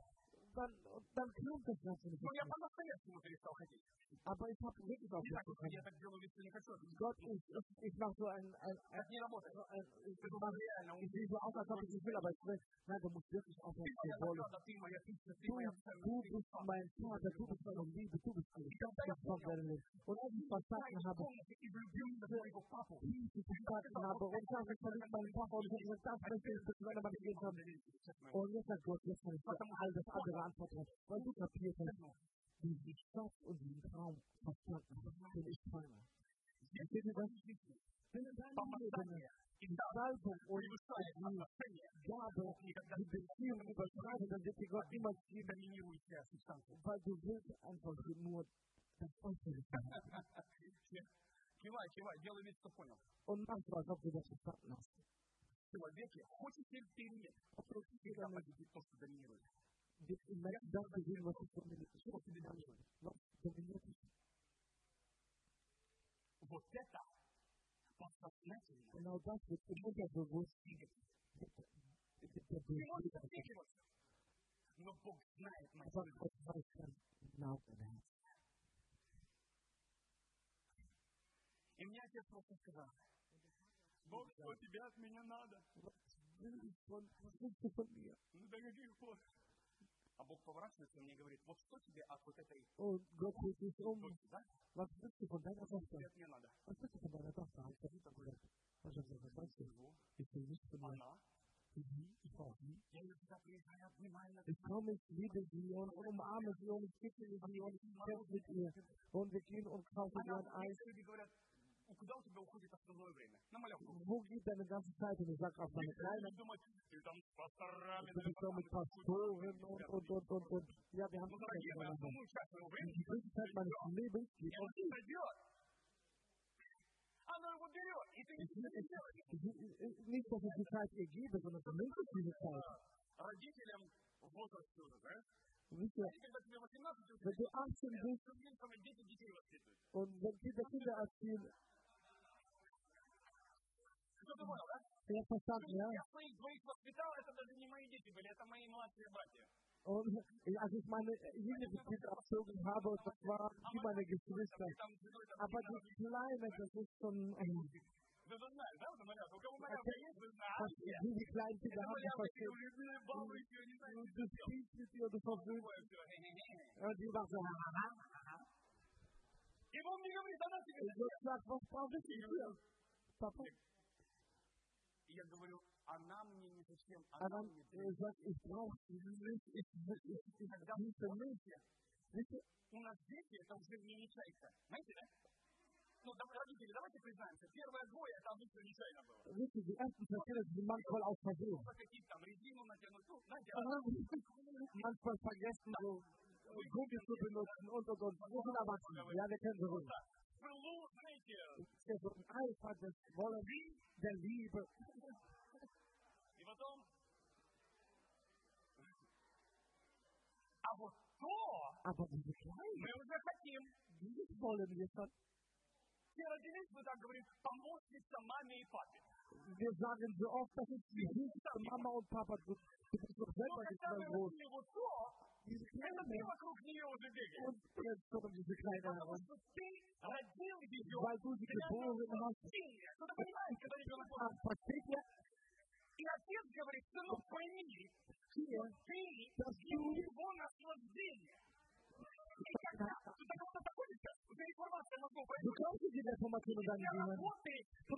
[SPEAKER 2] dann kommt das Ganze nicht
[SPEAKER 1] Но я
[SPEAKER 2] mehr.
[SPEAKER 1] по-настоящему перестал хотеть.
[SPEAKER 2] Aber ich habe wirklich
[SPEAKER 1] Не так,
[SPEAKER 2] aufgehört.
[SPEAKER 1] что я так делаю, если не хочу.
[SPEAKER 2] Gott, ich mache so
[SPEAKER 1] Так не работает.
[SPEAKER 2] ich sehe so aus, als ob ich nicht will, aber ich will, nein, du musst wirklich aufhören
[SPEAKER 1] Ты
[SPEAKER 2] zu
[SPEAKER 1] моя
[SPEAKER 2] wollen.
[SPEAKER 1] награда, ты моя пища, ты
[SPEAKER 2] Du,
[SPEAKER 1] моя
[SPEAKER 2] du
[SPEAKER 1] ценность.
[SPEAKER 2] bist mein Vater, du bist meine Liebe, du bist alles. Das kommt dein Leben. Und als ich verstanden habe,
[SPEAKER 1] И влюбился в моего папу.
[SPEAKER 2] wie ich verstanden habe, und ich habe verliebt meinen Papa, und ich habe gesagt, das möchte ich bitte, wenn er mal gegeben hat. Und jetzt sagt Gott, jetzt kann ich für all das andere antworten, weil du kapiert hast, wie die Stadt und den Traum verstanden hast, den ich träume. Versteht ihr das? Wenn in deinem Leben die Salbung und die Gabe, die Beziehung überschreitet, dann wird dir Gott immer geben, weil du willst einfach nur das Äußere haben.
[SPEAKER 1] Кивай, делай вид, что понял.
[SPEAKER 2] Und mach so, als ob du das verstanden hast.
[SPEAKER 1] В человеке, хочешь ли ты или нет, всегда победит то, что доминирует.
[SPEAKER 2] Wird im Menschen das gesehen, was ich dominiert.
[SPEAKER 1] Что тебе доминирует?
[SPEAKER 2] Was dominiert dich?
[SPEAKER 1] Вот это подсознательно.
[SPEAKER 2] Genau das wird im Unterbewusstsein.
[SPEAKER 1] Ты можешь отвлекиваться, но Бог знает мои
[SPEAKER 2] Aber
[SPEAKER 1] мысли.
[SPEAKER 2] Gott weiß ganz genau dein Herz.
[SPEAKER 1] И мне отец просто сказал, Бог, что тебе от меня надо?
[SPEAKER 2] Was willst du von mir?
[SPEAKER 1] Ну до каких пор? А Бог поворачивается и мне говорит, вот что тебе от вот этой
[SPEAKER 2] Und Gott holt dich
[SPEAKER 1] дочки, да?
[SPEAKER 2] Was willst du von deiner
[SPEAKER 1] Что
[SPEAKER 2] Tochter?
[SPEAKER 1] тебе от меня надо?
[SPEAKER 2] Was willst du von deiner Tochter? Hast du gesagt, was hast du gesagt?
[SPEAKER 1] Его,
[SPEAKER 2] Ich will nicht von dir.
[SPEAKER 1] она,
[SPEAKER 2] Ich brauche sie.
[SPEAKER 1] я ее всегда приезжаю, обнимаю,
[SPEAKER 2] Ich komme, ich liebe sie und umarme sie und ich kicke sie und ich kämpfe mit ihr. Und wir gehen und kaufen ihr ein Eis.
[SPEAKER 1] Люди говорят, куда у тебя уходит основное время? На малявку.
[SPEAKER 2] Wo geht deine ganze Zeit hin? Ich sag auf meine Kleine.
[SPEAKER 1] Думать, ты там с пасторами,
[SPEAKER 2] Du bist doch mit Pastoren und. Ja, wir haben
[SPEAKER 1] ну,
[SPEAKER 2] Zeit
[SPEAKER 1] дорогие, на
[SPEAKER 2] miteinander.
[SPEAKER 1] основную часть своего
[SPEAKER 2] Und
[SPEAKER 1] времени
[SPEAKER 2] die größte Zeit meines Lebens
[SPEAKER 1] и
[SPEAKER 2] geht
[SPEAKER 1] она
[SPEAKER 2] auf
[SPEAKER 1] не пройдет. Она его берет, и ты ничего не делаешь.
[SPEAKER 2] Nicht, dass ich die Zeit ihr gebe, sondern du nimmst diese Zeit.
[SPEAKER 1] Родителям в возрасте уже, да?
[SPEAKER 2] Wisst ihr, wenn du 18 bist und wenn Kinder erziehen, ja, verstanden, ja? Und als ich meine jüngere Kinder erzogen habe, das waren wie meine Geschwister. Aber die Kleine, das ist schon... die kleinen Kinder haben das verstehen. Du spielst mit ihr, du verwöhnst. Und die macht so... Und du sagst, was brauche ich hier? Papa? Она ich brauche nicht, ich möchte nicht.
[SPEAKER 1] У нас дети, это уже не нечайка. Знаете, да? Ну, родители, давайте признаемся. Первые двое, это обычно нечаянно было.
[SPEAKER 2] Wissen Sie, erstens passiert es manchmal aus Versehen.
[SPEAKER 1] Какие-то там резину натянуть, ну, знаете.
[SPEAKER 2] Manchmal vergessen so Gummi zu benutzen und. Wir sind erwachsen. Ja, wir können so reden. Das ist so ein Eifer des Wollens, der Liebe. Aber diese Kleinen, die wollen wir schon. Wir sagen so oft, dass es die Hilfe Mama und Papa tut. Du bist doch selber nicht mal groß. Diese Kleinen, und jetzt kommen diese Kleinen heran. Weil du sie geboren hast. Versteht ihr?
[SPEAKER 1] И отец говорит, сынок, пойми,
[SPEAKER 2] dass
[SPEAKER 1] du его наслаждение. И когда ты до кого-то доходишься, у тебя информация мозгов происходит.
[SPEAKER 2] Du glaubst dir die Information in deinem Gehirn. Du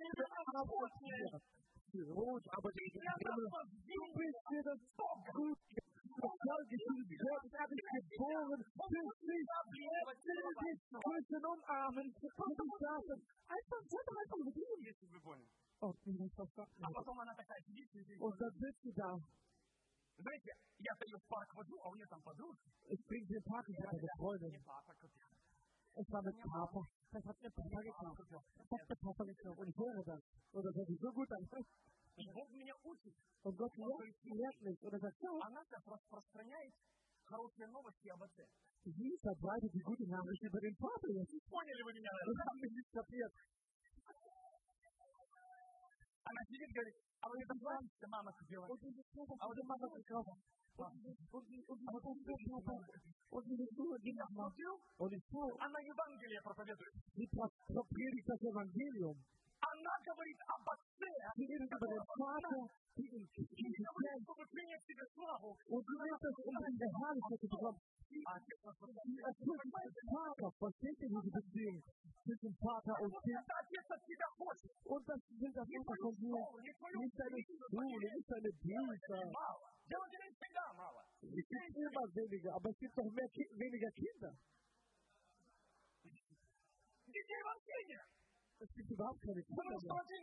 [SPEAKER 2] möchtest aber du bist für das gut. Sozialgefühl, Gott hat dich geboren, für dich, grüßen und umarmen, und ich sage, einfach mit ihm. Oh, ich bin verstanden. Und dann sitzt du da.
[SPEAKER 1] Знаете, я-то ее в парк воду, а у нее там подружка.
[SPEAKER 2] Ich bringe den Park in meine Freundin. Es war mit Papa. Das hat mir Papa gekauft. Das hat mir Papa gekauft. Und ich höre das. Und das hört sich so gut an. Und Gott lehrt mich. Und er sagt, sie verbreitet die gute Nachricht über den Vater jetzt. Das hat mich nicht kapiert.
[SPEAKER 1] Она сидит, говорит, а вы это знаете, мама купила. А вот мама купила. Она Евангелие проповедует. Она говорит об отце. Чтобы принять себе славу.
[SPEAKER 2] Versteht ihr diese Beziehung zwischen Vater und Kind? Und das will der Vater von dir. Nicht deine Schule, nicht deine Bücher. Es gibt immer weniger, aber es gibt noch weniger Kinder. Es gibt überhaupt keine Kinder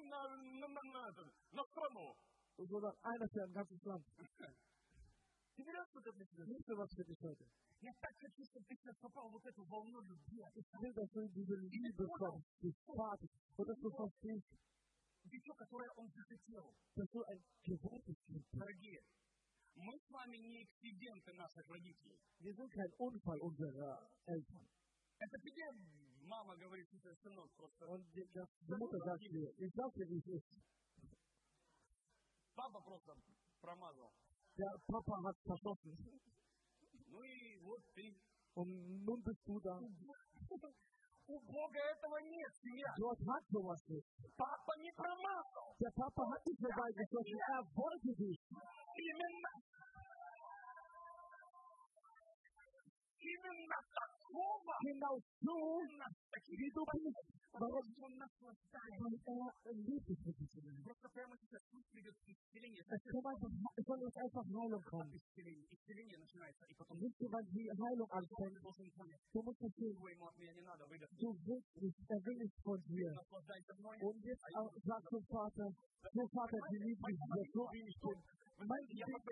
[SPEAKER 2] mehr. Sondern einer für ein ganzes Land. Nicht so was für dich heute. Ich will, dass du in diese Liebe kommst, des Vaters, und dass du verstehst, dass du ein gewohntes Kind bist. Wir sind kein Unfall unserer Eltern. Und die Mutter sagt mir, ich sag dir, wie es ist. Der Papa hat verschossen. Und nun bist du da. Gott hat sowas nicht. Der Papa hat dich vorbeigeschossen. Er wollte dich. Genau so, wie du bist. Warum? Weil er liebt dich mit diesem Leben. Es soll uns einfach Heilung kommen. Wisst ihr, wann die Heilung anfängt? Du musst verstehen, du willst nicht, er will nicht von dir. Und jetzt sagst du Vater, du Vater, die liebt mich, so wie ich bin. Mein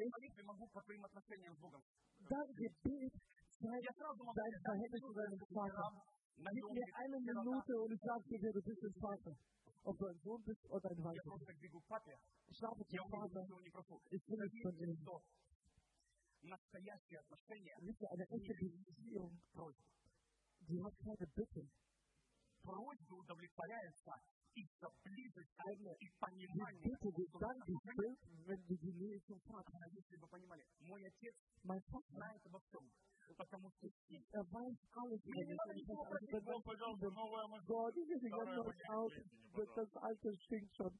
[SPEAKER 2] dein Gebet dein Verhältnis zu deinem Vater. Gib mir eine Minute und ich sage dir, du bist ein Vater. Ob du ein Sohn bist oder ein Vater. Ich schlafe zum Vater. Ich will nicht von ihm.
[SPEAKER 1] настоящие отношения,
[SPEAKER 2] Nicht eine echte Beziehung, die hat keine Bitte.
[SPEAKER 1] просьбы удовлетворяются из-за близости и
[SPEAKER 2] Die
[SPEAKER 1] понимания.
[SPEAKER 2] Bitte wird dann gestillt, wenn du die Nähe zum Vater hast.
[SPEAKER 1] Если вы понимали, мой отец
[SPEAKER 2] Mein Vater,
[SPEAKER 1] знает обо всем, потому что
[SPEAKER 2] weiß alles über
[SPEAKER 1] не надо
[SPEAKER 2] mich.
[SPEAKER 1] ничего просить, Бог, пожалуйста, новая машина.
[SPEAKER 2] Gott, ich will ganz
[SPEAKER 1] Второе
[SPEAKER 2] neues Auto. Das alte stinkt schon.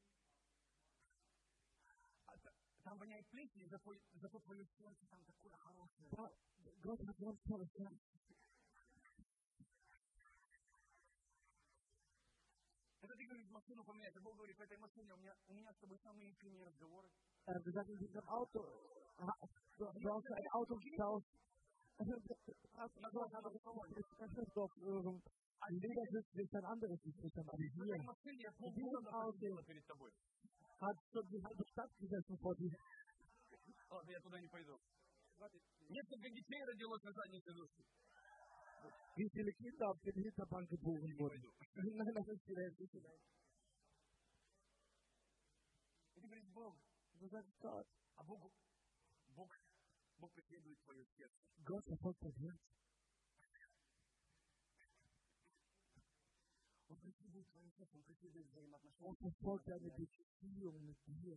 [SPEAKER 1] Там воняет плесень, зато твое сердце там такое хорошее.
[SPEAKER 2] Gott hat ganz tolles Herz.
[SPEAKER 1] Это ты говоришь, машину поменять, а Бог говорит, в этой машине у меня с тобой самые искренние разговоры.
[SPEAKER 2] Wir sagen, in diesem Auto, du hast ein Auto gekauft. Jeder sitzt sich ein anderes Gespräch am Abend. Hier, in diesem Auto hat schon die halbe Stadt gesessen vor dir.
[SPEAKER 1] Ладно, я туда не пойду. Несколько детей родилось на задней сидушке.
[SPEAKER 2] Wie viele Kinder auf der Hinterbank geboren wurden. Nein, das ist vielleicht nicht vielleicht.
[SPEAKER 1] И ты говоришь, Бог,
[SPEAKER 2] Du sagst Gott.
[SPEAKER 1] а Бог преследует твое сердце.
[SPEAKER 2] Gott verfolgt das Herz.
[SPEAKER 1] Он преследует твое сердце, он преследует взаимоотношения.
[SPEAKER 2] Und verfolgt deine Beziehung mit dir.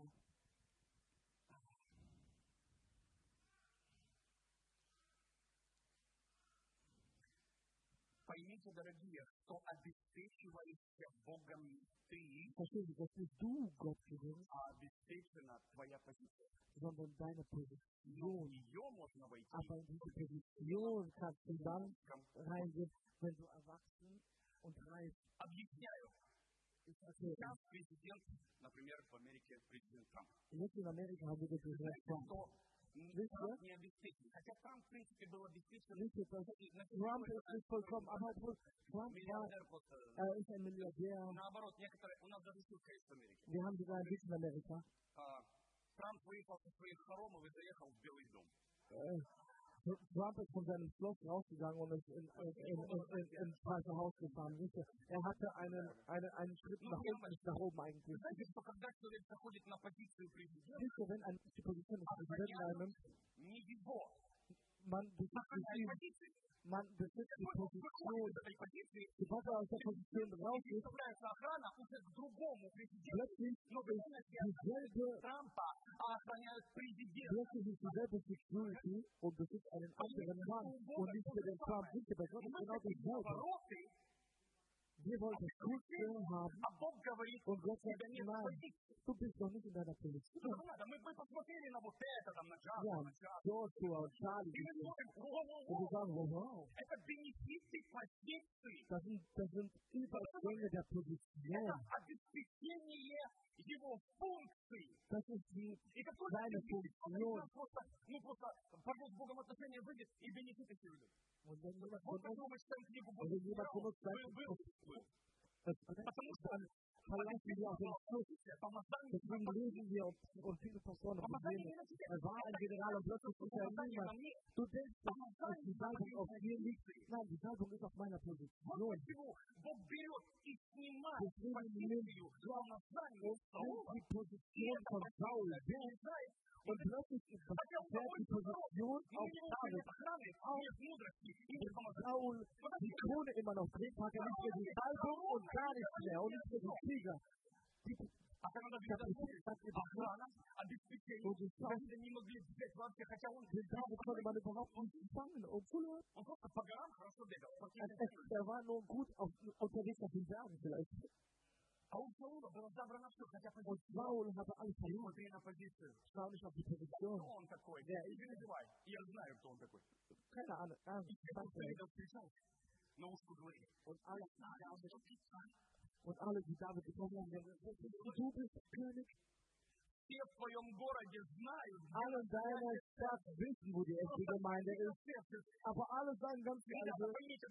[SPEAKER 1] Поймите, дорогие, что обеспечиваешься Богом ты,
[SPEAKER 2] Verstehst du, dass nicht du Gott gewinnst,
[SPEAKER 1] а обеспечена твоя позиция.
[SPEAKER 2] sondern deine Position.
[SPEAKER 1] Ее можно войти.
[SPEAKER 2] Aber in diese Position kannst du dann reingehen, wenn du erwachsen und reif
[SPEAKER 1] Объясняю. Сейчас президент, например, в Америке президент Трамп.
[SPEAKER 2] Jetzt in Amerika haben wir das gesagt,
[SPEAKER 1] Что Трамп не обеспечен. Хотя Трамп, в принципе, был обеспечен.
[SPEAKER 2] Trump ist nicht vollkommen, aber Trump ist ein Milliardär.
[SPEAKER 1] Наоборот, некоторые, у нас даже шутка есть в Америке.
[SPEAKER 2] Wir haben sogar ein bisschen in Amerika.
[SPEAKER 1] Трамп выехал со своих хоромов и заехал в Белый дом.
[SPEAKER 2] Trump ist von seinem Schloss rausgegangen und ist ins Weiße Haus gefahren. Er hatte einen Schritt nach unten, nicht nach oben eigentlich.
[SPEAKER 1] Знаете, что когда человек заходит на позицию президента,
[SPEAKER 2] Siehst du, wenn ein die Position des Präsidenten einnimmt,
[SPEAKER 1] не его,
[SPEAKER 2] man besitzt die Position. Sobald er aus der Position raus ist,
[SPEAKER 1] представляется охрана уже к другому президенту,
[SPEAKER 2] plötzlich
[SPEAKER 1] но
[SPEAKER 2] ist dieselbe
[SPEAKER 1] Трампа охраняют президента.
[SPEAKER 2] Plötzlich ist dieselbe Security und besitzt einen anderen Mann und nicht mehr den Trump. Bei Gott ist genau dasselbe. Wir wollen das Gute haben und Gott sagt, nein, du bist noch nicht in deiner Position.
[SPEAKER 1] Мы посмотрели на вот это, там, на Джаз,
[SPEAKER 2] Ja, Joshua und Charlie. Und wir sagen, wow,
[SPEAKER 1] это бенефиты позиции.
[SPEAKER 2] das sind Übergänge der Position.
[SPEAKER 1] Обеспечение его функций.
[SPEAKER 2] Das ist seine Funktion.
[SPEAKER 1] Просто порвут с Богом отношения выйдет и бенефиты все выйдут.
[SPEAKER 2] Und wenn jemand
[SPEAKER 1] Вот
[SPEAKER 2] von
[SPEAKER 1] почему мы читаем книгу
[SPEAKER 2] uns
[SPEAKER 1] Потому что
[SPEAKER 2] verlassen wir auf den Fluss. Deswegen lesen wir und viele Pastoren und Probleme. Er war ein General und plötzlich ist er niemand. Du denkst, dass die Salbung auf dir liegt. Nein, die Salbung ist auf meiner Position. Deswegen nimmt Gott die Position von Saul weg. Und plötzlich ist die Position auf David. Auch Saul die Krone immer noch trägt, hat er nicht mehr die Salbung und gar nichts mehr. Und nicht mehr die Krieger. David konnte man überhaupt nicht fangen, obwohl er war nur gut unterwegs auf den Bergen vielleicht. Und Saul hatte alles verloren. Schau nicht auf die Position. Keine Ahnung. Und alle, die David bekommen haben, du bist König. Alle in deiner Stadt wissen, wo die echte Gemeinde ist. Aber alle sagen ganz leise,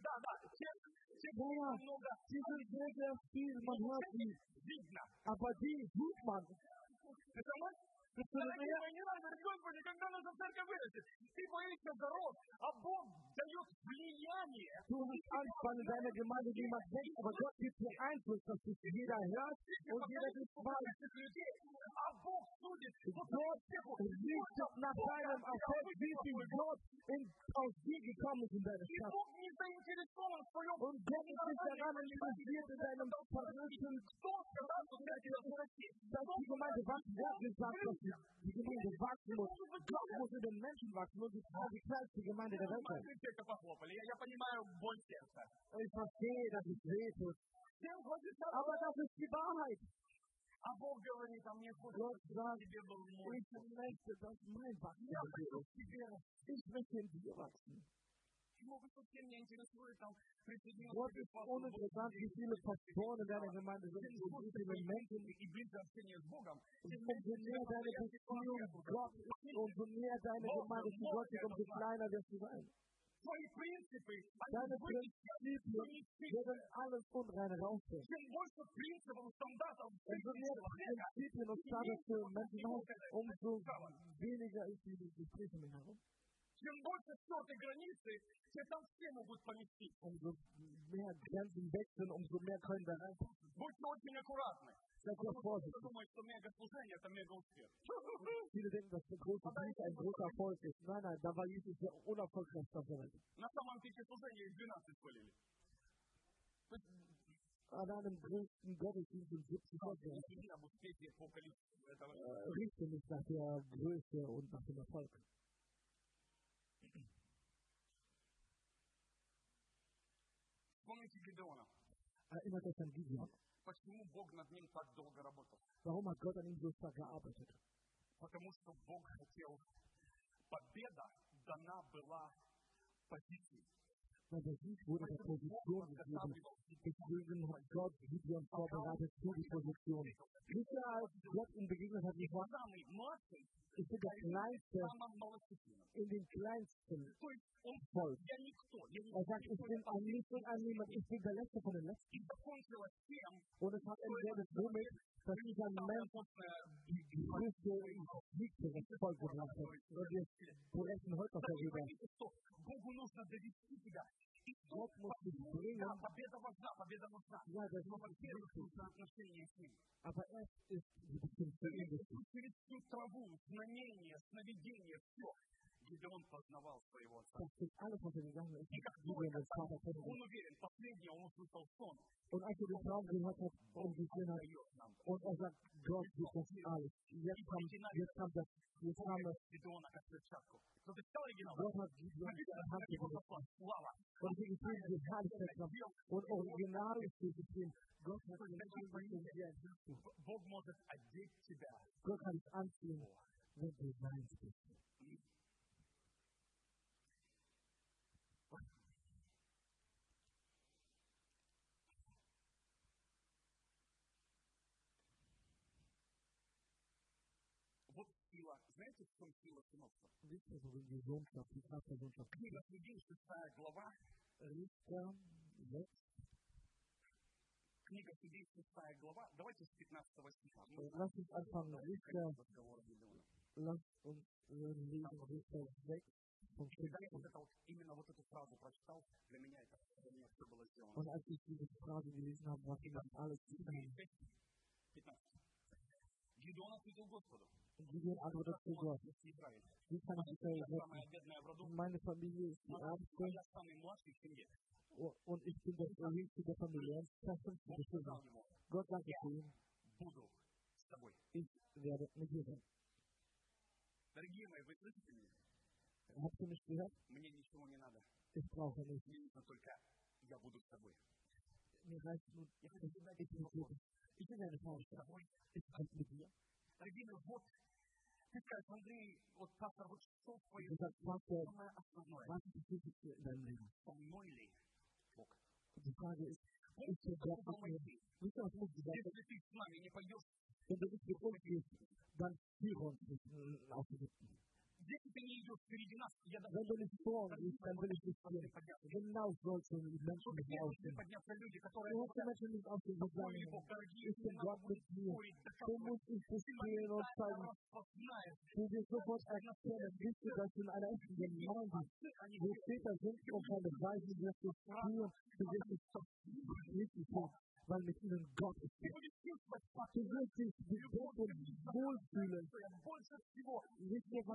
[SPEAKER 2] ja, die sind sehr, sehr viel, man hört sie. Aber die sieht man. Bist du mit mir?
[SPEAKER 1] Дорогие мои, не надо, Господи, когда наша церковь вырастет, ты боишься дорог, а Бог дает влияние.
[SPEAKER 2] Du hast Angst, weil in deiner Gemeinde niemand wächst, aber Gott gibt dir Einfluss, dass dich jeder hört und jeder dich weiß.
[SPEAKER 1] А Бог судит.
[SPEAKER 2] Gott richtet nach deinem Erfolg, wie viel Gott aus dir gekommen ist in deine
[SPEAKER 1] И
[SPEAKER 2] Stadt.
[SPEAKER 1] Бог не заинтересован в своем...
[SPEAKER 2] Und Gott ist nicht daran interessiert in deinem Verrissen,
[SPEAKER 1] Кто сказал, что я тебя расти?
[SPEAKER 2] dass die Gemeinde wachsen. Gott sagt, dass die Gemeinde wachsen muss. Gott muss in den Menschen wachsen und die Frau die kleinste Gemeinde der Welt sein.
[SPEAKER 1] Это похлопали. Я понимаю боль сердца.
[SPEAKER 2] Ich verstehe, dass es weh tut. Aber das ist die Wahrheit.
[SPEAKER 1] А Бог говорит, а мне хочется,
[SPEAKER 2] Gott sagt,
[SPEAKER 1] тебе был мой.
[SPEAKER 2] ich möchte, dass mein Wachstum ist. Ich möchte in dir wachsen.
[SPEAKER 1] Совсем не интересует там присоединиться.
[SPEAKER 2] Gott ist uninteressant, wie viele Pastoren in deiner Gemeinde sind, wie viele Menschen.
[SPEAKER 1] И близкое общение с Богом.
[SPEAKER 2] Umso mehr deine Beziehung Gott ist, umso mehr deine Gemeinde zu Gott ist, umso kleiner wirst du sein.
[SPEAKER 1] Твои принципы,
[SPEAKER 2] Deine Prinzipien werden alles Unreine rausstellen.
[SPEAKER 1] чем больше принципов, стандартов,
[SPEAKER 2] Umso mehr Prinzipien und Standards für Menschen hast, umso weniger ist die Gespräche mit herum.
[SPEAKER 1] чем больше стерты границы, тем там все могут поместить.
[SPEAKER 2] Umso mehr Grenzen wechseln, umso mehr können da rein.
[SPEAKER 1] Будьте очень аккуратны.
[SPEAKER 2] Seid sehr vorsichtig.
[SPEAKER 1] Кто думает, что мегаслужение – это мега-успех.
[SPEAKER 2] Viele denken, dass der große Dienst ein großer Erfolg ist. Nein, nein, da war Jesus der unerfolgreichste auf der Welt.
[SPEAKER 1] На самом деле служение их 12 спалили.
[SPEAKER 2] An einem größten Gottesdienst sind 70 Leute.
[SPEAKER 1] Об успехе по количеству этого.
[SPEAKER 2] Richte nicht nach der Größe und nach dem Erfolg.
[SPEAKER 1] Вспомните Гедеона.
[SPEAKER 2] Erinnert euch an Gideon.
[SPEAKER 1] Почему Бог над ним так долго работал?
[SPEAKER 2] Warum hat Gott an ihm so stark gearbeitet?
[SPEAKER 1] Потому что Бог хотел, победа дана была позиции.
[SPEAKER 2] Weil der Sieg wurde der Position gegeben. Deswegen hat Gott Gideon vorbereitet für die Position. Nicht nur als Gott ihm begegnet hat, nicht wahr? Ich bin der Kleinste in den kleinsten Volk. Er sagt, ich bin ein Nichts und ein Niemand, ich bin der Letzte von den Letzten. Und es hat endet somit, dass dieser Mensch die größte Sieg für das Volk gebracht hat. Und wir sprechen heute noch darüber. Gott muss dich bringen. Ja, das ist wichtig. Aber erst ist die Beziehung zu ihm wichtig.
[SPEAKER 1] Гедеон познавал своего отца.
[SPEAKER 2] Das ist alles, was er gegangen ist.
[SPEAKER 1] Он уверен, последний он услышал сон.
[SPEAKER 2] Und als er den Traum gehört hat und gesehen hat, und er sagt, Gott gibt das alles. Jetzt kam das. Gott hat Gideon in Hand gelegt. Und hier geschrieben, die Herrlichkeit kam. Und original ist hier geschrieben, Gott hat ihn dir ein Herz. Gott kann dich anziehen, wenn du seins bist.
[SPEAKER 1] Знаете, в чем сила сыновства?
[SPEAKER 2] Wisst ihr, worin die Sohnschaft, die Kraft der Sohnschaft ist?
[SPEAKER 1] Книга Судей, 6 глава.
[SPEAKER 2] Richter 6.
[SPEAKER 1] Книга Судей, 6 глава. Давайте с 15 стиха.
[SPEAKER 2] Lass uns anfangen, Richter. Lass uns lesen, Richter 6.
[SPEAKER 1] Именно вот эту фразу прочитал, для меня все было сделано.
[SPEAKER 2] Und als ich diese Phrase gelesen habe, war das alles getan.
[SPEAKER 1] 15. Гедеон ответил Господу.
[SPEAKER 2] Gideon antwortet zu Gott. Wie kann ich Israel retten? Meine Familie ist die ärmste und ich bin der Jüngste der Familie. Gott sagte zu ihm, ich werde mit dir sein. Habt ihr mich gehört? Ich brauche nichts. Mir reicht nur, ich bin mit dir. Ich bin eine Frau. Ich bin mit dir.
[SPEAKER 1] Ты скажешь, Андрей, вот пастор, вот что твое
[SPEAKER 2] самое
[SPEAKER 1] основное?
[SPEAKER 2] Was ist das Wichtigste in deinem Leben?
[SPEAKER 1] Со мной ли Бог?
[SPEAKER 2] Die Frage ist der Gott mit mir? Wisst ihr, was muss ich sagen?
[SPEAKER 1] Если ты с нами не пойдешь,
[SPEAKER 2] wenn du nicht mit uns gehst, dann führe uns nicht auf Ägypten.
[SPEAKER 1] если ты не идешь впереди нас, я даже
[SPEAKER 2] Wenn du nicht vor uns gehst, dann will ich nicht gehen. Wenn genau solche Menschen nicht aufstehen. Du hast die Menschen nicht aufstehen und sagen, ich bin Gott mit dir. Du musst dich bestehen und zeigen. Du wirst sofort erkennen, bist du das in einer echten Gemeinde. Wo Väter sind und keine Weisen, wirst du spüren, du wirst es doch richtig tun, weil mit ihnen Gott ist. Du wirst dich bedeckt und wohlfühlen. Wisst ihr,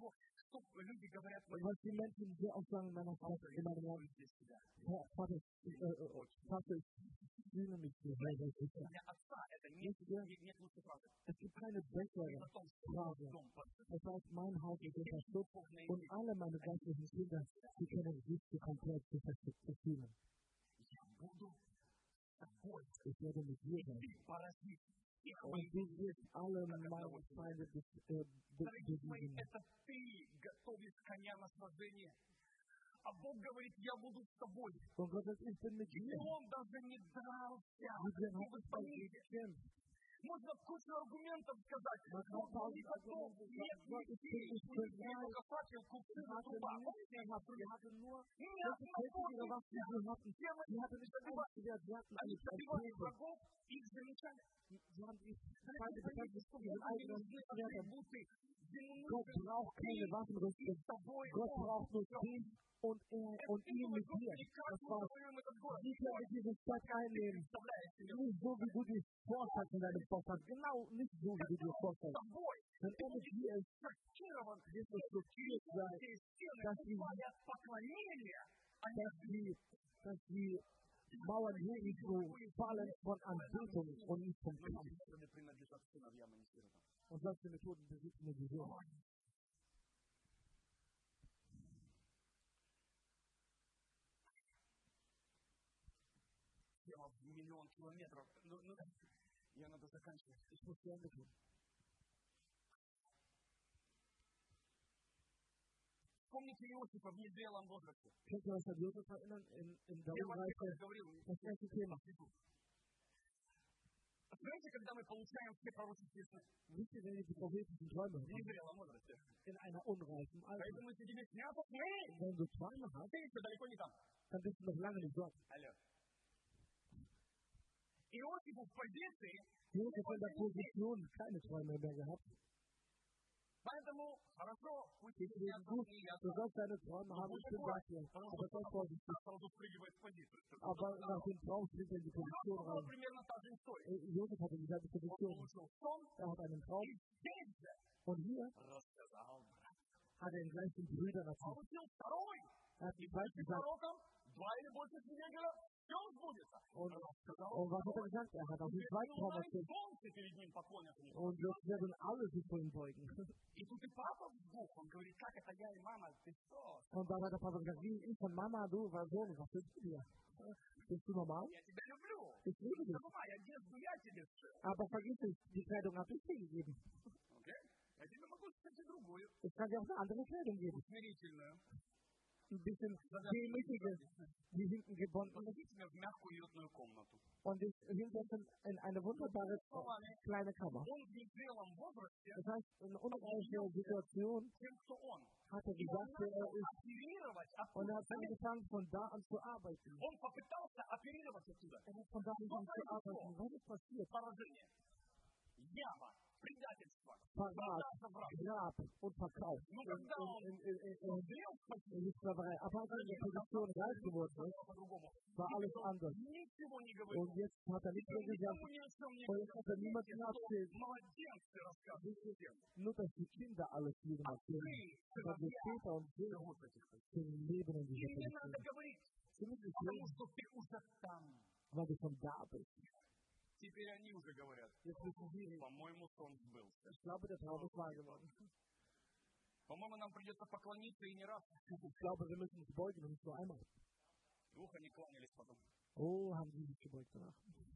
[SPEAKER 2] was die Menschen sehr oft sagen in meiner Mund? Vater, ich fühle mich so sehr sicher. Es gibt keine bessere Frage. Das heißt, mein Haus ist unter Schutz und alle meine geistlichen Kinder, die können sich komplett zu fühlen. Ich werde mit dir sein. Und du wirst alle meine Feinde besiegen.
[SPEAKER 1] А Бог говорит, я буду с тобой.
[SPEAKER 2] Und Gott sagt, ich bin mit dir.
[SPEAKER 1] И Он даже не дрался, чтобы помирить. Можно кучу аргументов сказать. Бог не готов. Нет, только факел купил труба. Они забивали врагов, их замечали.
[SPEAKER 2] Gott braucht keine Waffenrüstung. Gott braucht nur dich und ihn mit dir. Das war's. Wie können wir diese Stadt einnehmen? Nicht so, wie du dir vorstellst in deinem Vorstand. Genau nicht so, wie du dir vorstellst. Wenn er mit dir ist, wirst du schockiert sein, dass die Mauern Jericho fallen von Anbetung und nicht vom Kampf. Und solche Methoden besitzen wir Gehirn.
[SPEAKER 1] Миллион километров. Я надо заканчивать.
[SPEAKER 2] Ich muss zu Ende tun.
[SPEAKER 1] Помните Иосифа в незрелом возрасте?
[SPEAKER 2] Könnt ihr euch an Josef erinnern in der Unreife? Das erste Thema.
[SPEAKER 1] Знаете, когда мы получаем все пророческие сны?
[SPEAKER 2] Wisst ihr, wenn ihr die prophetischen Träume
[SPEAKER 1] в незрелом возрасте.
[SPEAKER 2] In einer unreifen Alter.
[SPEAKER 1] Поэтому если тебе снятся сны,
[SPEAKER 2] wenn du Träume hast,
[SPEAKER 1] ты еще далеко не там.
[SPEAKER 2] Dann bist du noch lange nicht dort.
[SPEAKER 1] Алло. Иосифу в позиции.
[SPEAKER 2] Josef in der Position keine Träume mehr gehabt.
[SPEAKER 1] Поэтому хорошо, пусть
[SPEAKER 2] du sollst deine Träume haben, ich bin bei dir. Aber sei vorsichtig. Aber nach dem Traum fliegt er in die Position rein. Josef hatte dieselbe Position. Er hat einen Traum. Und hier hat er den gleichen Brüder erzählt. Er hat die zweiten gesagt. Und was hat er gesagt? Er hat auf den zweiten Traum erzählt. Und jetzt werden alle sich vor ihm beugen. Und dann hat der Papa gesagt, wie ich von Mama, du, Sohn, was bist du hier? Bist du normal? Ich liebe dich. Aber vergiss nicht, die Kleidung habe ich dir gegeben. Ich kann dir auch eine andere Kleidung geben. Ein bisschen demütige, die hinten gebunden ist. Und ich hinterher in eine wunderbare kleine Kammer. Das heißt, in einer unreifen Situation hat er gesagt, wer er ist. Und er hat angefangen, von da an zu arbeiten. Er hat von da an zu arbeiten. Was ist passiert? Verrat, Grab und Verkauf in die Sklaverei. Aber als er in der Position reich geworden ist, war alles anders. Und jetzt hat er nichts mehr gesagt. Und jetzt hat er niemanden erzählt. Nur, dass die Kinder alles jedem erzählen. Aber die Väter und Söhne leben in dieser Position. Sie müssen es leben, weil du von da bist.
[SPEAKER 1] Теперь они уже говорят, по-моему, сон сбылся.
[SPEAKER 2] Ich glaube, der Traum ist wahr geworden.
[SPEAKER 1] По-моему, нам придется поклониться и не раз.
[SPEAKER 2] Ich glaube, wir müssen uns beugen und nicht nur einmal.
[SPEAKER 1] Ух, они кланялись потом.
[SPEAKER 2] Oh, haben sie sich gebeugt danach.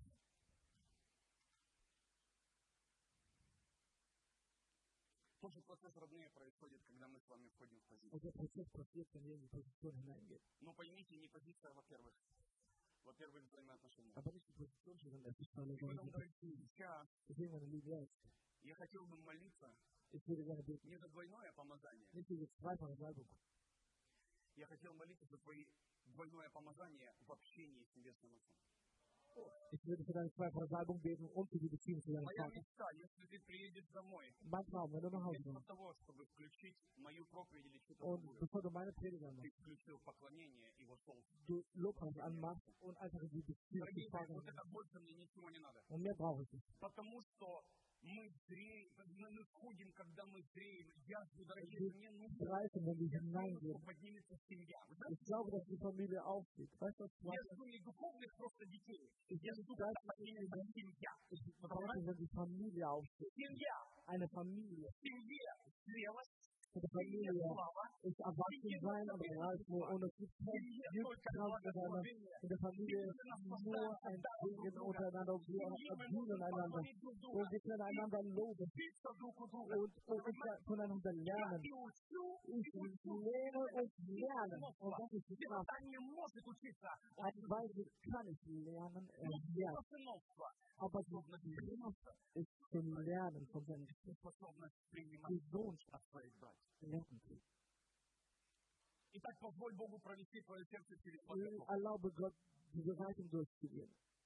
[SPEAKER 1] Тот же процесс, родные, происходит, когда мы с вами входим в позицию.
[SPEAKER 2] Und der Prozess passiert, wenn wir in die Position hineingehen.
[SPEAKER 1] Но поймите, не позиция, во-первых, взаимоотношения.
[SPEAKER 2] Aber nicht die Position, sondern das ist eine Deswegen, meine Liebe,
[SPEAKER 1] я хотел бы молиться
[SPEAKER 2] ich würde gerne beten.
[SPEAKER 1] Не за двойное помазание.
[SPEAKER 2] Nicht für die zweifache Salbung.
[SPEAKER 1] Я хотел молиться за твои двойное помазание в общении с Небесным Отцом.
[SPEAKER 2] Ich würde für deine Versalbung beten und für die Beziehung zu deinem
[SPEAKER 1] Моя
[SPEAKER 2] Vater.
[SPEAKER 1] мечта, если ты приедешь домой,
[SPEAKER 2] Mein Traum, wenn du nach Hause
[SPEAKER 1] вместо
[SPEAKER 2] kommst
[SPEAKER 1] того, чтобы включить мою проповедь или что-то
[SPEAKER 2] und
[SPEAKER 1] другое,
[SPEAKER 2] bevor du meine Predigt
[SPEAKER 1] ты
[SPEAKER 2] anmachst,
[SPEAKER 1] включил поклонение и вошел.
[SPEAKER 2] du Lobpreis anmachst und einfach in die Beziehung
[SPEAKER 1] Дорогие
[SPEAKER 2] zu
[SPEAKER 1] мои,
[SPEAKER 2] Vater
[SPEAKER 1] вот это
[SPEAKER 2] kommst.
[SPEAKER 1] больше мне ничего не надо.
[SPEAKER 2] Und mehr brauche ich nicht.
[SPEAKER 1] Потому что мы зреем, мы входим, когда мы зреем. Я, дорогие, мне нужно,
[SPEAKER 2] Wenn wir
[SPEAKER 1] что
[SPEAKER 2] hineingehen.
[SPEAKER 1] поднимется семья.
[SPEAKER 2] Ich glaube, dass die Familie aufsteht. Weißt du, was ich
[SPEAKER 1] Я
[SPEAKER 2] meine?
[SPEAKER 1] жду не духовных просто детей.
[SPEAKER 2] Ich
[SPEAKER 1] Я жду,
[SPEAKER 2] weiß,
[SPEAKER 1] когда поднимется семья.
[SPEAKER 2] wenn die Familie aufsteht.
[SPEAKER 1] Семья.
[SPEAKER 2] Eine Familie.
[SPEAKER 1] В семье зрелость.
[SPEAKER 2] Für die Familie ist Erwachsensein und Reife und es gibt kein Kraft miteinander. In der Familie ist nur ein Segen untereinander und wir dienen einander. Und wir können einander loben und voneinander lernen. Ich lehre und lerne. Und das ist die Kraft. Ein Weise kann ich lernen, aber die Kraft ist zum Lernen von seinem die Sohnschaft lernen.
[SPEAKER 1] Итак, позволь Богу провести твое сердце через подготовку.
[SPEAKER 2] Erlaube Gott, diese Reitung durchzugehen.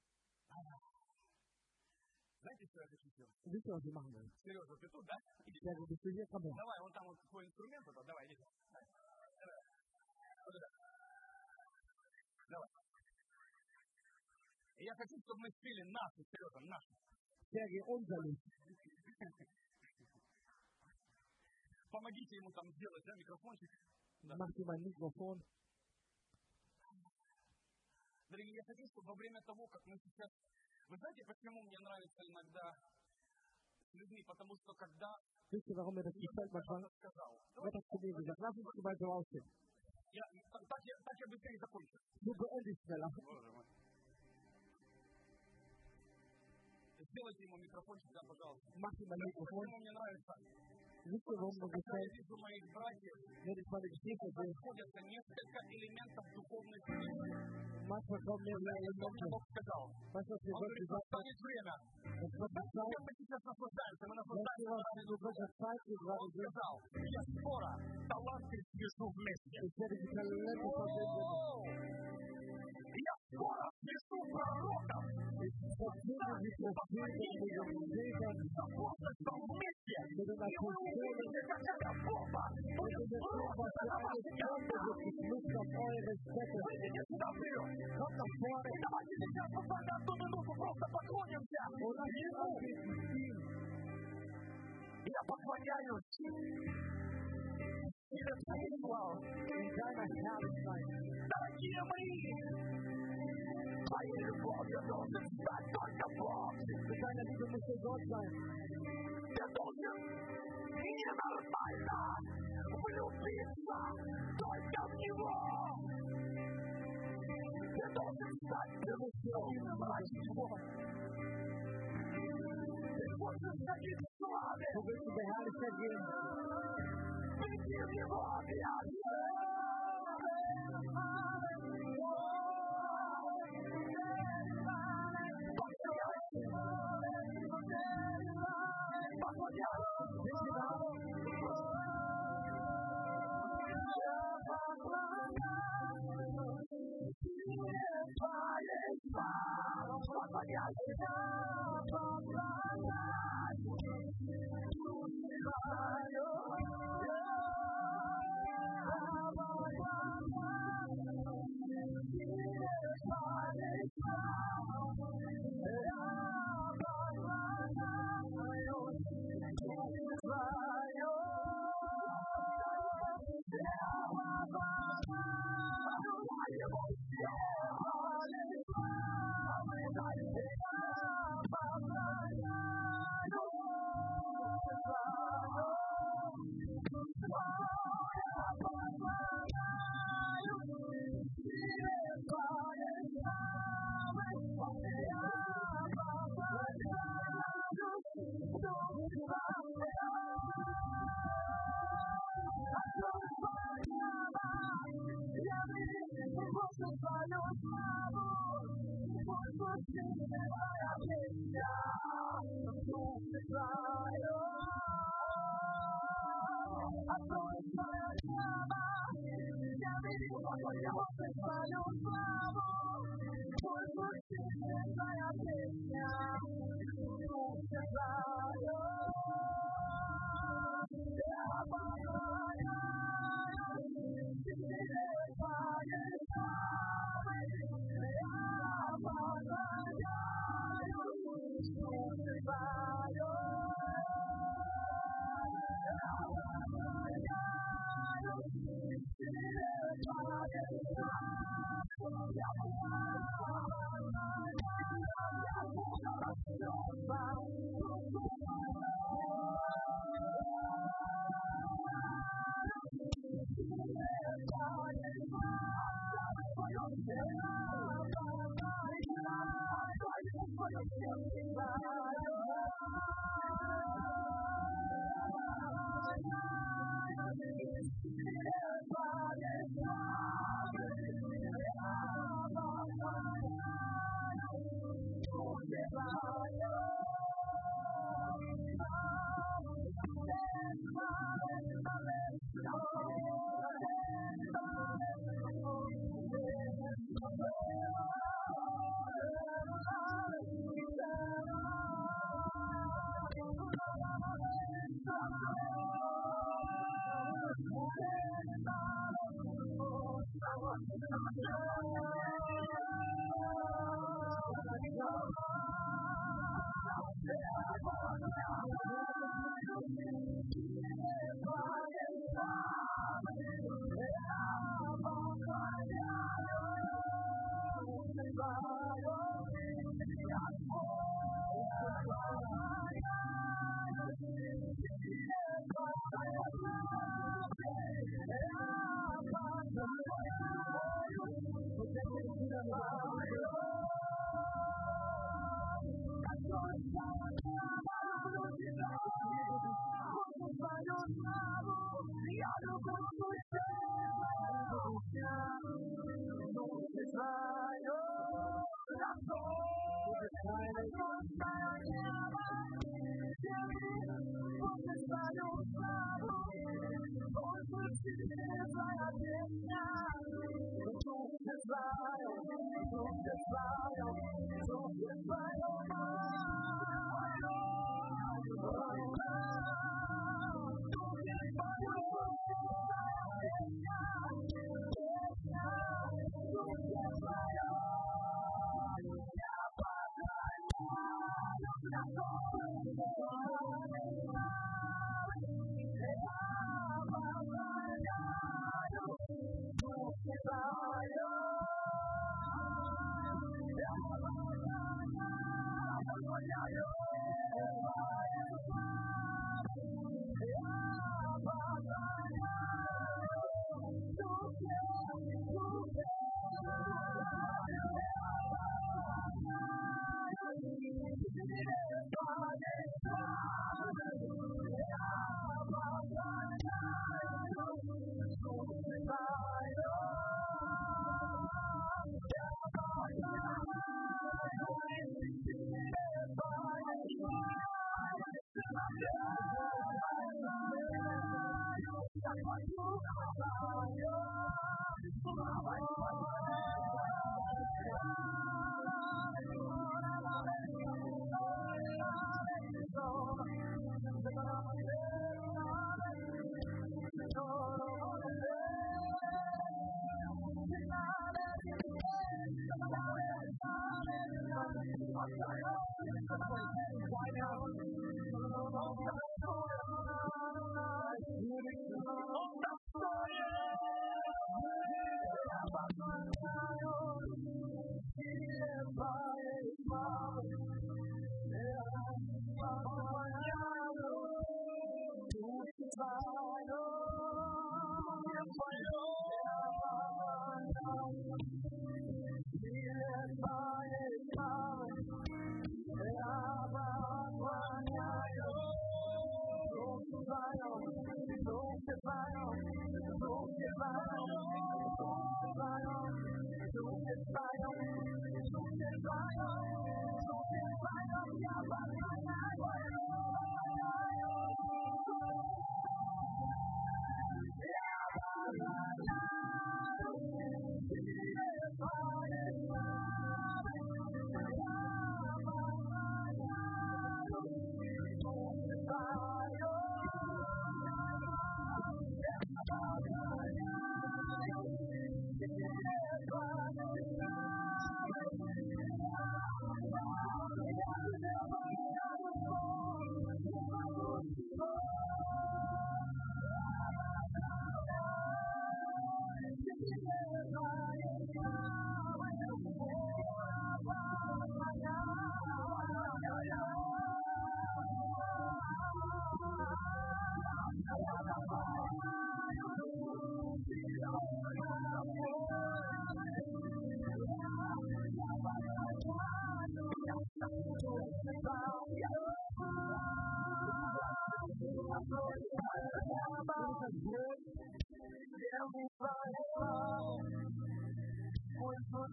[SPEAKER 1] Знаете, что я хочу сделать?
[SPEAKER 2] Wisst ihr, was wir machen wollen?
[SPEAKER 1] Сережа, ты тут, да?
[SPEAKER 2] Ja, du bist hier, komm her.
[SPEAKER 1] Давай, вон там вот какой инструмент, это, давай, иди. Давай. Вот это. Давай. И я хочу, чтобы мы спели нашу, Сережа, нашу.
[SPEAKER 2] Sergei, unser Lied.
[SPEAKER 1] Помогите ему там сделать, да, микрофончик.
[SPEAKER 2] Mach dir mein Mikrofon.
[SPEAKER 1] Дорогие, я хочу, чтобы во время того, как мы сейчас... Вы знаете, почему мне нравится иногда с людьми? Потому что когда...
[SPEAKER 2] Wisst ihr, warum mir das gefällt, manchmal? Gott hat zu mir gesagt, lass uns gemeinsam aufstehen.
[SPEAKER 1] Так я быстрее закончу.
[SPEAKER 2] Du beendest schneller.
[SPEAKER 1] Боже мой. Сделайте ему микрофончик, да, пожалуйста.
[SPEAKER 2] Mach dir mein Mikrofon.
[SPEAKER 1] Почему мне нравится?
[SPEAKER 2] Wisst ihr, warum mir
[SPEAKER 1] Когда я
[SPEAKER 2] gefällt?
[SPEAKER 1] вижу моих братьев,
[SPEAKER 2] Wenn ich meine Geschwister sehe,
[SPEAKER 1] находятся несколько элементов духовной жизни.
[SPEAKER 2] manchmal kommen mir mehr Elemente.
[SPEAKER 1] Бог сказал.
[SPEAKER 2] Weißt du, was mir
[SPEAKER 1] Он
[SPEAKER 2] Gott
[SPEAKER 1] говорит,
[SPEAKER 2] gesagt hat?
[SPEAKER 1] настанет время.
[SPEAKER 2] Es wird
[SPEAKER 1] Знаете,
[SPEAKER 2] Zeit,
[SPEAKER 1] чем мы сейчас наслаждаемся? Мы
[SPEAKER 2] weißt du,
[SPEAKER 1] наслаждаемся
[SPEAKER 2] was
[SPEAKER 1] радостью
[SPEAKER 2] in welcher Zeit wir gerade
[SPEAKER 1] Он
[SPEAKER 2] sind?
[SPEAKER 1] сказал, я скоро таланты свяжу вместе.
[SPEAKER 2] Ich werde die Talente verbinden.
[SPEAKER 1] Я скоро свяжу пророков.
[SPEAKER 2] Ich verbinde die Propheten mit den Vätern,
[SPEAKER 1] Апостольством вместе.
[SPEAKER 2] mit den
[SPEAKER 1] И вы увидите, как эта бомба будет брошена на вас место. Выйдите сюда вперед. И давайте сейчас мы с вами одну минуту просто поклонимся Ему. Я поклоняюсь перед Твоей славой. Дорогие мои, Твоей любовью должен стать только Бог. Ты должен ненормально влюбиться только в Него. Ты должен стать превосходным Его. Ты хочешь ходить в славе. Приди в Его объятия.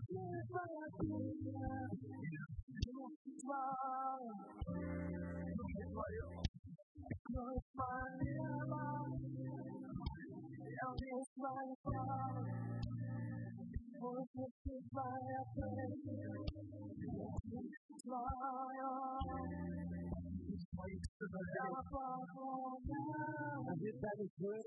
[SPEAKER 2] That is good.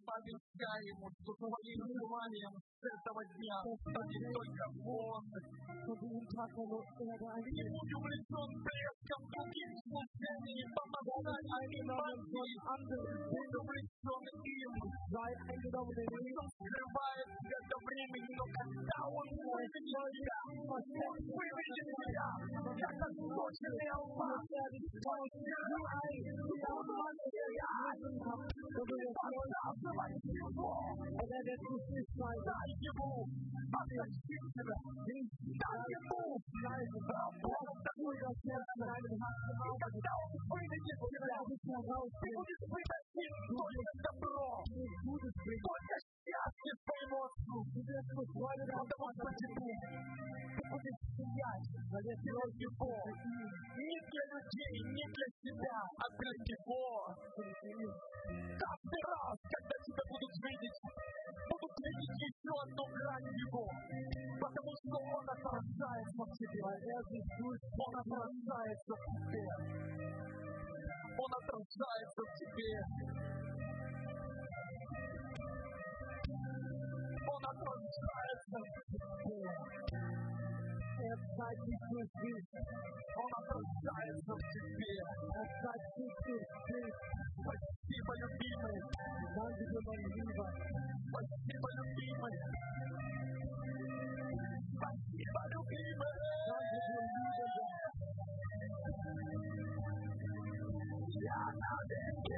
[SPEAKER 1] Пообещай ему, что твоим желанием с этого дня станет только он. Не будь увлечен блеском других служений, помазаний и магии. Будь увлечен им. Он скрывает это времени, но когда он выведет тебя, как отсроченный алмаз, он скрывает показывай его, дай ему отпустить тебя, дай ему Бог такой сердце, и когда он выведет тебя, ты будешь выносить только добро, только счастье своему отцу, потому что тебе ты будешь сиять для него, не для людей, не для себя, а для него. Каждый раз, когда тебя будут видеть еще одну грань его, потому что он отражается в тебе, он отражается в тебе, он отражается в тебе, он отражается в тебе. Он отражается в тебе. Спасибо, любимый. Спасибо, любимый. Спасибо, любимый. Я навеки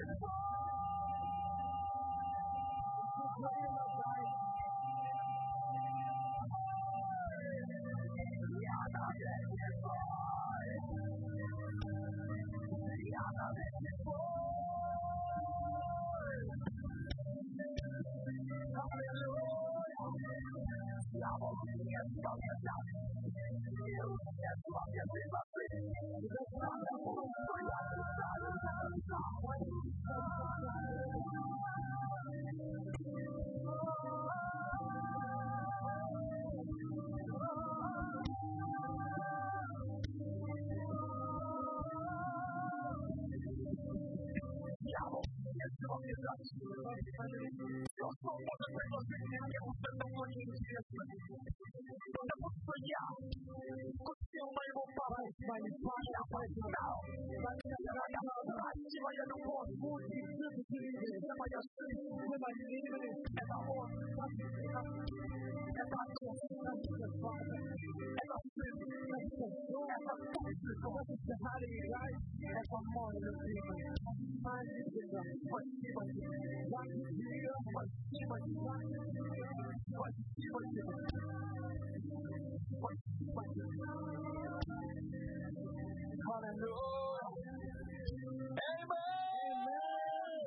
[SPEAKER 1] потому что я вкусил моего папы, я познал, моя любовь, моя жизнь, это он, это отец, это сын, это это мой любимый. Спасибо тебе. Спасибо тебе. Спасибо тебе. Аллилуйя. Аминь.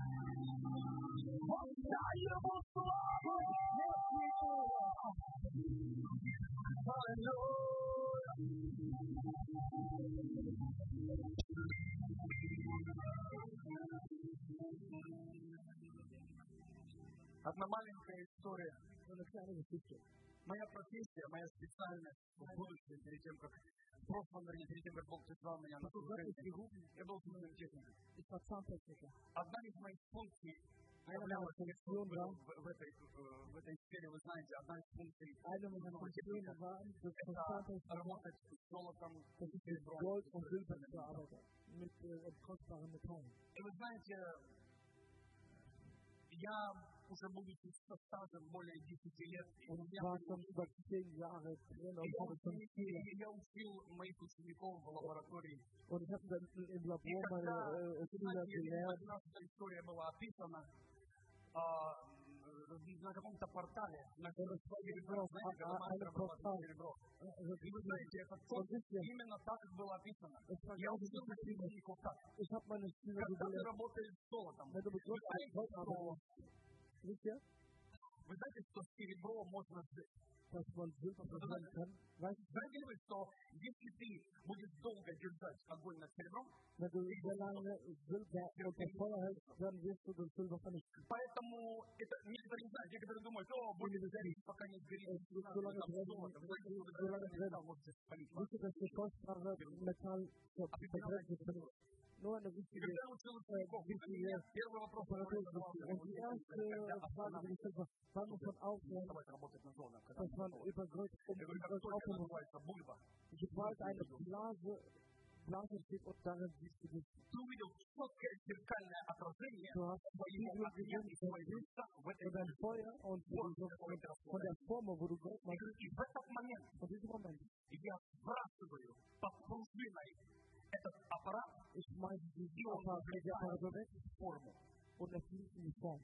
[SPEAKER 1] Отдай ему славу. Аллилуйя. Одна маленькая история. Моя профессия, моя специальность в будущем, перед тем, как в прошлом, перед тем, как Бог призвал меня на служение, я был зубным техником. Одна из моих функций являлась в этой сфере, вы знаете, одна из функций это работать с золотом, с серебром. И вы знаете, я уже будучи со стажем более 10 лет, я учил моих учеников в лаборатории. И когда одна история была описана на каком-то портале, на котором серебро, знаете, серебро. И вы знаете, это именно так, как было описано. Я учил моих учеников так. Когда ты работаешь с золотом, вы знаете, что серебро можно сжечь? Знаете ли вы, что если ты будешь долго держать огонь над серебром, поэтому это некоторые не знают, некоторые думают, будет гореть, пока не сгорит.
[SPEAKER 2] nur eine wichtige Apparatur. Und die erste Frage, die ich stelle, wann muss man aufhören, dass man über Gott aufhören. Sobald eine Blase steht und darin siehst du das. Du hast von deinem Feuer und von der Form, wo du Gott machst. Und diesem Moment. Ich schmeiße diesen Apparat weg und er fließt in die Form.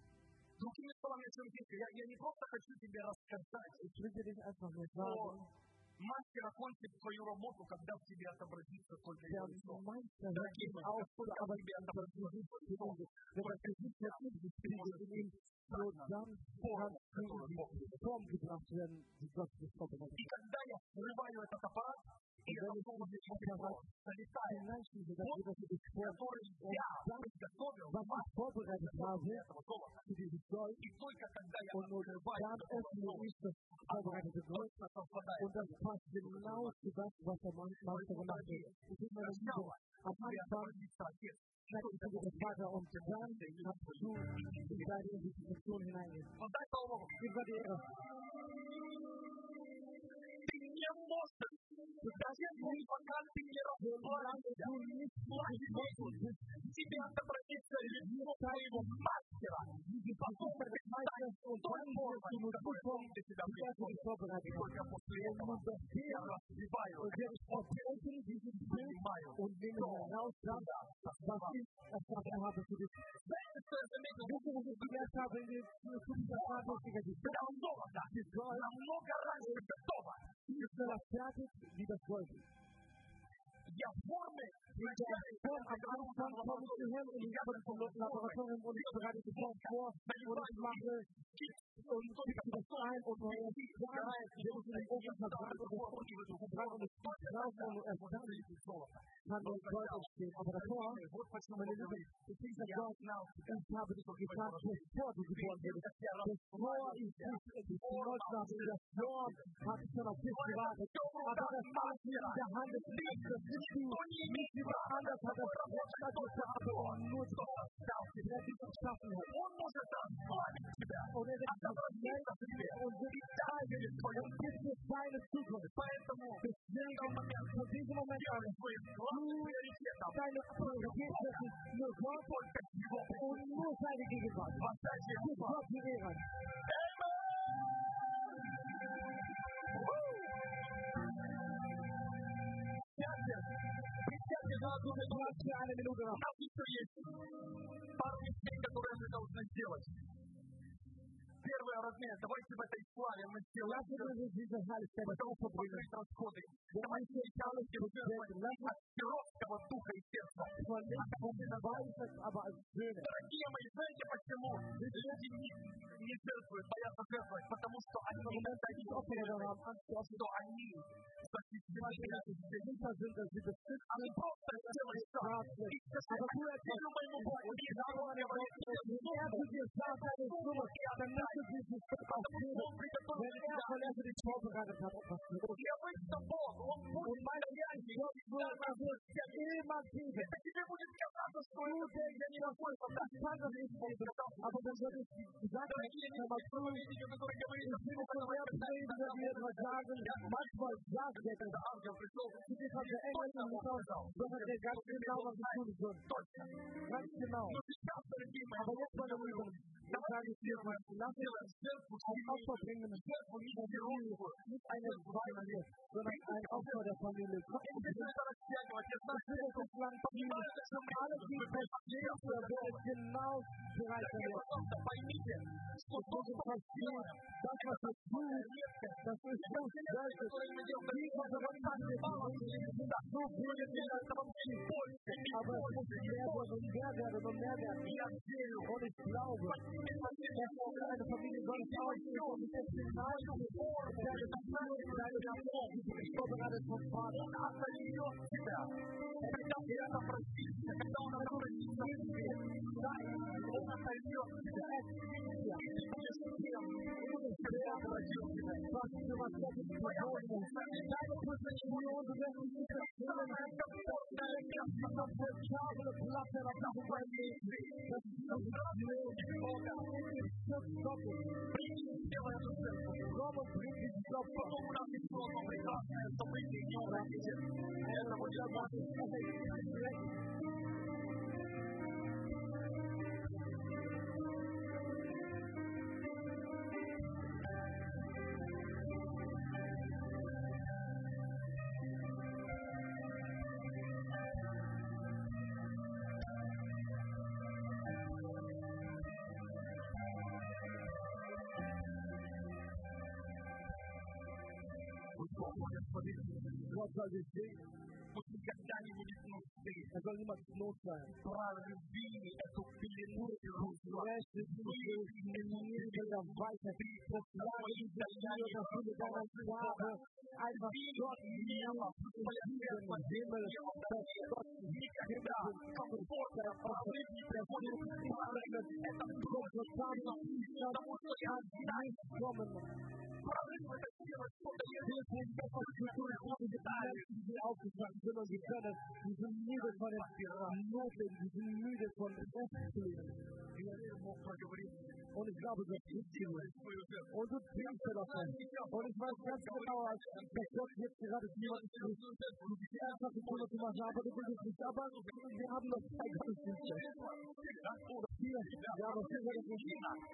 [SPEAKER 2] Ich will dir nicht einfach nur sagen,
[SPEAKER 1] Мастер окончит свою работу, когда в тебе отобразится только
[SPEAKER 2] der
[SPEAKER 1] его лицо.
[SPEAKER 2] Meister
[SPEAKER 1] Дорогие мои,
[SPEAKER 2] auch
[SPEAKER 1] когда в тебе отобразится его лицо,
[SPEAKER 2] nur dann kann die Form gebracht werden, die Gott sich vorbereitet.
[SPEAKER 1] И когда я срываю этот аппарат, и это полностью залетает, который я приготовил,
[SPEAKER 2] vorbereitet habe, für dieses Gold,
[SPEAKER 1] и только когда я
[SPEAKER 2] und nur dann öffne ich das vorbereitete Gold, und das passt genau zu das, was der Meister gemacht hat. Das ist meine Liebe. Am Anfang schneidest du den Vater und dann kannst du in deine Identifikation hineingehen. Gib mir die Ehre.
[SPEAKER 1] Даже пока ты не расплавишься, тебе отобразится лицо твоего мастера. И потом представишь той формой, которую ты себя приготовил. И только после этого я разбиваю, понимаю, намного раньше готово.
[SPEAKER 2] Wie das Gold.
[SPEAKER 1] Я формы
[SPEAKER 2] am Anfang komme ich hierher und ich komme vom Laboratorium und ich bereite die Form vor und ich mache und schicke das ein und wenn ich den Ofen verbrannt und das Ofen verbrannt und es kommt raus und erst dann kann das Gold entstehen. Aber davor, meine Liebe, ich denke, dass Gott, ich habe dich getan, bevor du geboren wurdest. Bevor ich dich genutzt habe, in der Form habe ich schon auf dich gewartet. Aber das alles in der Hand des Liebes, das ist du, nicht jemand anders hat das Recht, das zu haben, nur du, der dich geschaffen hat. Und er wird das Menschen und wird zeigen, und gibt dir seine Zukunft. Deswegen, von diesem Moment an, du deine Priorität setzen, nur Gott und nur seine Gegenwart. Du Gott die Ehre. Eine Minute noch.
[SPEAKER 1] Пару вещей, которые мы должны сделать. Первый размер, давайте в этой славе мы сделаем, потому что покрыть расходы. Давайте сейчас сделаем от сиротского духа и сердца. Дорогие мои, знаете почему люди не жертвуют, боятся жертвовать? Потому что они не достают, что они они просто делают шаг. И скажи, я моему Богу, и народ говорит, я выйду Бог, он будет стоять, это тебе будет казаться, что я не могу это дать. Дорогие, мы видите, который говорит, ангел пришел, но сейчас, дорогие мои, давайте сделаем жертву не сиротскую,
[SPEAKER 2] nicht eine Familie, sondern ein Opfer der Familie. Alles die passiert, wird genau bereit sein. Und so passiert, das was wir tun, das ist so selbst. Die Konferenz ist so viel in unserem Ziel. Aber es muss mehr werden und mehr werden. Und ich glaube, dass eine Familie Gottes aussieht und es ist vorbereitet vom Vater. dass der Kabel Platz hat auf diesem Planeten. Das ist das doppelt. Komm und bring dich doppelt. Gott soll dich segnen. Er soll niemand Not sein. Einfach Gott Himmel, aufgeschlagen sind und die können, die sind müde von dem Notleben, die sind müde von dem Restleben. Und ich glaube, Gott ist dir. Und du trinkst davon. Und ich weiß ganz genau, dass Gott jetzt gerade jemanden tut, die einfache Kunde zu machen, aber du willst es nicht. Aber wir haben noch 2 Gottesdienste. 4, ja, aber 4 werde ich nicht.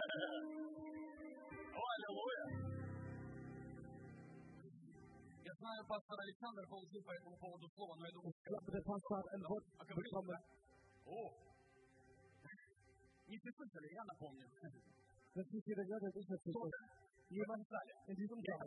[SPEAKER 1] Halleluja. Я знаю, пастор Александр получил по этому поводу слово, но я думаю, что не все слышали, я напомню.
[SPEAKER 2] Das ist jeder Gott, das ist natürlich.
[SPEAKER 1] Jemand in diesem Jahr.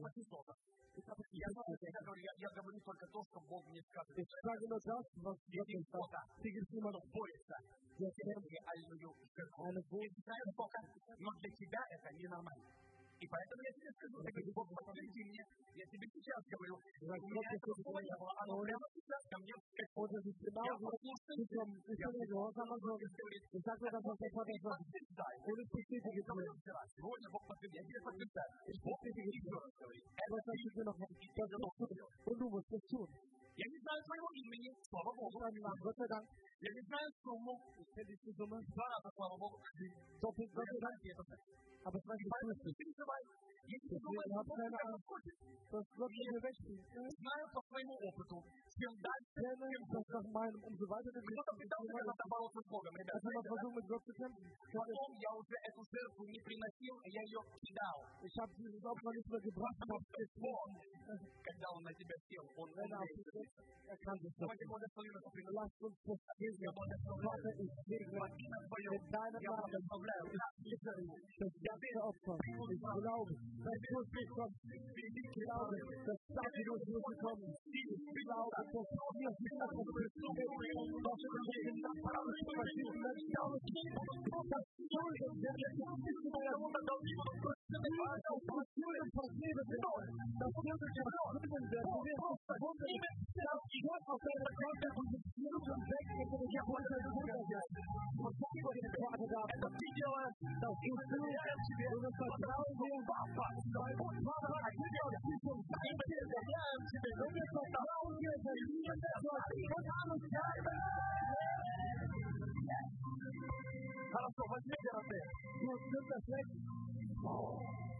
[SPEAKER 1] Я говорю только то, что Бог мне скажет.
[SPEAKER 2] Ich sage nur das, was Gott mir sagt.
[SPEAKER 1] Ты immer борется. Я реальную жертву. Но для тебя это ненормально. И поэтому я тебе скажу, ты говоришь, Бог, посмотрите мне, я тебе сейчас говорю, у меня это слово не было, оно прямо сейчас ко мне
[SPEAKER 2] oder die genau ich sage das, was der Vater sagt. Und ich bestätige es mir.
[SPEAKER 1] Сегодня Бог подтвердит, я тебе подтверждаю. Бог еще раз говорит.
[SPEAKER 2] Это значит, что und du musst es tun.
[SPEAKER 1] Я не знаю твоего имени, слава Богу.
[SPEAKER 2] Gott sei Dank.
[SPEAKER 1] Я не знаю сумму. Два раза, слава Богу.
[SPEAKER 2] Doppelt, Gott sei Dank. Aber es weiß ich nicht. Ich habe keine Ahnung, dass Gott mir wegzieht.
[SPEAKER 1] Ich знаю по своему опыту, чем дальше,
[SPEAKER 2] dass nach meinem umso weiter du
[SPEAKER 1] кто-то пытался когда-то бороться с Богом. Ребята,
[SPEAKER 2] versucht mit Gott zu kämpfen.
[SPEAKER 1] Потом я уже эту жертву не приносил, я ее кидал.
[SPEAKER 2] Ich habe dieses Opfer nicht mehr gebracht,
[SPEAKER 1] когда он на тебя сел, он
[SPEAKER 2] erkannt es.
[SPEAKER 1] Давайте благословим это приносим.
[SPEAKER 2] Lasst uns das segnen. Vater, ich segne mit deinem Namen. Das ganze Opfer. Ich glaube, dass du es bekommst. Ich glaube, dass das durch dich bekommen. Ich glaube, dass wir die Sache bekommen. Was wir mit dem Nachbarn verschieden Menschen ausgeben. Das Schuld und der Schuld werden. Das Schuld passieren wird. Das Schuld passieren wird. Du wirst es verbunden. Das Gott auf deiner Seite diese Schuld und weg, dass du dich heute runtersetzt. Und das ist der Vater da. Das Video, das du und das Vertrauen dir. Weil Gott Vater hat dir die Zukunft. Ich bin der Herr. Wenn wir vertrauen dir, dann lieben wir Gott. Gott alles Herr. Хорошо, возьми, Герасим. Ну, что-то